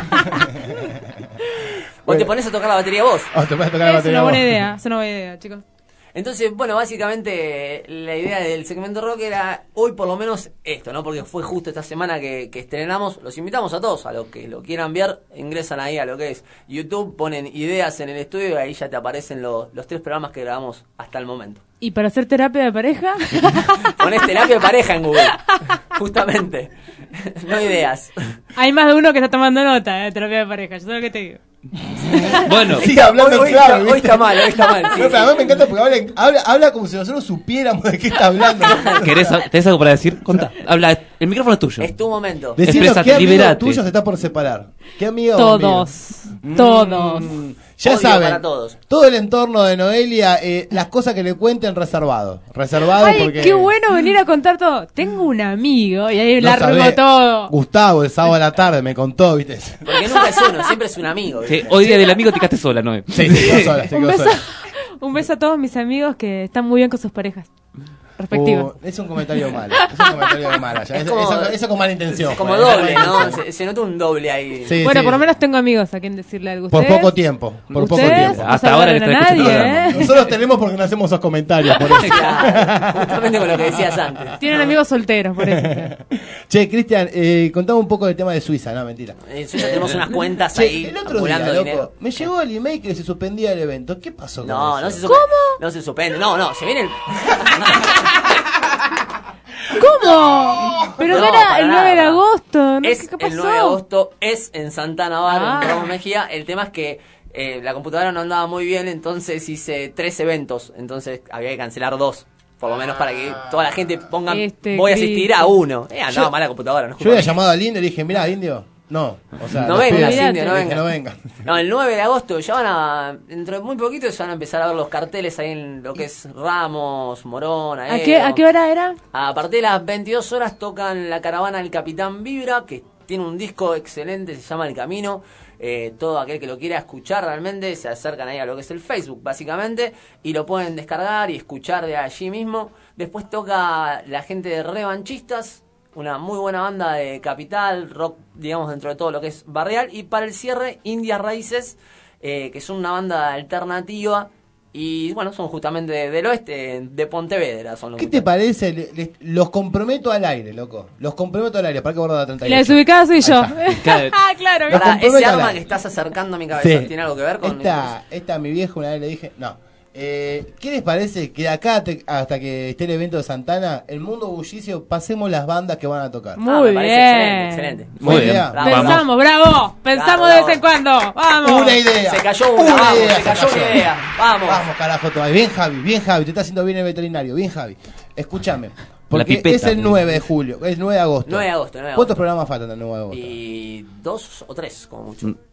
Vos te pones a tocar la batería vos. Oh, te puedes tocar la Es batería una buena vos. idea, es una buena idea, chicos. Entonces, bueno, básicamente la idea del segmento rock era hoy por lo menos esto, ¿no? Porque fue justo esta semana que, que estrenamos. Los invitamos a todos, a los que lo quieran ver, ingresan ahí a lo que es YouTube, ponen ideas en el estudio y ahí ya te aparecen los, los tres programas que grabamos hasta el momento. ¿Y para hacer terapia de pareja? Ponés terapia de pareja en Google, justamente. No ideas. Hay más de uno que está tomando nota de terapia de pareja, yo sé lo que te digo. Bueno, sigue hablando hoy, en clave, hoy, ¿viste? hoy está mal, hoy está mal. Sí, No, pero a sí. mí me encanta porque habla, habla, habla como si nosotros supiéramos de qué está hablando. ¿querés, ¿tenés algo para decir? Contá. Habla, el micrófono es tuyo. Es tu momento. Decinos Expresate, qué amigo liberate. tuyo se está por separar. ¿Qué amigo? Todos. amigo? Todos. Mm, ya Odio saben, para todos. todo el entorno de Noelia, eh, las cosas que le cuenten reservado. Reservado Ay, porque... qué bueno venir a contar todo. Tengo un amigo y ahí no largo sabés. todo. Gustavo, el sábado a la tarde, me contó, ¿viste? Porque nunca es uno, siempre es un amigo. Sí, ¿viste? hoy día del amigo te quedaste sola, ¿no? Sí, se quedó sola, se Un quedó beso, sola. un beso a todos mis amigos que están muy bien con sus parejas respectivas. Uh, es un comentario malo. Es un comentario de mala. ya. Es Es- como- eso, eso con mala intención. Es como fue, doble, mala ¿no? intención. Se, se nota un doble ahí. Sí, Bueno, sí. por lo menos tengo amigos a quien decirle algo. Por ¿Ustedes? poco tiempo. Por poco ¿Ustedes? tiempo. No Hasta se ahora hablan que a estoy escuchando nadie, el ¿eh? Nosotros tenemos porque no hacemos esos comentarios. Por eso. Claro, justamente con lo que decías antes. Tienen amigos solteros, por eso. Che, Cristian, eh, contame un poco del tema de Suiza. No, mentira. En Suiza tenemos unas cuentas Che, ahí el otro día, acumulando loco, dinero. me llegó el email que se suspendía el evento. ¿Qué pasó con No, eso? no se suspende. ¿Cómo? No se suspende. No, no, se viene el. ¿Cómo? Pero No, no era para el nada. nueve de agosto. ¿no? Es ¿Qué pasó? el nueve de agosto, es en Santana Bar, Ah. en Ramos Mejía. El tema es que eh, la computadora no andaba muy bien, entonces hice tres eventos. Entonces había que cancelar dos. Por lo menos para que toda la gente ponga. Este voy a asistir a Cristo. uno. Eh, andaba Yo- mal la computadora. No, es Yo culpa había mía. llamado al Indio y le dije, mirá, Indio. No, o sea, No los vengas, pibes- Indio, no le dije, vengas. no venga. No, el nueve de agosto ya van a. Dentro de muy poquito ya van a empezar a ver los carteles ahí en lo que es Ramos, Morón, ¿A qué, ¿A qué hora era? A partir de las veintidós horas tocan la caravana del Capitán Vibra, que tiene un disco excelente, se llama El Camino. Eh, todo aquel que lo quiera escuchar realmente se acercan ahí a lo que es el Facebook, básicamente, y lo pueden descargar y escuchar de allí mismo. Después toca la gente de Revanchistas, una muy buena banda de capital, rock, digamos, dentro de todo lo que es barrial. Y para el cierre, Indias Raíces, eh, que son una banda alternativa. Y bueno, son justamente de- del oeste, de Pontevedra. Son los ¿Qué te parece? Le- le- los comprometo al aire, loco. Los comprometo al aire. ¿Para qué borrar la treinta y La ocho? desubicada soy yo. Claro. Ah, claro. Los Pará, comprometo ese al arma aire. que estás acercando a mi cabeza, Sí. ¿tiene algo que ver con Esta, esta a mi vieja una vez le dije, no. Eh, ¿Qué les parece que de acá te- hasta que esté el evento de Santana, el mundo bullicio, pasemos las bandas que van a tocar? Ah, Muy me parece bien. excelente, excelente. Muy bien. Bravo. Pensamos, bravo. Pensamos de Bravo. vez en cuando. Vamos. Una idea. Se cayó una, vamos, idea se cayó una idea. Vamos. Vamos, carajo, todavía. Bien, Javi, bien, Javi. Te está haciendo bien el veterinario. Bien, Javi. Escúchame. Porque pipeta. es el nueve de julio, es el nueve de agosto. nueve de agosto, nueve de ¿Cuántos agosto. programas faltan del nueve de agosto? Y dos o tres, como mucho. Mm.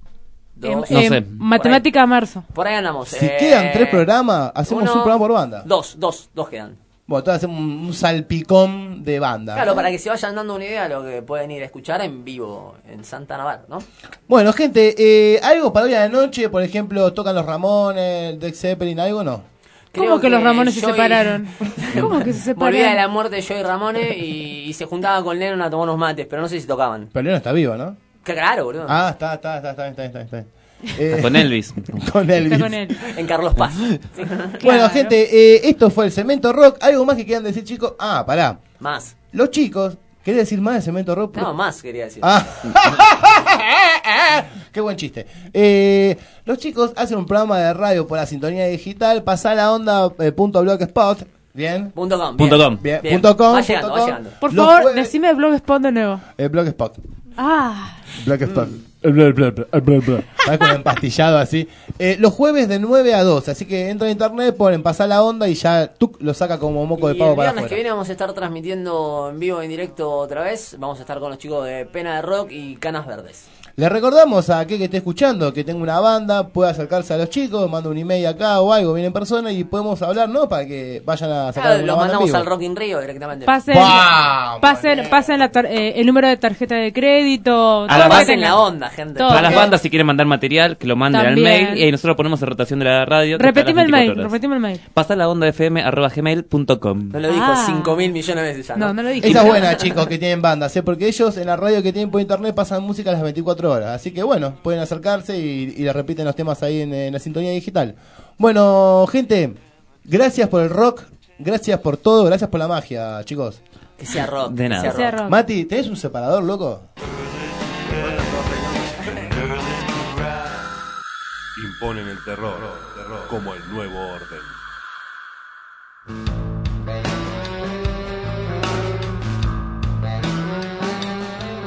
Dos. No Eh, sé. Matemática marzo. Por ahí andamos. Si eh, quedan tres programas, hacemos uno, un programa por banda. Dos, dos, dos quedan. Bueno, entonces hacemos un, un salpicón de banda. Claro, para que se vayan dando una idea de lo que pueden ir a escuchar en vivo en Santa Navarra, ¿no? Bueno, gente, eh, algo para hoy a la noche, por ejemplo, tocan los Ramones, Led Zeppelin, algo no. ¿Cómo que los Ramones se Joey- separaron? ¿Cómo que se Volvía de la separaron? muerte de Joey Ramone y, y se juntaba con Lennon a tomar unos mates, pero no sé si tocaban. Pero León está vivo, ¿no? Que Claro, boludo. Ah, está, está, está, está, está, está, está. Eh, Con Elvis. con Elvis. Está con él. En Carlos Paz. Sí. Bueno, Claro. gente, eh, esto fue el Cemento Rock. ¿Algo más que quieran decir, chicos? Ah, pará. Más. Los chicos, ¿querés decir más de Cemento Rock? No, más quería decir. Ah. Qué buen chiste. Eh, los chicos hacen un programa de radio por la sintonía digital. Pasá la onda eh, punto blogspot. Bien. Punto com. Punto bien. com. Bien. Bien. Punto com. Va llegando, punto va com. llegando. Por Los favor, jueves- decime Blogspot de nuevo. Eh, blogspot. Ah. Blogspot. ¿Sabes? Con empastillado así. Eh, los jueves de nueve a doce. Así que entran a internet, ponen pasar la onda y ya tú lo saca como moco de Y pavo el para viernes que afuera. viene vamos a estar transmitiendo en vivo, en directo otra vez. Vamos a estar con los chicos de Pena de Rock y Canas Verdes. Le recordamos a aquel que esté escuchando que tenga una banda, puede acercarse a los chicos, manda un email acá o algo, viene en persona y podemos hablar, ¿no? Para que vayan a sacar Ah, alguna los banda en mandamos vivo. al Rock in Rio directamente. Pasen, ¡Pam! pasen, pasen la tar- eh, el número de tarjeta de crédito. A todo la lo que base Pasen tengan. la onda, gente. Todo. Para las Ok. bandas, si quieren mandar material, que lo manden También. al mail y ahí nosotros ponemos en rotación de la radio. que está a las Repetime el mail, veinticuatro horas. repetime el mail. Pasar la onda fm arroba gmail punto com. No lo dijo Ah. cinco mil millones de veces ya, ¿no? No, no lo dije. Esa es buena, chicos, que tienen bandas, ¿eh? Porque ellos en la radio que tienen por internet pasan música a las veinticuatro horas. Así que bueno, pueden acercarse y, y le repiten los temas ahí en, en la sintonía digital. Bueno, gente, gracias por el rock, gracias por todo, gracias por la magia, chicos. Que sea rock. De que nada. sea Que sea rock. rock. Mati, ¿tenés un separador, loco? Imponen el terror, terror como el nuevo orden.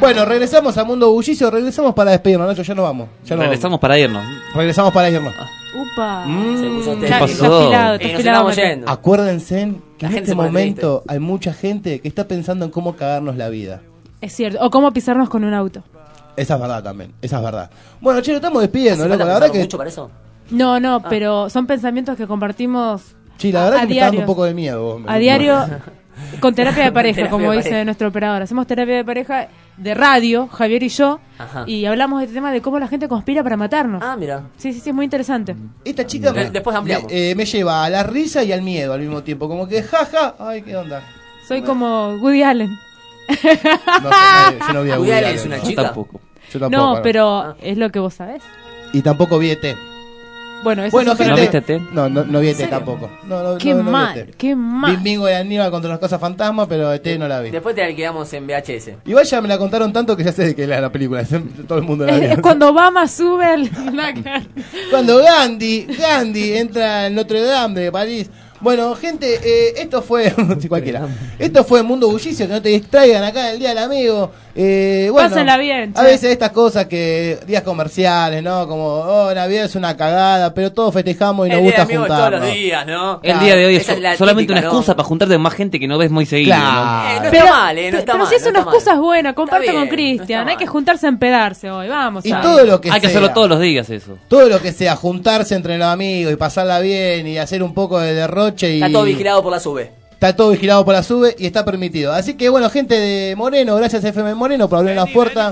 Bueno, regresamos a Mundo Bullicio, regresamos para despedirnos, Nacho, ya nos vamos. Ya nos Regresamos vamos. para irnos. Regresamos para irnos. Upa. Mm. Se puso ¿Qué técnico. pasó? Está afilado, está Y nos afilado, estamos Mate. yendo. Acuérdense que La en gente este se pone momento hay mucha gente que está pensando en cómo cagarnos la vida. Es cierto. O cómo pisarnos con un auto. Esa es verdad también, esa es verdad. Bueno, che, lo estamos despidiendo, ¿Hace loco. falta La verdad pensarlo que. mucho para eso? No, no, pero son pensamientos que compartimos Sí, la verdad a que me está dando diario. un poco de miedo. vos. A diario, con terapia de pareja, Terapia como de dice pareja. nuestro operador. Hacemos terapia de pareja de radio, Javier y yo, Ajá. y hablamos de este tema de cómo la gente conspira para matarnos. Ah, mira. Sí, sí, sí, es muy interesante. Esta chica De- me, después ampliamos. me, eh, me lleva a la risa y al miedo al mismo tiempo. Como que, jaja, ay, qué onda. Soy como Woody Allen. No sé, no, yo no vi a Woody Woody Allen Allen, es una no. chica. Tampoco. Yo tampoco, No, no. pero es lo que vos sabés. Y tampoco vi E T. Bueno, eso Bueno, es otro- ¿No gente. viste E T? No, no, no vi E T ¿En serio? tampoco. No, no, Qué no, no vi mal, E T. qué Vi mal. Bingo de Aníbal contra las cosas fantasmas, pero E T no la vi. Después te quedamos en V H S. Igual ya me la contaron tanto que ya sé de qué es la película. Todo el mundo la Es, vio. es cuando Obama sube al... Nada que ver. Cuando Gandhi, Gandhi entra en Notre Dame de París. Bueno, gente, eh, esto fue. Sí, cualquiera. Esto fue Mundo Bullicio, que no te distraigan acá en el Día del Amigo. Eh, bueno, Pásenla bien, a che. veces estas cosas que. Días comerciales, ¿no? Como, oh, Navidad es una cagada, pero todos festejamos y nos El gusta día de amigos todos juntarnos. los días, ¿no? El día de hoy es Esa es la solamente típica, una ¿no? excusa para juntarte con más gente que no ves muy seguido. Claro. ¿no? Eh, no Pero- está mal, eh, no está pero mal. si es no una está mal. excusa buena, comparte Está con bien, no Cristian. está Hay que mal. juntarse a empedarse hoy, vamos. Y ya. todo lo que Hay que sea. hacerlo todos los días eso. Todo lo que sea, juntarse entre los amigos y pasarla bien y hacer un poco de derroche y. Está todo vigilado por la sube. Está todo vigilado por la SUBE y está permitido. Así que bueno, gente de Moreno, gracias F M Moreno por abrir las puertas.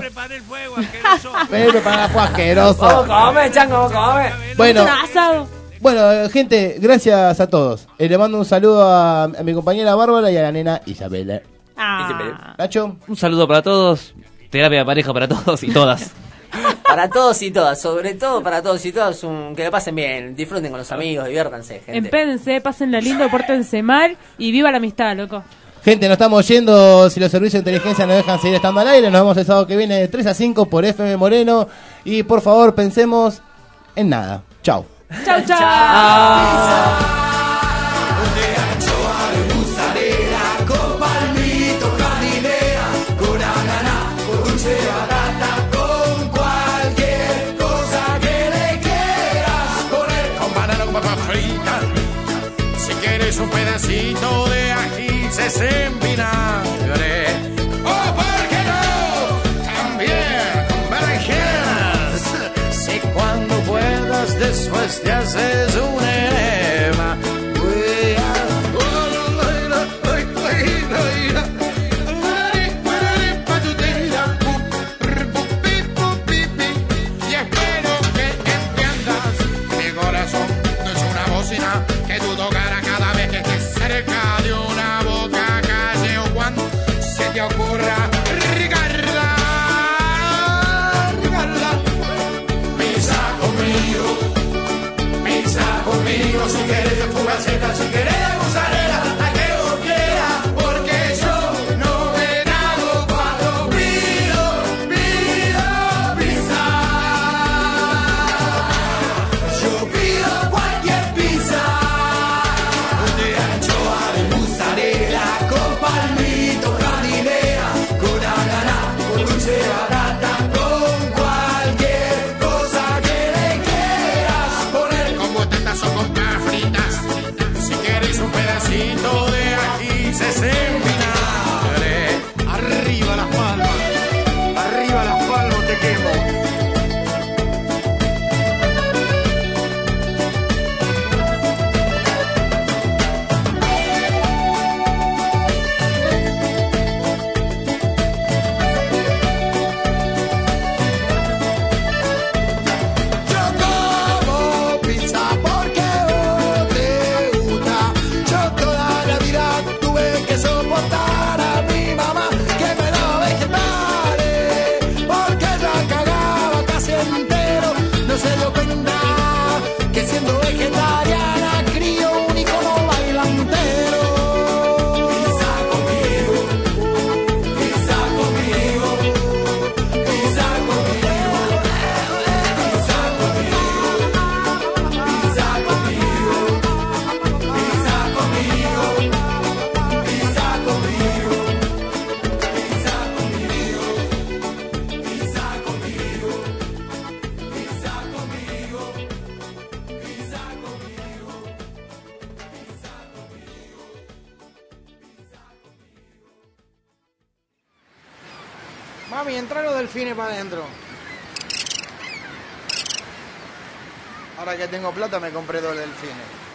Vení, prepara el fuego asqueroso. Vamos a comer, chango, vamos a comer. Bueno, Un asado. bueno, gente, gracias a todos. Eh, le mando un saludo a, a mi compañera Bárbara y a la nena Isabela. Ah. Nacho. Un saludo para todos. Terapia de pareja para todos y todas. Para todos y todas, sobre todo para todos y todas, un, que lo pasen bien, disfruten con los amigos, diviértanse, gente. Empédense, pásenla lindo, pórtense mal y viva la amistad, loco. Gente, nos estamos yendo. Si los servicios de inteligencia nos dejan seguir estando al aire, nos vemos el sábado que viene de tres a cinco por F M Moreno. Y por favor, pensemos en nada. Chao. Chau, chau. Con palmito, jardinera, con ananá, con dulce de batata, con cualquier cosa que le quieras poner. Con banana con papas fritas. Si quieres un pedacito de ají, se en vinagre. Oh, ¿por qué no? También con berenjenas. Si cuando puedas después te haces un enema. Y espero que entiendas, mi corazón no es una bocina que tú tocarás cada vez que estés cerca de una boca, calle o cuando se te ocurra regarla, regarla. Pisa conmigo, pisa conmigo, si quieres de fugaceta, si quieres de mozzarella, a que lo quiera, porque yo no me trago cuando pido, pido pizza. Yo pido cualquier pizza, de anchoa, de mozzarella, con palmito, jardinera, con ananá, con dulce de batata, con cualquier cosa que le quieras poner. Con botetas o con papas fritas, si quieres Mami, entra los delfines para adentro. Ahora que tengo plata me compré dos delfines.